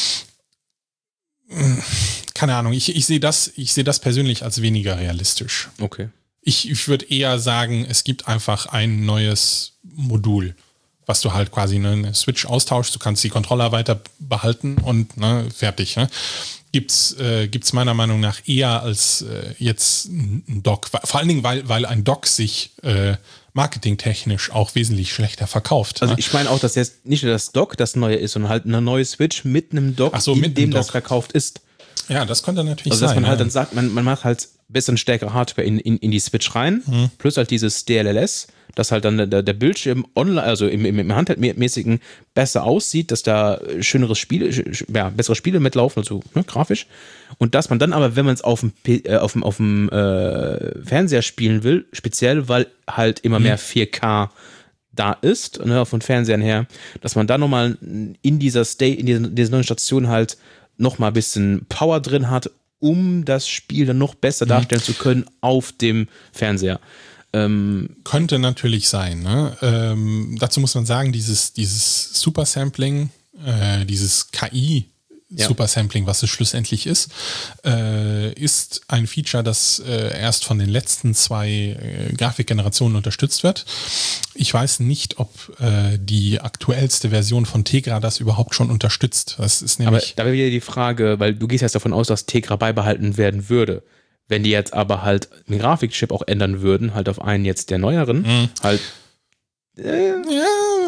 äh, keine Ahnung, ich, ich sehe das, ich sehe das persönlich als weniger realistisch. Okay. Ich, ich würde eher sagen, es gibt einfach ein neues Modul, was du halt quasi eine Switch austauschst. Du kannst die Controller weiter behalten und ne, fertig. Ne? Gibt's äh, gibt's meiner Meinung nach eher als äh, jetzt ein Dock. Vor allen Dingen, weil, weil ein Dock sich äh, marketingtechnisch auch wesentlich schlechter verkauft. Also ne? ich meine auch, dass jetzt nicht nur das Dock das neue ist, sondern halt eine neue Switch mit einem Dock, Ach so, in mit dem Dock. das verkauft ist. Ja, das könnte natürlich also, dass sein. man halt ja. dann sagt, man, man macht halt besser und stärkere Hardware in, in, in die Switch rein, hm. plus halt dieses D L L S, dass halt dann der, der Bildschirm online, also im, im, im Handheldmäßigen besser aussieht, dass da schöneres Spiele, ja, bessere Spiele mitlaufen, also ne, grafisch. Und dass man dann aber, wenn man es auf dem, äh, auf dem, auf dem äh, Fernseher spielen will, speziell, weil halt immer hm. mehr vier K da ist, ne, von Fernsehern her, dass man da nochmal in dieser Stay, in dieser, dieser neuen Station halt nochmal ein bisschen Power drin hat, um das Spiel dann noch besser darstellen mhm. zu können auf dem Fernseher. Ähm, Könnte natürlich sein. Ne? Ähm, dazu muss man sagen, dieses, dieses Super-Sampling, äh, dieses K I ja. Super-Sampling, was es schlussendlich ist, äh, ist ein Feature, das äh, erst von den letzten zwei äh, Grafikgenerationen unterstützt wird. Ich weiß nicht, ob äh, die aktuellste Version von Tegra das überhaupt schon unterstützt. Das ist nämlich aber da wäre wieder die Frage, weil du gehst jetzt davon aus, dass Tegra beibehalten werden würde. Wenn die jetzt aber halt den Grafikchip auch ändern würden, halt auf einen jetzt der neueren, mhm. halt äh, ja,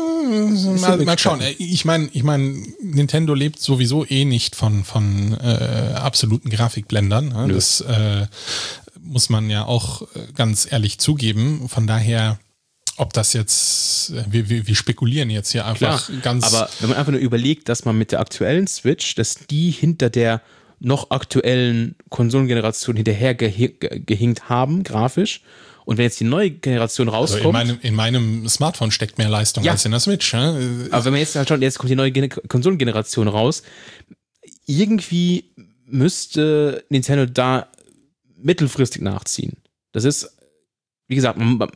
mal, mal schauen. Ich meine, ich meine, Nintendo lebt sowieso eh nicht von, von äh, absoluten Grafikblendern. Ne? Das äh, muss man ja auch ganz ehrlich zugeben. Von daher, ob das jetzt, wir, wir, wir spekulieren jetzt hier einfach Klar, ganz. Aber wenn man einfach nur überlegt, dass man mit der aktuellen Switch, dass die hinter der noch aktuellen Konsolengeneration hinterher gehi- gehinkt haben, grafisch. Und wenn jetzt die neue Generation rauskommt. Also in, meinem, in meinem Smartphone steckt mehr Leistung ja. als in der Switch. Ne? Aber wenn man jetzt halt schaut, jetzt kommt die neue Gen- Konsolengeneration raus, irgendwie müsste Nintendo da mittelfristig nachziehen. Das ist, wie gesagt,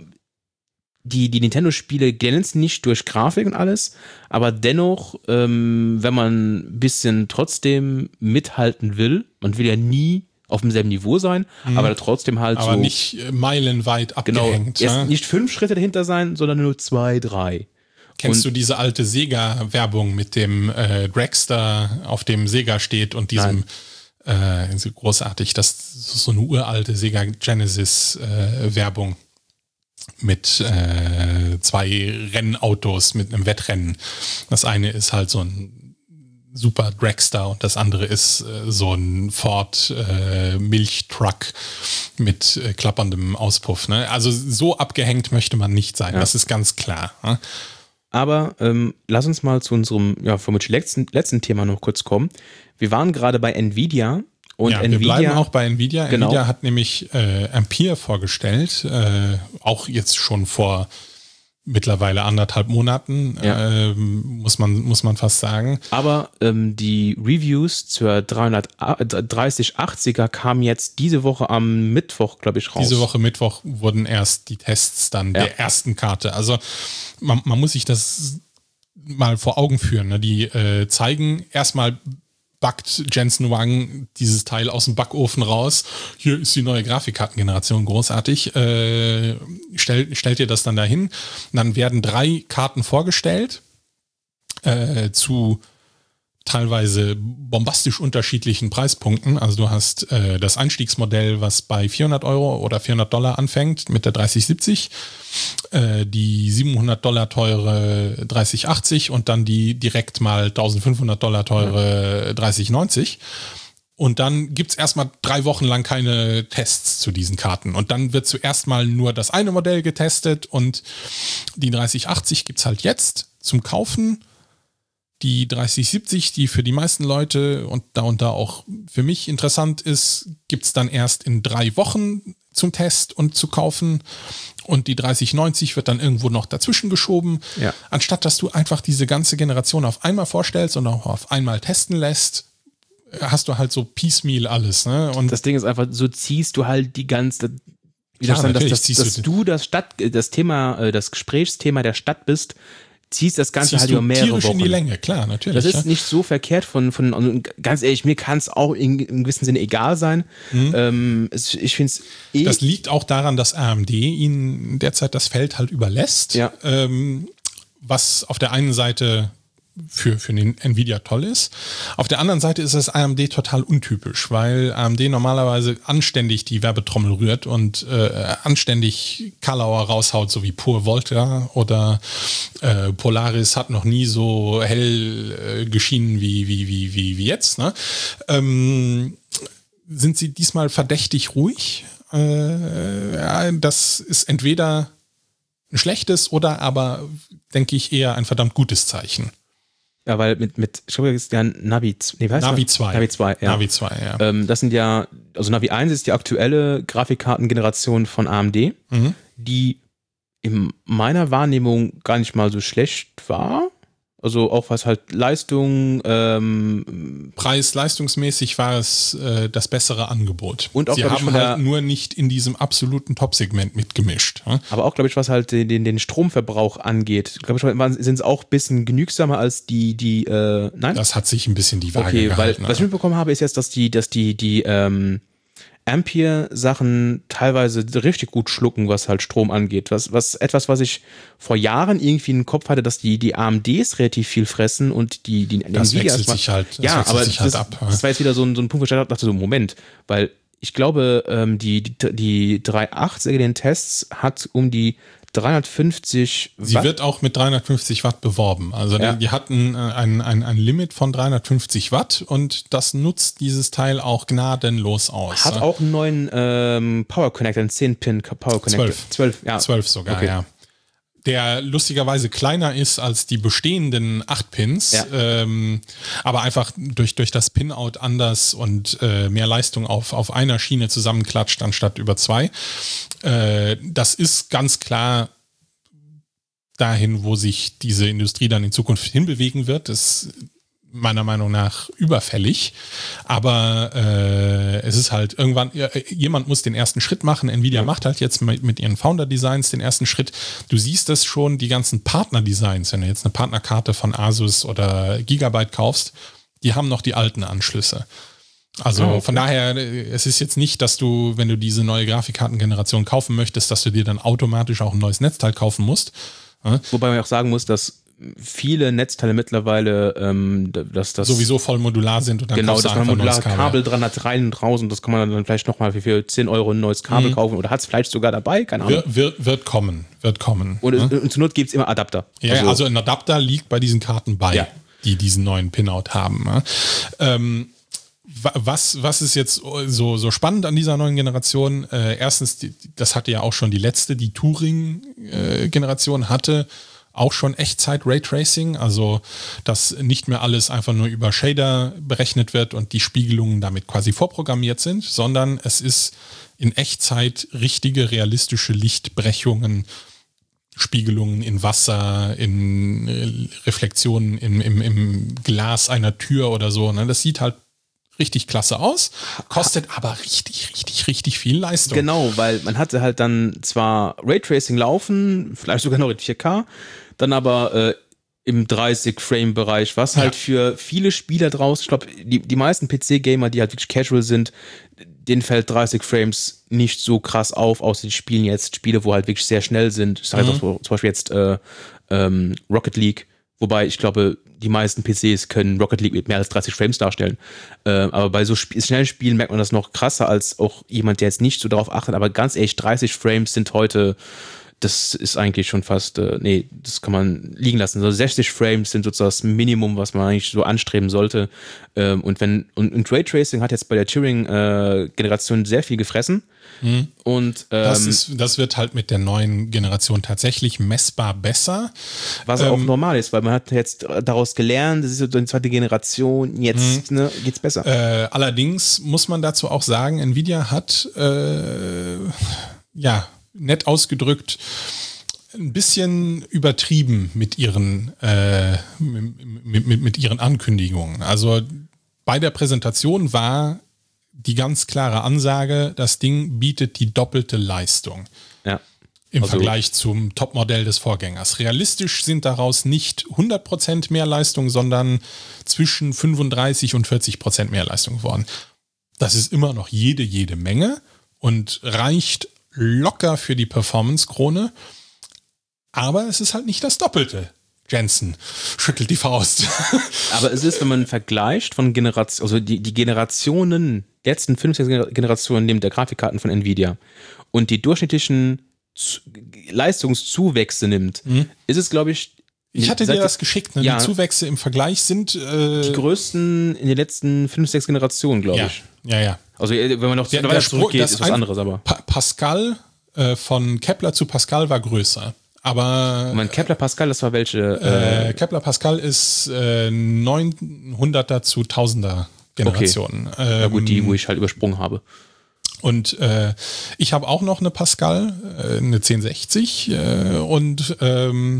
die, die Nintendo-Spiele glänzen nicht durch Grafik und alles, aber dennoch, ähm, wenn man ein bisschen trotzdem mithalten will, man will ja nie auf demselben Niveau sein, mhm. aber trotzdem halt aber so. Aber nicht meilenweit abgehängt. Genau, ja? erst nicht fünf Schritte dahinter sein, sondern nur zwei, drei. Kennst und du diese alte Sega-Werbung mit dem äh, Dragster, auf dem Sega steht und diesem äh, großartig, das ist so eine uralte Sega Genesis-Werbung äh, mit äh, zwei Rennautos mit einem Wettrennen. Das eine ist halt so ein Super Dragster und das andere ist äh, so ein Ford äh, Milchtruck mit äh, klapperndem Auspuff. Ne? Also so abgehängt möchte man nicht sein, ja. Das ist ganz klar. Ne? Aber ähm, lass uns mal zu unserem ja, vermutlich letzten, letzten Thema noch kurz kommen. Wir waren gerade bei Nvidia. Und ja, Nvidia, wir bleiben auch bei Nvidia. Genau. Nvidia hat nämlich äh, Ampere vorgestellt, äh, auch jetzt schon vor mittlerweile anderthalb Monaten, ja. äh, muss man muss man fast sagen. Aber ähm, die Reviews zur dreihundertdreißig achtziger kamen jetzt diese Woche am Mittwoch, glaube ich, raus. Diese Woche Mittwoch wurden erst die Tests dann ja. der ersten Karte. Also man, man muss sich das mal vor Augen führen. Ne? Die äh, zeigen erstmal, backt Jensen Huang dieses Teil aus dem Backofen raus. Hier ist die neue Grafikkartengeneration, großartig. Äh, stell, stellt ihr das dann dahin. Dann werden drei Karten vorgestellt äh, zu teilweise bombastisch unterschiedlichen Preispunkten. Also du hast äh, das Einstiegsmodell, was bei vierhundert Euro oder vierhundert Dollar anfängt mit der dreißig siebzig, äh, die siebenhundert Dollar teure dreißig achtzig und dann die direkt mal eintausendfünfhundert Dollar teure dreißig neunzig. Und dann gibt es erstmal drei Wochen lang keine Tests zu diesen Karten. Und dann wird zuerst mal nur das eine Modell getestet und die dreißig achtzig gibt es halt jetzt zum Kaufen. Die dreißig siebzig, die für die meisten Leute und da und da auch für mich interessant ist, gibt es dann erst in drei Wochen zum Test und zu kaufen. Und die dreißig neunzig wird dann irgendwo noch dazwischen geschoben. Ja. Anstatt dass du einfach diese ganze Generation auf einmal vorstellst und auch auf einmal testen lässt, hast du halt so piecemeal alles. Ne? Und das Ding ist einfach, so ziehst du halt die ganze, wie Klar, soll ich sagen, dass, natürlich dass, ziehst dass du du das Stadt, das Thema, das Gesprächstheimer der Stadt bist, ziehst das Ganze ziehst halt du über mehrere tierisch Wochen. in die Länge, klar, natürlich. Das ist ja. nicht so verkehrt von, von und ganz ehrlich, mir kann es auch in, in gewissem Sinne egal sein. Mhm. Ähm, es, ich finde es eh. Das liegt auch daran, dass A M D ihnen derzeit das Feld halt überlässt, ja. ähm, was auf der einen Seite für, für den Nvidia toll ist. Auf der anderen Seite ist das A M D total untypisch, weil A M D normalerweise anständig die Werbetrommel rührt und äh, anständig Kalauer raushaut, so wie Pure Volta oder äh, Polaris hat noch nie so hell äh, geschienen wie, wie, wie, wie, wie jetzt. Ne? Ähm, sind sie diesmal verdächtig ruhig? Äh, ja, das ist entweder ein schlechtes oder aber, denke ich, eher ein verdammt gutes Zeichen. Ja, weil mit, mit ich glaube, das ist ja Navi, nee, was Navi zwei. Navi zwei, ja. Navi zwei, ja. Ähm, das sind ja, also Navi eins ist die aktuelle Grafikkartengeneration von A M D, Mhm. die in meiner Wahrnehmung gar nicht mal so schlecht war. Also auch was halt Leistung, ähm, Preis-leistungsmäßig war es äh, das bessere Angebot. Und auch, Sie glaub ich, haben von halt der- nur nicht in diesem absoluten Top-Segment mitgemischt. Hm? aber auch, glaube ich, was halt den, den Stromverbrauch angeht, glaube ich, sind es auch ein bisschen genügsamer als die, die, äh, nein? Das hat sich ein bisschen die Waage Okay, weil gehalten. was ich mitbekommen habe, ist jetzt, dass die, dass die, die ähm, Ampere-Sachen teilweise richtig gut schlucken, was halt Strom angeht. Was, was etwas, was ich vor Jahren irgendwie im Kopf hatte, dass die, die A M Ds relativ viel fressen und die, die das Nvidias wechselt sich halt, das ja, wechselt aber sich halt das, ab. das war jetzt wieder so ein, so ein Punkt, wo ich dachte, so Moment, weil ich glaube, ähm, die, die, die drei Punkt acht in den Tests hat um die dreihundertfünfzig Sie Watt. wird auch mit dreihundertfünfzig Watt beworben. Also Ja. die, die hatten äh, ein, ein, ein Limit von dreihundertfünfzig Watt und das nutzt dieses Teil auch gnadenlos aus. Hat auch einen neuen ähm, Power Connector, einen zehn Pin Power Connector. Zwölf. Zwölf, ja. Zwölf sogar, Okay. ja. Der lustigerweise kleiner ist als die bestehenden acht Pins, Ja. ähm, aber einfach durch, durch das Pinout anders und äh, mehr Leistung auf, auf einer Schiene zusammenklatscht, anstatt über zwei. Äh, das ist ganz klar dahin, wo sich diese Industrie dann in Zukunft hinbewegen wird. Das ist meiner Meinung nach überfällig, aber äh, es ist halt irgendwann, ja, jemand muss den ersten Schritt machen. Nvidia macht halt jetzt mit, mit ihren Founder-Designs den ersten Schritt. Du siehst das schon, die ganzen Partner-Designs, wenn du jetzt eine Partnerkarte von Asus oder Gigabyte kaufst, die haben noch die alten Anschlüsse. Also Oh, okay. von daher, es ist jetzt nicht, dass du, wenn du diese neue Grafikkartengeneration kaufen möchtest, dass du dir dann automatisch auch ein neues Netzteil kaufen musst. Ja? Wobei man auch sagen muss, dass viele Netzteile mittlerweile ähm, dass das Sowieso voll modular sind und dann genau, kaufst du dass man einfach ein neues modulare Kabel dran hat, rein und raus und das kann man dann vielleicht nochmal für, für zehn Euro ein neues Kabel Mhm. kaufen oder hat es vielleicht sogar dabei, keine Ahnung. Wird, wird, wird kommen, wird kommen. Und, ne? es, und zur Not gibt es immer Adapter. Ja, also, also ein Adapter liegt bei diesen Karten bei, Ja. die diesen neuen Pinout haben. Ne? Ähm, wa- was, was ist jetzt so, so spannend an dieser neuen Generation? Äh, erstens, die, das hatte ja auch schon die letzte, die Turing-Generation hatte auch schon Echtzeit-Raytracing, also dass nicht mehr alles einfach nur über Shader berechnet wird und die Spiegelungen damit quasi vorprogrammiert sind, sondern es ist in Echtzeit richtige, realistische Lichtbrechungen, Spiegelungen in Wasser, in äh, Reflexionen im, im, im Glas einer Tür oder so. Ne? Das sieht halt richtig klasse aus, kostet aber richtig, richtig, richtig viel Leistung. Genau, weil man hatte halt dann zwar Raytracing laufen, vielleicht sogar noch in vier K, dann aber äh, im dreißig-Frame-Bereich, was halt Ja. für viele Spieler draußen, ich glaube, die, die meisten P C-Gamer, die halt wirklich casual sind, denen fällt dreißig Frames nicht so krass auf, außer die spielen jetzt Spiele, wo halt wirklich sehr schnell sind. Ich sage Mhm. jetzt auch so, zum Beispiel jetzt äh, ähm, Rocket League, wobei ich glaube, die meisten P Cs können Rocket League mit mehr als dreißig Frames darstellen. Äh, aber bei so Sp- schnellen Spielen merkt man das noch krasser als auch jemand, der jetzt nicht so darauf achtet. Aber ganz ehrlich, dreißig Frames sind heute, das ist eigentlich schon fast, äh, nee, das kann man liegen lassen. So sechzig Frames sind sozusagen das Minimum, was man eigentlich so anstreben sollte. Ähm, und wenn und, und Raytracing hat jetzt bei der Turing-Generation äh, sehr viel gefressen. Mhm. Und ähm, das, ist, das wird halt mit der neuen Generation tatsächlich messbar besser. Was ähm, auch normal ist, weil man hat jetzt daraus gelernt, das ist so die zweite Generation, jetzt ne, geht's besser. Äh, allerdings muss man dazu auch sagen, Nvidia hat äh, ja nett ausgedrückt ein bisschen übertrieben mit ihren äh, mit, mit, mit ihren Ankündigungen. Also bei der Präsentation war die ganz klare Ansage, das Ding bietet die doppelte Leistung. Ja. Im also, Vergleich zum Topmodell des Vorgängers. Realistisch sind daraus nicht hundert Prozent mehr Leistung, sondern zwischen fünfunddreißig und vierzig Prozent mehr Leistung geworden. Das ist immer noch jede, jede Menge und reicht locker für die Performance-Krone. Aber es ist halt nicht das Doppelte. Jensen schüttelt die Faust. Aber es ist, wenn man vergleicht von Generation, also die, die Generationen, letzten fünf, sechs Generationen neben der Grafikkarten von Nvidia und die durchschnittlichen Zu- Leistungszuwächse nimmt, mhm. ist es, glaube ich, ich hatte dir das geschickt, ne? Ja, die Zuwächse im Vergleich sind äh, die größten in den letzten fünf, sechs Generationen, glaube ja, ich. Ja, ja. Also wenn man noch Der, weiter der zurückgeht, das ist was ein, anderes, aber. Pa- Pascal äh, von Kepler zu Pascal war größer. Aber mein Kepler Pascal, das war welche? Äh, Kepler Pascal ist äh, neunhunderter zu tausender Generationen. Okay. Ähm, ja gut, die, wo ich halt übersprungen habe. Und äh, ich habe auch noch eine Pascal, äh, eine zehn sechzig äh, und ähm,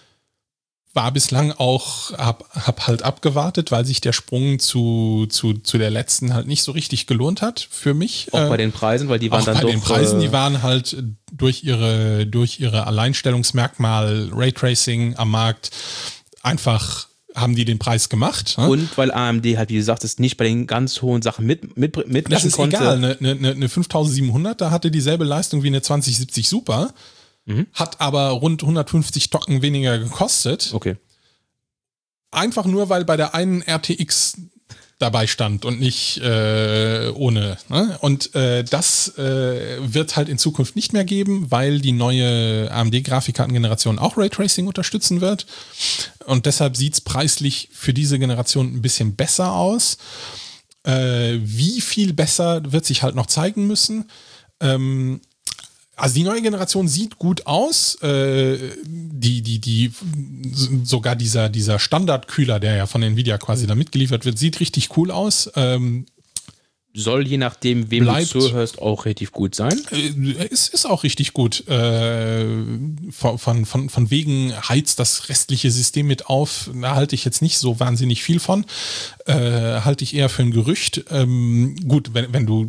war bislang auch, hab, hab halt abgewartet, weil sich der Sprung zu, zu, zu der letzten halt nicht so richtig gelohnt hat für mich. Auch äh, bei den Preisen, weil die waren auch dann bei doch... den Preisen, äh, die waren halt durch ihre, durch ihre Alleinstellungsmerkmal Raytracing am Markt einfach, haben die den Preis gemacht. Ne? Und weil A M D halt, wie gesagt, es nicht bei den ganz hohen Sachen mit, mit, mitmischen das ist konnte. egal, eine, eine, eine fünftausendsiebenhundert, da hatte dieselbe Leistung wie eine zwanzig siebzig Super, mhm. hat aber rund hundertfünfzig Tocken weniger gekostet. Okay. Einfach nur, weil bei der einen R T X dabei stand und nicht äh, ohne. Ne? Und äh, das äh, wird halt in Zukunft nicht mehr geben, weil die neue A M D-Grafikkartengeneration auch Raytracing unterstützen wird. Und deshalb sieht es preislich für diese Generation ein bisschen besser aus. Äh, wie viel besser wird sich halt noch zeigen müssen. Ähm, Also die neue Generation sieht gut aus. Äh, die, die, die, sogar dieser, dieser Standardkühler, der ja von Nvidia quasi da mitgeliefert wird, sieht richtig cool aus. Ähm, Soll je nachdem, wem bleibt, du zuhörst, auch richtig gut sein. Äh, es ist auch richtig gut. Äh, von, von, von, von wegen heizt das restliche System mit auf. Da halte ich jetzt nicht so wahnsinnig viel von. Äh, halte ich eher für ein Gerücht. Ähm, gut, wenn, wenn du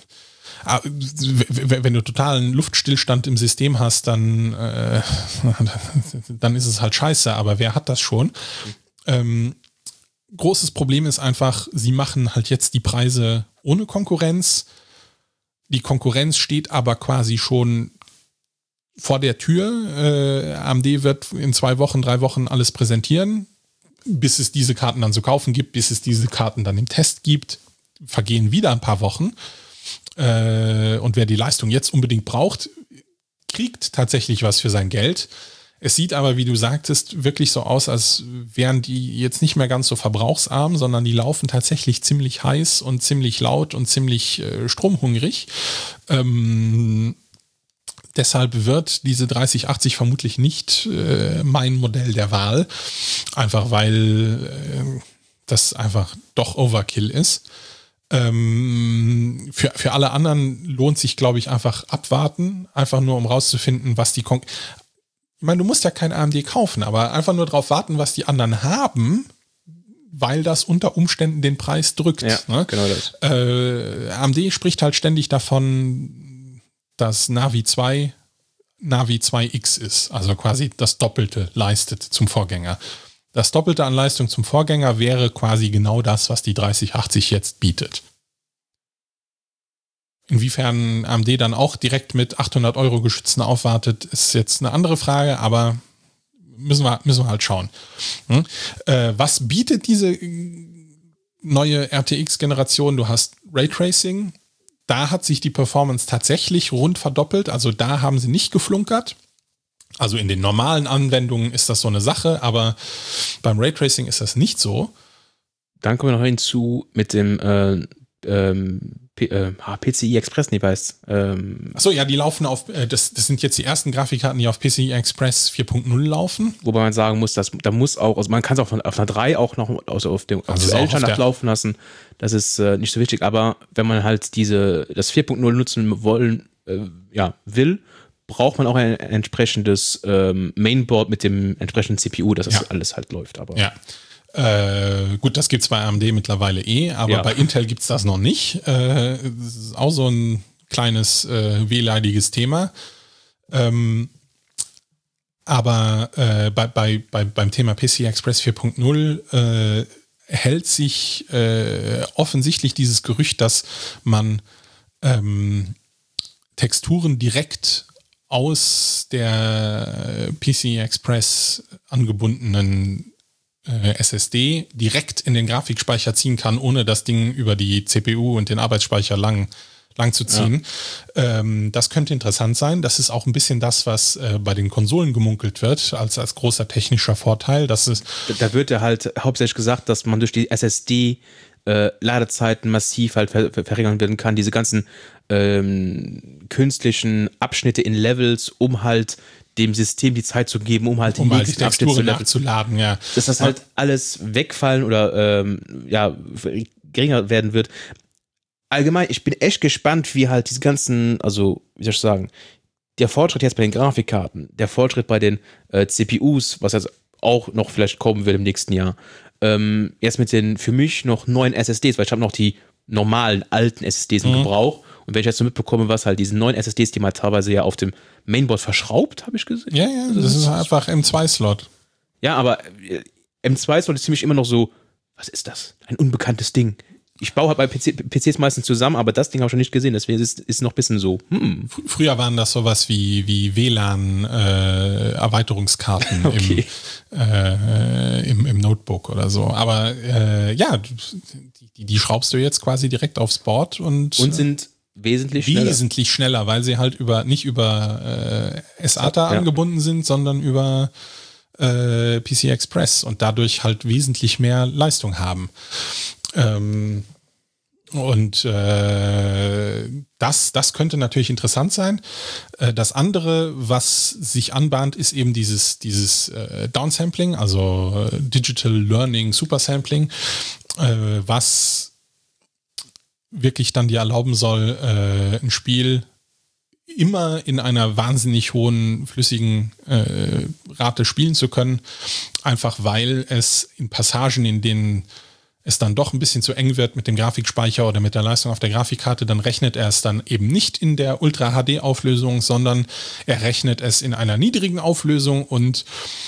wenn du totalen Luftstillstand im System hast, dann, äh, dann ist es halt scheiße, aber wer hat das schon? Ähm, großes Problem ist einfach, sie machen halt jetzt die Preise ohne Konkurrenz. Die Konkurrenz steht aber quasi schon vor der Tür. Äh, A M D wird in zwei Wochen, drei Wochen alles präsentieren, bis es diese Karten dann zu kaufen gibt, bis es diese Karten dann im Test gibt, vergehen wieder ein paar Wochen. Und wer die Leistung jetzt unbedingt braucht, kriegt tatsächlich was für sein Geld. Es sieht aber, wie du sagtest, wirklich so aus, als wären die jetzt nicht mehr ganz so verbrauchsarm, sondern die laufen tatsächlich ziemlich heiß und ziemlich laut und ziemlich äh, stromhungrig. Ähm, deshalb wird diese dreißig achtzig vermutlich nicht äh, mein Modell der Wahl. Einfach weil äh, das einfach doch Overkill ist. Ähm, für, für alle anderen lohnt sich, glaube ich, einfach abwarten, einfach nur um rauszufinden, was die Kon- Ich meine, du musst ja kein A M D kaufen, aber einfach nur drauf warten, was die anderen haben, weil das unter Umständen den Preis drückt. Ja, ne? genau das. Äh, A M D spricht halt ständig davon, dass Navi zwei Navi zwei X ist, also quasi das Doppelte leistet zum Vorgänger. Das Doppelte an Leistung zum Vorgänger wäre quasi genau das, was die dreißig achtzig jetzt bietet. Inwiefern A M D dann auch direkt mit achthundert Euro Geschützen aufwartet, ist jetzt eine andere Frage, aber müssen wir, müssen wir halt schauen. Hm? Äh, was bietet diese neue R T X-Generation? Du hast Raytracing. Da hat sich die Performance tatsächlich rund verdoppelt. Also da haben sie nicht geflunkert. Also in den normalen Anwendungen ist das so eine Sache, aber beim Raytracing ist das nicht so. Dann kommen wir noch hinzu mit dem äh, ähm, P- äh, P C I Express, nee, weißt ähm, Achso, ja, die laufen auf, äh, das, das sind jetzt die ersten Grafikkarten, die auf P C I Express vier Punkt null laufen. Wobei man sagen muss, dass da muss auch, also man kann es auch von, auf einer drei auch noch, also auf dem Also aktuellen auch auf Standard der- laufen lassen. Das ist äh, nicht so wichtig, aber wenn man halt diese, das vier Punkt null nutzen wollen, äh, ja, will, braucht man auch ein entsprechendes ähm, Mainboard mit dem entsprechenden C P U, dass das Ja. alles halt läuft. Aber Ja. Äh, gut, das gibt's bei A M D mittlerweile eh, aber Ja. bei Intel gibt's das noch nicht. Äh, das ist auch so ein kleines äh, wehleidiges Thema. Ähm, aber äh, bei, bei, bei, beim Thema P C I Express vier Punkt null äh, hält sich äh, offensichtlich dieses Gerücht, dass man ähm, Texturen direkt aus der P C I Express angebundenen äh, S S D direkt in den Grafikspeicher ziehen kann, ohne das Ding über die C P U und den Arbeitsspeicher lang, lang zu ziehen. Ja. Ähm, das könnte interessant sein. Das ist auch ein bisschen das, was äh, bei den Konsolen gemunkelt wird, als, als großer technischer Vorteil. Das ist, da, da wird ja halt hauptsächlich gesagt, dass man durch die S S D äh, Ladezeiten massiv halt ver ver verringern werden kann. Diese ganzen ähm, künstlichen Abschnitte in Levels, um halt dem System die Zeit zu geben, um halt um den halt die nächsten Abschnitt zu Texturen leveln. nachzuladen. Ja. Dass das halt alles wegfallen oder ähm, ja, geringer werden wird. Allgemein, ich bin echt gespannt, wie halt diese ganzen, also, wie soll ich sagen, der Fortschritt jetzt bei den Grafikkarten, der Fortschritt bei den äh, C P Us, was jetzt auch noch vielleicht kommen wird im nächsten Jahr, ähm, erst mit den für mich noch neuen S S Ds, weil ich habe noch die normalen alten S S Ds im Mhm. Gebrauch. Und wenn ich jetzt so mitbekomme, was halt diese neuen S S Ds, die man teilweise ja auf dem Mainboard verschraubt, habe ich gesehen. Ja, ja, das ist einfach M zwei Slot. Ja, aber äh, M zwei Slot ist ziemlich immer noch so, was ist das? Ein unbekanntes Ding. Ich baue halt bei P C, P Cs meistens zusammen, aber das Ding habe ich schon nicht gesehen, deswegen ist es noch ein bisschen so, hm. Fr- Früher waren das sowas wie, wie W L A N-Erweiterungskarten Okay. im, äh, im, im Notebook oder so. Aber äh, ja, die, die schraubst du jetzt quasi direkt aufs Board und, Und sind wesentlich schneller. wesentlich schneller, weil sie halt über nicht über äh, SATA Ja. angebunden sind, sondern über äh, P C I Express und dadurch halt wesentlich mehr Leistung haben. Ähm, und äh, das, das könnte natürlich interessant sein. Äh, das andere, was sich anbahnt, ist eben dieses, dieses äh, Downsampling, also äh, Digital Learning Supersampling, äh, was wirklich dann dir erlauben soll, äh, ein Spiel immer in einer wahnsinnig hohen flüssigen äh, Rate spielen zu können, einfach weil es in Passagen, in denen es dann doch ein bisschen zu eng wird mit dem Grafikspeicher oder mit der Leistung auf der Grafikkarte, dann rechnet er es dann eben nicht in der Ultra-H D-Auflösung, sondern er rechnet es in einer niedrigen Auflösung und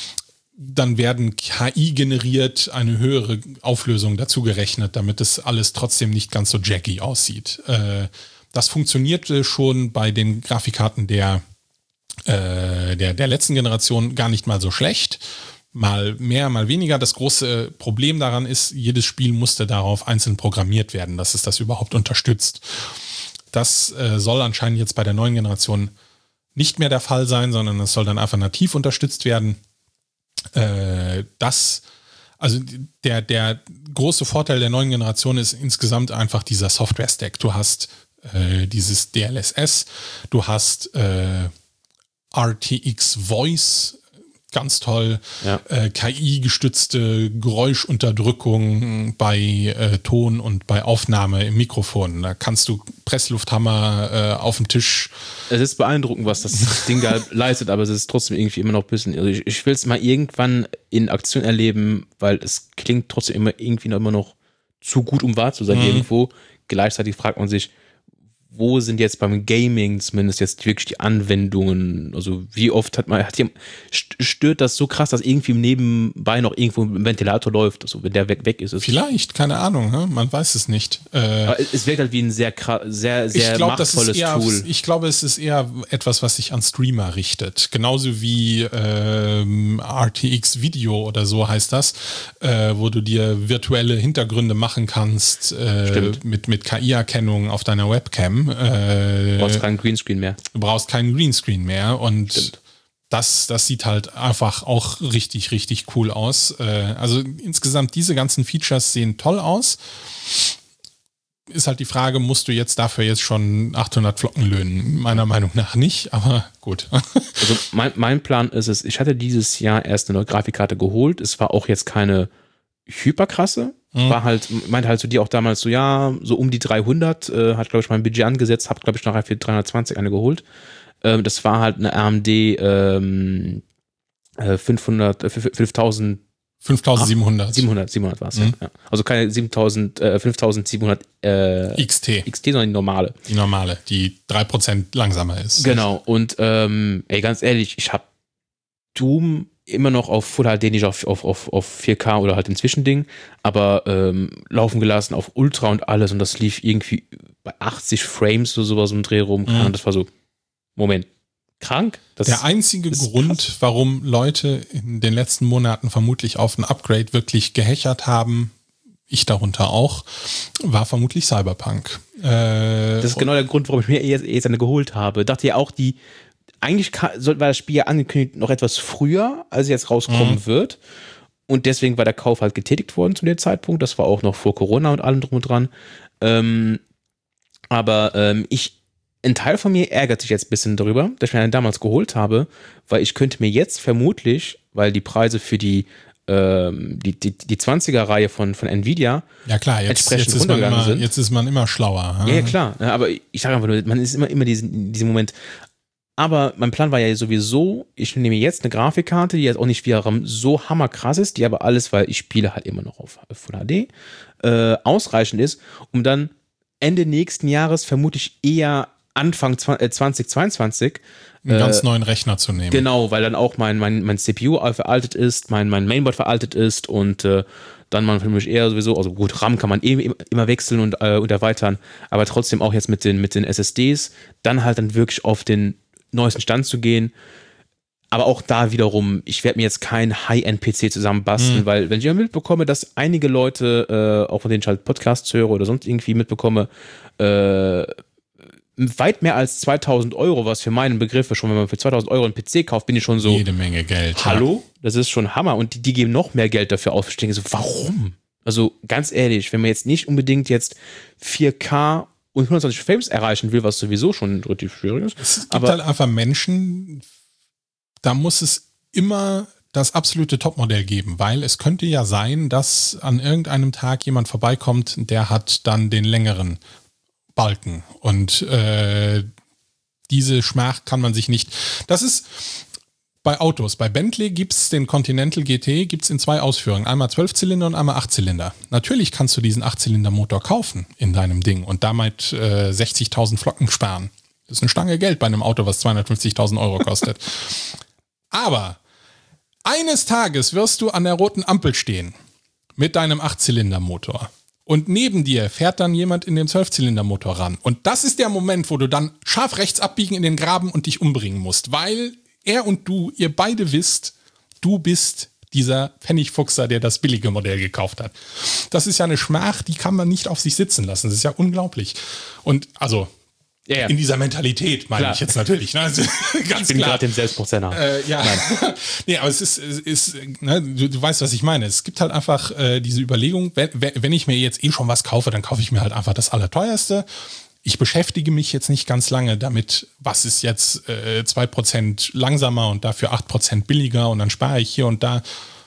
dann werden K I generiert eine höhere Auflösung dazu gerechnet, damit es alles trotzdem nicht ganz so jaggy aussieht. Äh, das funktionierte schon bei den Grafikkarten der, äh, der, der letzten Generation gar nicht mal so schlecht. Mal mehr, mal weniger. Das große Problem daran ist, jedes Spiel musste darauf einzeln programmiert werden, dass es das überhaupt unterstützt. Das äh, soll anscheinend jetzt bei der neuen Generation nicht mehr der Fall sein, sondern es soll dann einfach nativ unterstützt werden. Äh, das, also der, der große Vorteil der neuen Generation ist insgesamt einfach dieser Software-Stack. Du hast äh, dieses D L S S, du hast äh, R T X Voice, ganz toll, Ja. äh, K I-gestützte Geräuschunterdrückung bei äh, Ton und bei Aufnahme im Mikrofon. Da kannst du Presslufthammer äh, auf dem Tisch. Es ist beeindruckend, was das Ding da leistet, aber es ist trotzdem irgendwie immer noch ein bisschen, also ich, ich will es mal irgendwann in Aktion erleben, weil es klingt trotzdem immer irgendwie noch immer noch zu gut, um wahr zu sein Mhm. irgendwo. Gleichzeitig fragt man sich, wo sind jetzt beim Gaming zumindest jetzt wirklich die Anwendungen? Also wie oft hat man, hat hier, stört das so krass, dass irgendwie nebenbei noch irgendwo ein Ventilator läuft, also wenn der weg, weg ist? ist Vielleicht, keine Ahnung, ne? Man weiß es nicht. Äh, Aber es wirkt halt wie ein sehr, sehr, sehr ich glaub, machtvolles das ist eher, Tool. Ich glaube, es ist eher etwas, was sich an Streamer richtet. Genauso wie ähm, R T X Video oder so heißt das, äh, wo du dir virtuelle Hintergründe machen kannst äh, mit, mit K I-Erkennung auf deiner Webcam. Äh, du brauchst keinen Greenscreen mehr. Du brauchst keinen Greenscreen mehr und Stimmt. das, das sieht halt einfach auch richtig, richtig cool aus. Äh, also insgesamt diese ganzen Features sehen toll aus. Ist halt die Frage, musst du jetzt dafür jetzt schon achthundert Flocken löhnen? Meiner Meinung nach nicht, aber gut. Also mein, mein Plan ist es, ich hatte dieses Jahr erst eine neue Grafikkarte geholt. Es war auch jetzt keine hyperkrasse. Mhm. War halt, meinte halt zu dir auch damals so, ja, so um die dreihundert, äh, hat glaube ich mein Budget angesetzt, hab glaube ich nachher für dreihundertzwanzig eine geholt. Ähm, das war halt eine R M D ähm, fünfhundert, äh, fünftausend fünftausendsiebenhundert. siebenhundert, siebenhundert war es, mhm. ja. Also keine siebentausend, äh, fünftausendsiebenhundert äh, X T. X T, sondern die normale. Die normale, die drei Prozent langsamer ist. Genau, und ähm, ey, ganz ehrlich, ich habe Doom immer noch auf Full H D, nicht auf, auf, auf, auf vier K oder halt ein Zwischending, aber ähm, laufen gelassen auf Ultra und alles und das lief irgendwie bei achtzig Frames oder sowas im Dreh rum. Mhm. Und das war so, Moment, krank? Das Der einzige Grund, krass. Warum Leute in den letzten Monaten vermutlich auf ein Upgrade wirklich gehechert haben, ich darunter auch, war vermutlich Cyberpunk. Äh, das ist genau der Grund, warum ich mir jetzt, jetzt eine geholt habe. Dachte ja auch, die eigentlich war das Spiel ja angekündigt noch etwas früher, als es jetzt rauskommen mhm. wird. Und deswegen war der Kauf halt getätigt worden zu dem Zeitpunkt. Das war auch noch vor Corona und allem drum und dran. Ähm, aber ähm, ich, ein Teil von mir ärgert sich jetzt ein bisschen darüber, dass ich mir einen damals geholt habe, weil ich könnte mir jetzt vermutlich, weil die Preise für die ähm, die, die, die zwanziger-Reihe von, von Nvidia ja klar, jetzt, entsprechend jetzt, ist man immer, sind. jetzt ist man immer schlauer. Ja, ja klar. Aber ich sage einfach nur, man ist immer, immer diesen, diesen Moment. Aber mein Plan war ja sowieso, ich nehme jetzt eine Grafikkarte, die jetzt auch nicht wiederum so hammerkrass ist, die aber alles, weil ich spiele halt immer noch auf Full H D, äh, ausreichend ist, um dann Ende nächsten Jahres vermutlich eher Anfang zwanzig zweiundzwanzig einen ganz äh, neuen Rechner zu nehmen. Genau, weil dann auch mein, mein, mein C P U veraltet ist, mein, mein Mainboard veraltet ist und äh, dann man für mich eher sowieso, also gut, RAM kann man eh immer wechseln und, äh, und erweitern, aber trotzdem auch jetzt mit den, mit den S S Ds, dann halt dann wirklich auf den neuesten Stand zu gehen. Aber auch da wiederum, ich werde mir jetzt keinen High-End-P C zusammenbasteln, mhm. weil wenn ich ja mitbekomme, dass einige Leute, äh, auch von denen ich halt Podcasts höre oder sonst irgendwie mitbekomme, äh, weit mehr als zweitausend Euro, was für meinen Begriffe schon, wenn man für zweitausend Euro einen P C kauft, bin ich schon so, jede Menge Geld. Hallo? Ja. Das ist schon Hammer. Und die, die geben noch mehr Geld dafür aus. Ich denke so, warum? Also ganz ehrlich, wenn man jetzt nicht unbedingt jetzt vier K und hundertzwanzig Frames erreichen will, was sowieso schon relativ schwierig ist. Es gibt aber halt einfach Menschen, da muss es immer das absolute Topmodell geben, weil es könnte ja sein, dass an irgendeinem Tag jemand vorbeikommt, der hat dann den längeren Balken und äh, diese Schmach kann man sich nicht, das ist bei Autos, bei Bentley gibt es den Continental G T, gibt es in zwei Ausführungen, einmal Zwölfzylinder und einmal Achtzylinder. Natürlich kannst du diesen Achtzylinder-Motor kaufen in deinem Ding und damit äh, sechzigtausend Flocken sparen. Das ist eine Stange Geld bei einem Auto, was zweihundertfünfzigtausend Euro kostet. Aber eines Tages wirst du an der roten Ampel stehen mit deinem Achtzylinder-Motor. Und neben dir fährt dann jemand in den Zwölfzylinder-Motor ran. Und das ist der Moment, wo du dann scharf rechts abbiegen in den Graben und dich umbringen musst. Weil er und du, ihr beide wisst, du bist dieser Pfennigfuchser, der das billige Modell gekauft hat. Das ist ja eine Schmach, die kann man nicht auf sich sitzen lassen. Das ist ja unglaublich. Und also ja, ja. in dieser Mentalität meine klar. ich jetzt natürlich. Ne? Also, ganz ich bin gerade im Selbstbewusstsein. Äh, ja, nee, aber es ist, es ist ne, du, du weißt, was ich meine. Es gibt halt einfach äh, diese Überlegung, wenn, wenn ich mir jetzt eh schon was kaufe, dann kaufe ich mir halt einfach das Allerteuerste. Ich beschäftige mich jetzt nicht ganz lange damit, was ist jetzt äh, zwei Prozent langsamer und dafür acht Prozent billiger und dann spare ich hier und da.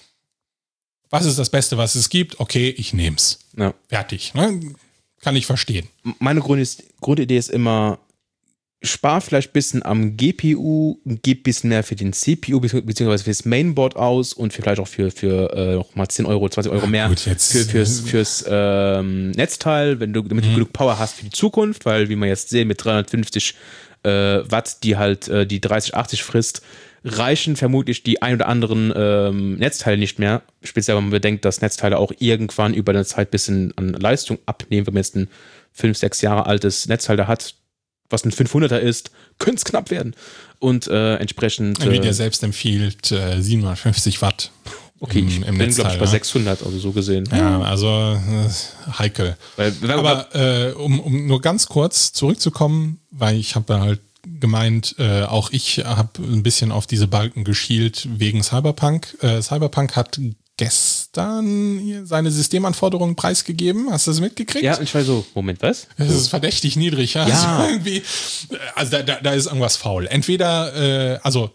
Was ist das Beste, was es gibt? Okay, ich nehme es. Ja. Fertig. Ne? Kann ich verstehen. Meine Grund ist, Grundidee ist immer, spar vielleicht ein bisschen am G P U, gib ein bisschen mehr für den C P U beziehungsweise fürs Mainboard aus und vielleicht auch für, für äh, noch mal zehn Euro, zwanzig Euro mehr gut, jetzt, für, fürs, fürs ähm, Netzteil, wenn du, damit du Mhm. genug Power hast für die Zukunft, weil wie wir jetzt sehen, mit dreihundertfünfzig äh, Watt, die halt äh, die dreißig achtzig frisst, reichen vermutlich die ein oder anderen ähm, Netzteile nicht mehr. Speziell, wenn man bedenkt, dass Netzteile auch irgendwann über eine Zeit ein bisschen an Leistung abnehmen, wenn man jetzt ein fünf, sechs Jahre altes Netzteil da hat, was ein fünfhunderter ist, könnte es knapp werden. Und äh, entsprechend. Nvidia Äh, selbst empfiehlt äh, siebenhundertfünfzig Watt. okay, im, ich im bin, glaube Netzteil, ich, bei ja. sechshundert, also so gesehen. Ja, also äh, heikel. Weil, weil, Aber äh, um, um nur ganz kurz zurückzukommen, weil ich habe halt gemeint, äh, auch ich habe ein bisschen auf diese Balken geschielt wegen Cyberpunk. Äh, Cyberpunk hat gestern hier seine Systemanforderungen preisgegeben. Hast du das mitgekriegt? ja, ich war so, Moment, was? Das ist verdächtig niedrig, ja. Ja. Also irgendwie, also da, da, da ist irgendwas faul. Entweder, äh, also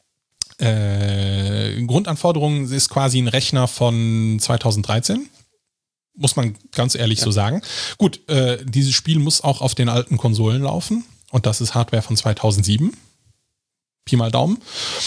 äh, Grundanforderungen ist quasi ein Rechner von zweitausenddreizehn. Muss man ganz ehrlich Ja. so sagen. Gut, äh, dieses Spiel muss auch auf den alten Konsolen laufen. Und das ist Hardware von zweitausendsieben. Pi mal Daumen.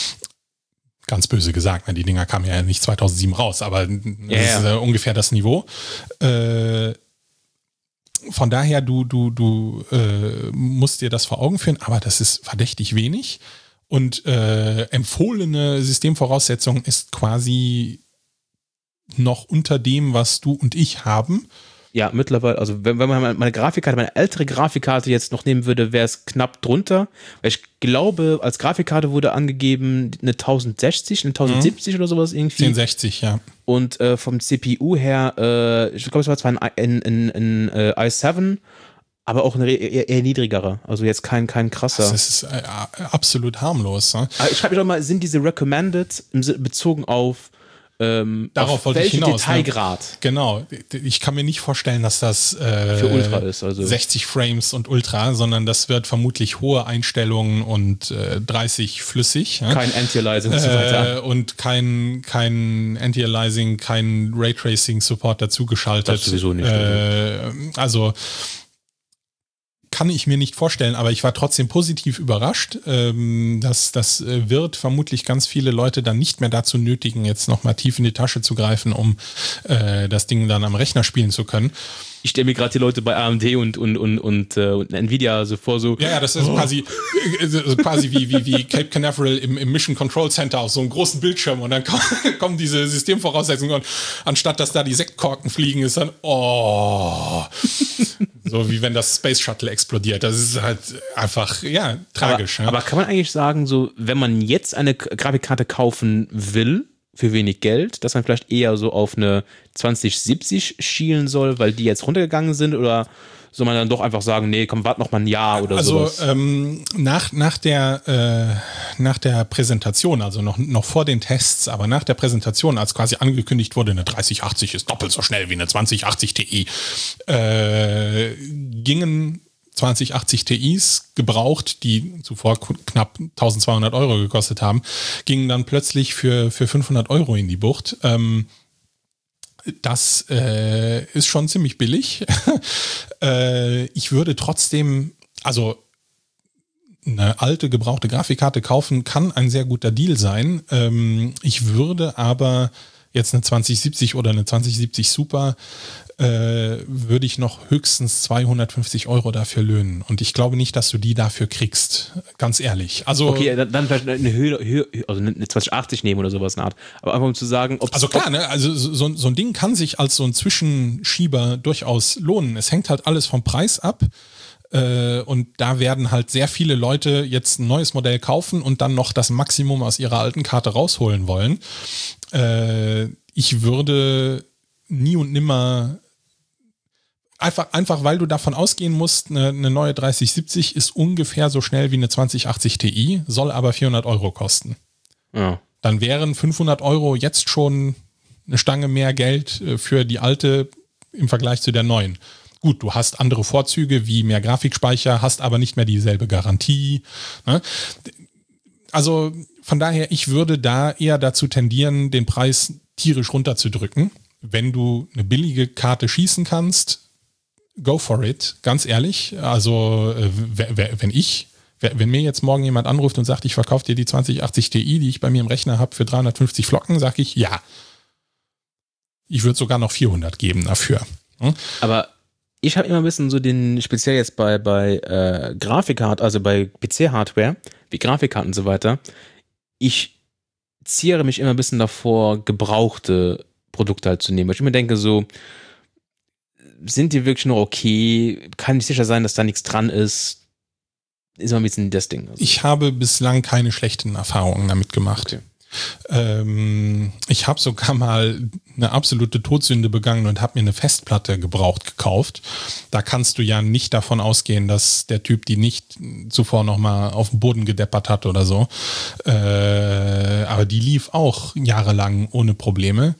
Ganz böse gesagt, ne? Die Dinger kamen ja nicht zweitausendsieben raus, aber das Ja, ist ja. äh, ungefähr das Niveau. Äh, von daher, du, du, du äh, musst dir das vor Augen führen, aber das ist verdächtig wenig. Und äh, empfohlene Systemvoraussetzung ist quasi noch unter dem, was du und ich haben. Ja, mittlerweile, also wenn, wenn man meine Grafikkarte, meine ältere Grafikkarte jetzt noch nehmen würde, wäre es knapp drunter. Weil ich glaube, als Grafikkarte wurde angegeben eine tausendsechzig, eine tausendsiebzig oder sowas irgendwie. zehn sechzig, ja. Und äh, vom C P U her, äh, ich glaube, es war zwar ein, ein, ein, ein, ein i sieben, aber auch eine eher, eher niedrigere. Also jetzt kein, kein krasser. Das ist äh, absolut harmlos. Ne? Aber ich schreibe mich doch mal, sind diese recommended im Sin- bezogen auf ähm, Darauf auf wollte ich welchen hinaus, ne? Detailgrad Genau. Ich kann mir nicht vorstellen, dass das äh, für Ultra ist. Also sechzig Frames und Ultra, sondern das wird vermutlich hohe Einstellungen und äh, dreißig flüssig. Ne? kein Anti-Aliasing und so weiter. Äh, und kein, kein Anti-Aliasing, kein Raytracing-Support dazu geschaltet. Das sowieso nicht, Äh, also kann ich mir nicht vorstellen, aber ich war trotzdem positiv überrascht. Ähm, das, das wird vermutlich ganz viele Leute dann nicht mehr dazu nötigen, jetzt nochmal tief in die Tasche zu greifen, um äh, das Ding dann am Rechner spielen zu können. Ich stelle mir gerade die Leute bei A M D und, und, und, und, äh, und Nvidia so vor, so. Ja, ja, das ist oh. quasi, äh, quasi wie, wie, wie Cape Canaveral im, im Mission Control Center auf so einem großen Bildschirm und dann kommen, kommen diese Systemvoraussetzungen und anstatt dass da die Sektkorken fliegen, ist dann, oh, so wie wenn das Space Shuttle explodiert. Das ist halt einfach, ja, tragisch. Aber, ja. aber kann man eigentlich sagen, so, wenn man jetzt eine K- Grafikkarte kaufen will, für wenig Geld, dass man vielleicht eher so auf eine zwanzig siebzig schielen soll, weil die jetzt runtergegangen sind, oder soll man dann doch einfach sagen, nee, komm, warte noch mal ein Jahr oder also, sowas? Also ähm, nach, nach, der, äh, nach der Präsentation, also noch, noch vor den Tests, aber nach der Präsentation, als quasi angekündigt wurde, eine dreißig achtzig ist doppelt so schnell wie eine zwanzig achtzig Ti, äh, gingen zwanzig achtzig Ti's gebraucht, die zuvor knapp eintausendzweihundert Euro gekostet haben, gingen dann plötzlich für, für fünfhundert Euro in die Bucht. Ähm, das äh, ist schon ziemlich billig. äh, ich würde trotzdem, also eine alte, gebrauchte Grafikkarte kaufen kann ein sehr guter Deal sein. Ähm, ich würde aber jetzt eine zwanzig siebzig oder eine zwanzig siebzig Super äh, würde ich noch höchstens zweihundertfünfzig Euro dafür löhnen. Und ich glaube nicht, dass du die dafür kriegst. Ganz ehrlich. Also, okay, dann, dann vielleicht eine Höhe, Höhe, also eine zwanzig achtzig nehmen oder sowas in der Art. Aber einfach um zu sagen, ob also klar, ne? Also so, so ein Ding kann sich als so ein Zwischenschieber durchaus lohnen. Es hängt halt alles vom Preis ab. Äh, und da werden halt sehr viele Leute jetzt ein neues Modell kaufen und dann noch das Maximum aus ihrer alten Karte rausholen wollen. Äh, ich würde nie und nimmer Einfach, einfach, weil du davon ausgehen musst, eine, eine neue dreißig siebzig ist ungefähr so schnell wie eine zwanzig achtzig Ti, soll aber vierhundert Euro kosten. Ja. Dann wären fünfhundert Euro jetzt schon eine Stange mehr Geld für die alte im Vergleich zu der neuen. Gut, du hast andere Vorzüge wie mehr Grafikspeicher, hast aber nicht mehr dieselbe Garantie. Ne? Also von daher, ich würde da eher dazu tendieren, den Preis tierisch runterzudrücken. Wenn du eine billige Karte schießen kannst, go for it, ganz ehrlich. Also, äh, wenn ich Wenn mir jetzt morgen jemand anruft und sagt, ich verkaufe dir die zwanzig achtzig Ti, die ich bei mir im Rechner habe, für dreihundertfünfzig Flocken, sage ich ja. Ich würde sogar noch vierhundert geben dafür. Hm? Aber ich habe immer ein bisschen so den, speziell jetzt bei, bei äh, Grafikhard, also bei P C-Hardware, wie Grafikkarten und so weiter, ich ziere mich immer ein bisschen davor, gebrauchte Produkte halt zu nehmen. Weil ich immer denke so, sind die wirklich noch okay? Kann ich sicher sein, dass da nichts dran ist? Ist immer ein bisschen das Ding. Also ich habe bislang keine schlechten Erfahrungen damit gemacht. Okay. Ähm, ich habe sogar mal eine absolute Todsünde begangen und habe mir eine Festplatte gebraucht gekauft. Da kannst du ja nicht davon ausgehen, dass der Typ die nicht zuvor nochmal auf den Boden gedeppert hat oder so. Äh, aber die lief auch jahrelang ohne Probleme.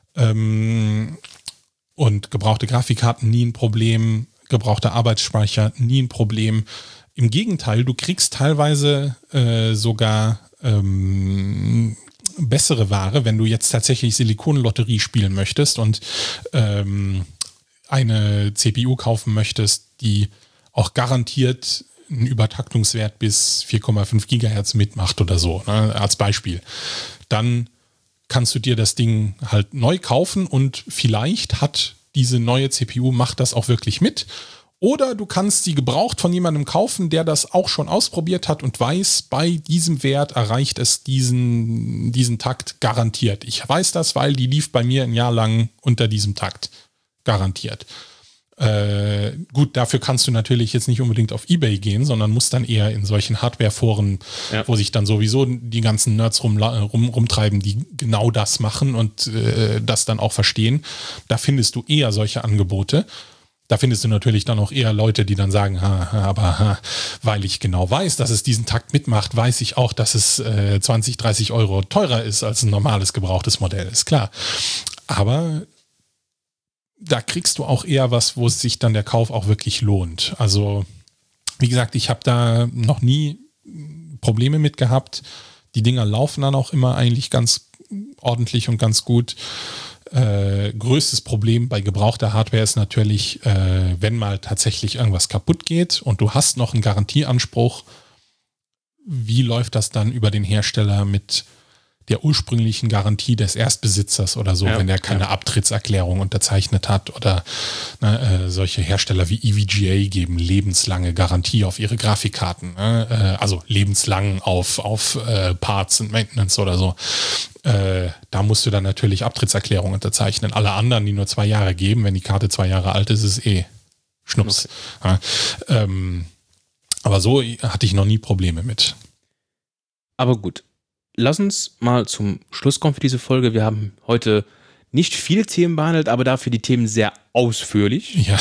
Ähm, und gebrauchte Grafikkarten nie ein Problem, gebrauchter Arbeitsspeicher nie ein Problem. Im Gegenteil, du kriegst teilweise äh, sogar ähm, bessere Ware, wenn du jetzt tatsächlich Silikonlotterie spielen möchtest und ähm, eine C P U kaufen möchtest, die auch garantiert einen Übertaktungswert bis vier Komma fünf Gigahertz mitmacht oder so, ne, als Beispiel. Dann kannst du dir das Ding halt neu kaufen und vielleicht hat diese neue C P U, macht das auch wirklich mit. Oder du kannst sie gebraucht von jemandem kaufen, der das auch schon ausprobiert hat und weiß, bei diesem Wert erreicht es diesen, diesen Takt garantiert. Ich weiß das, weil die lief bei mir ein Jahr lang unter diesem Takt. Garantiert. Äh, gut, dafür kannst du natürlich jetzt nicht unbedingt auf eBay gehen, sondern musst dann eher in solchen Hardware-Foren, ja. wo sich dann sowieso die ganzen Nerds rum, rum, rumtreiben, die genau das machen und äh, das dann auch verstehen. Da findest du eher solche Angebote. Da findest du natürlich dann auch eher Leute, die dann sagen, ha, aber ha, weil ich genau weiß, dass es diesen Takt mitmacht, weiß ich auch, dass es äh, zwanzig, dreißig Euro teurer ist als ein normales gebrauchtes Modell, ist klar. Aber da kriegst du auch eher was, wo sich dann der Kauf auch wirklich lohnt. Also, wie gesagt, ich habe da noch nie Probleme mit gehabt. Die Dinger laufen dann auch immer eigentlich ganz ordentlich und ganz gut. Äh, größtes Problem bei gebrauchter Hardware ist natürlich, äh, wenn mal tatsächlich irgendwas kaputt geht und du hast noch einen Garantieanspruch, wie läuft das dann über den Hersteller mit der ursprünglichen Garantie des Erstbesitzers oder so, ja, wenn der keine ja. Abtrittserklärung unterzeichnet hat oder ne, äh, solche Hersteller wie E V G A geben lebenslange Garantie auf ihre Grafikkarten, ne? äh, also lebenslang auf, auf äh, Parts und Maintenance oder so. Äh, da musst du dann natürlich Abtrittserklärung unterzeichnen. Alle anderen, die nur zwei Jahre geben, wenn die Karte zwei Jahre alt ist, ist es eh Schnups. Okay. Ja, ähm, aber so hatte ich noch nie Probleme mit. Aber gut. Lass uns mal zum Schluss kommen für diese Folge. Wir haben heute nicht viele Themen behandelt, aber dafür die Themen sehr ausführlich. Ja.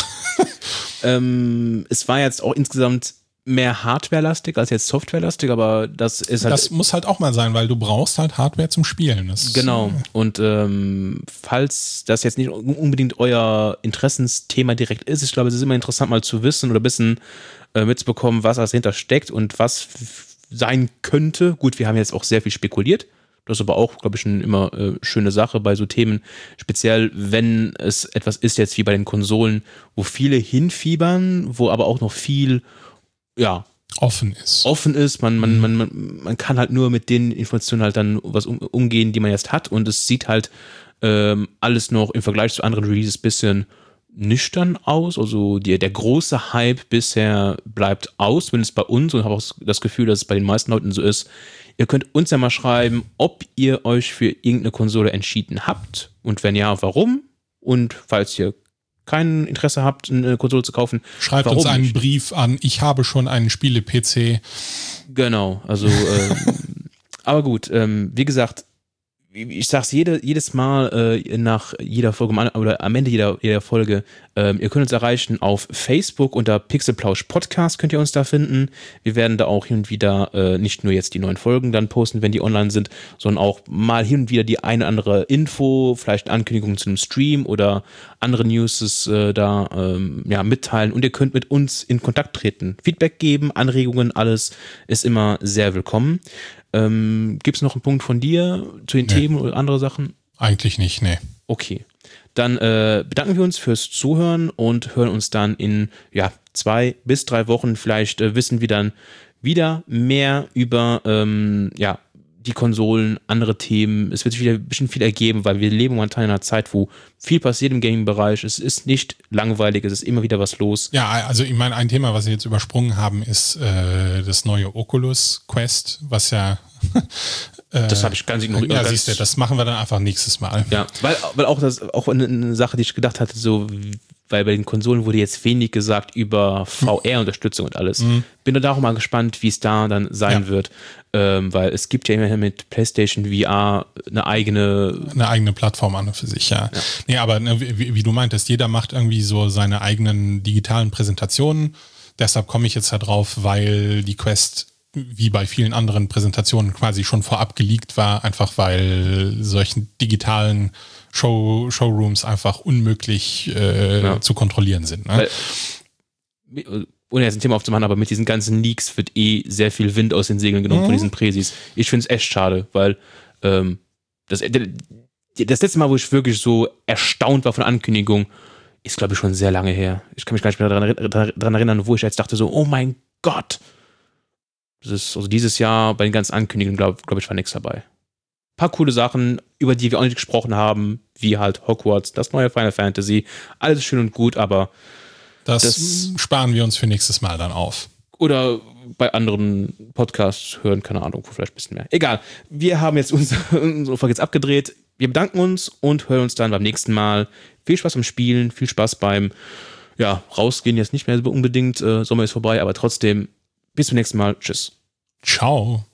ähm, es war jetzt auch insgesamt mehr Hardware-lastig als jetzt Software-lastig, aber das ist halt... Das muss halt auch mal sein, weil du brauchst halt Hardware zum Spielen. Das genau. Und ähm, falls das jetzt nicht unbedingt euer Interessensthema direkt ist, ich glaube, es ist immer interessant mal zu wissen oder ein bisschen äh, mitzubekommen, was alles dahinter steckt und was f- sein könnte. Gut, wir haben jetzt auch sehr viel spekuliert. Das ist aber auch, glaube ich, eine immer äh, schöne Sache bei so Themen. Speziell, wenn es etwas ist jetzt wie bei den Konsolen, wo viele hinfiebern, wo aber auch noch viel, ja, offen ist. Offen ist. Man, man, man, man, man kann halt nur mit den Informationen halt dann was um, umgehen, die man jetzt hat. Und es sieht halt ähm, alles noch im Vergleich zu anderen Releases ein bisschen nüchtern aus, also die, der große Hype bisher bleibt aus, zumindest bei uns, und habe auch das Gefühl, dass es bei den meisten Leuten so ist. Ihr könnt uns ja mal schreiben, ob ihr euch für irgendeine Konsole entschieden habt und wenn ja, warum, und falls ihr kein Interesse habt, eine Konsole zu kaufen, schreibt warum uns einen nicht? Brief an, ich habe schon einen Spiele-P C. Genau, also ähm, aber gut, ähm, wie gesagt, ich sag's jede, jedes Mal äh, nach jeder Folge oder am Ende jeder, jeder Folge, ähm, ihr könnt uns erreichen auf Facebook unter Pixelplausch Podcast, könnt ihr uns da finden. Wir werden da auch hin und wieder äh, nicht nur jetzt die neuen Folgen dann posten, wenn die online sind, sondern auch mal hin und wieder die eine andere Info, vielleicht Ankündigungen zu einem Stream oder andere News äh, da ähm, ja, mitteilen, und ihr könnt mit uns in Kontakt treten. Feedback geben, Anregungen, alles ist immer sehr willkommen. Ähm, gibt es noch einen Punkt von dir zu den nee. Themen oder andere Sachen? Eigentlich nicht, nee. Okay. Dann äh, bedanken wir uns fürs Zuhören und hören uns dann in ja, zwei bis drei Wochen. Vielleicht äh, wissen wir dann, wie wieder mehr über ähm, ja, die Konsolen, andere Themen. Es wird sich wieder ein bisschen viel ergeben, weil wir leben momentan in einer Zeit, wo viel passiert im Gaming-Bereich. Es ist nicht langweilig, es ist immer wieder was los. Ja, also ich meine, ein Thema, was wir jetzt übersprungen haben, ist äh, das neue Oculus Quest, was ja äh, das habe ich ganz ignoriert. Ja, ganz, siehst du, das machen wir dann einfach nächstes Mal. Ja, weil, weil auch das auch eine, eine Sache, die ich gedacht hatte, so weil bei den Konsolen wurde jetzt wenig gesagt über V R-Unterstützung und alles. Mhm. Bin da auch mal gespannt, wie es da dann sein ja. wird, ähm, weil es gibt ja immer mit PlayStation V R eine eigene eine eigene Plattform an und für sich, ja. ja. Nee, aber ne, wie, wie du meintest, jeder macht irgendwie so seine eigenen digitalen Präsentationen. Deshalb komme ich jetzt da drauf, weil die Quest wie bei vielen anderen Präsentationen quasi schon vorab geleakt war, einfach weil solchen digitalen Show, Showrooms einfach unmöglich äh, ja. zu kontrollieren sind. Ne? Weil, ohne jetzt ein Thema aufzumachen, aber mit diesen ganzen Leaks wird eh sehr viel Wind aus den Segeln genommen mhm. von diesen Präsis. Ich finde es echt schade, weil ähm, das, das letzte Mal, wo ich wirklich so erstaunt war von der Ankündigung, ist, glaube ich, schon sehr lange her. Ich kann mich gar nicht mehr daran, daran erinnern, wo ich jetzt dachte so, oh mein Gott. Das ist also dieses Jahr bei den ganzen Ankündigungen, glaube glaub ich, war nichts dabei. Ein paar coole Sachen, über die wir auch nicht gesprochen haben, wie halt Hogwarts, das neue Final Fantasy. Alles schön und gut, aber das, das sparen wir uns für nächstes Mal dann auf. Oder bei anderen Podcasts hören, keine Ahnung, vielleicht ein bisschen mehr. Egal, wir haben jetzt unsere, unsere Folge jetzt abgedreht. Wir bedanken uns und hören uns dann beim nächsten Mal. Viel Spaß beim Spielen, viel Spaß beim ja, rausgehen jetzt nicht mehr unbedingt. Äh, Sommer ist vorbei, aber trotzdem bis zum nächsten Mal. Tschüss. Ciao.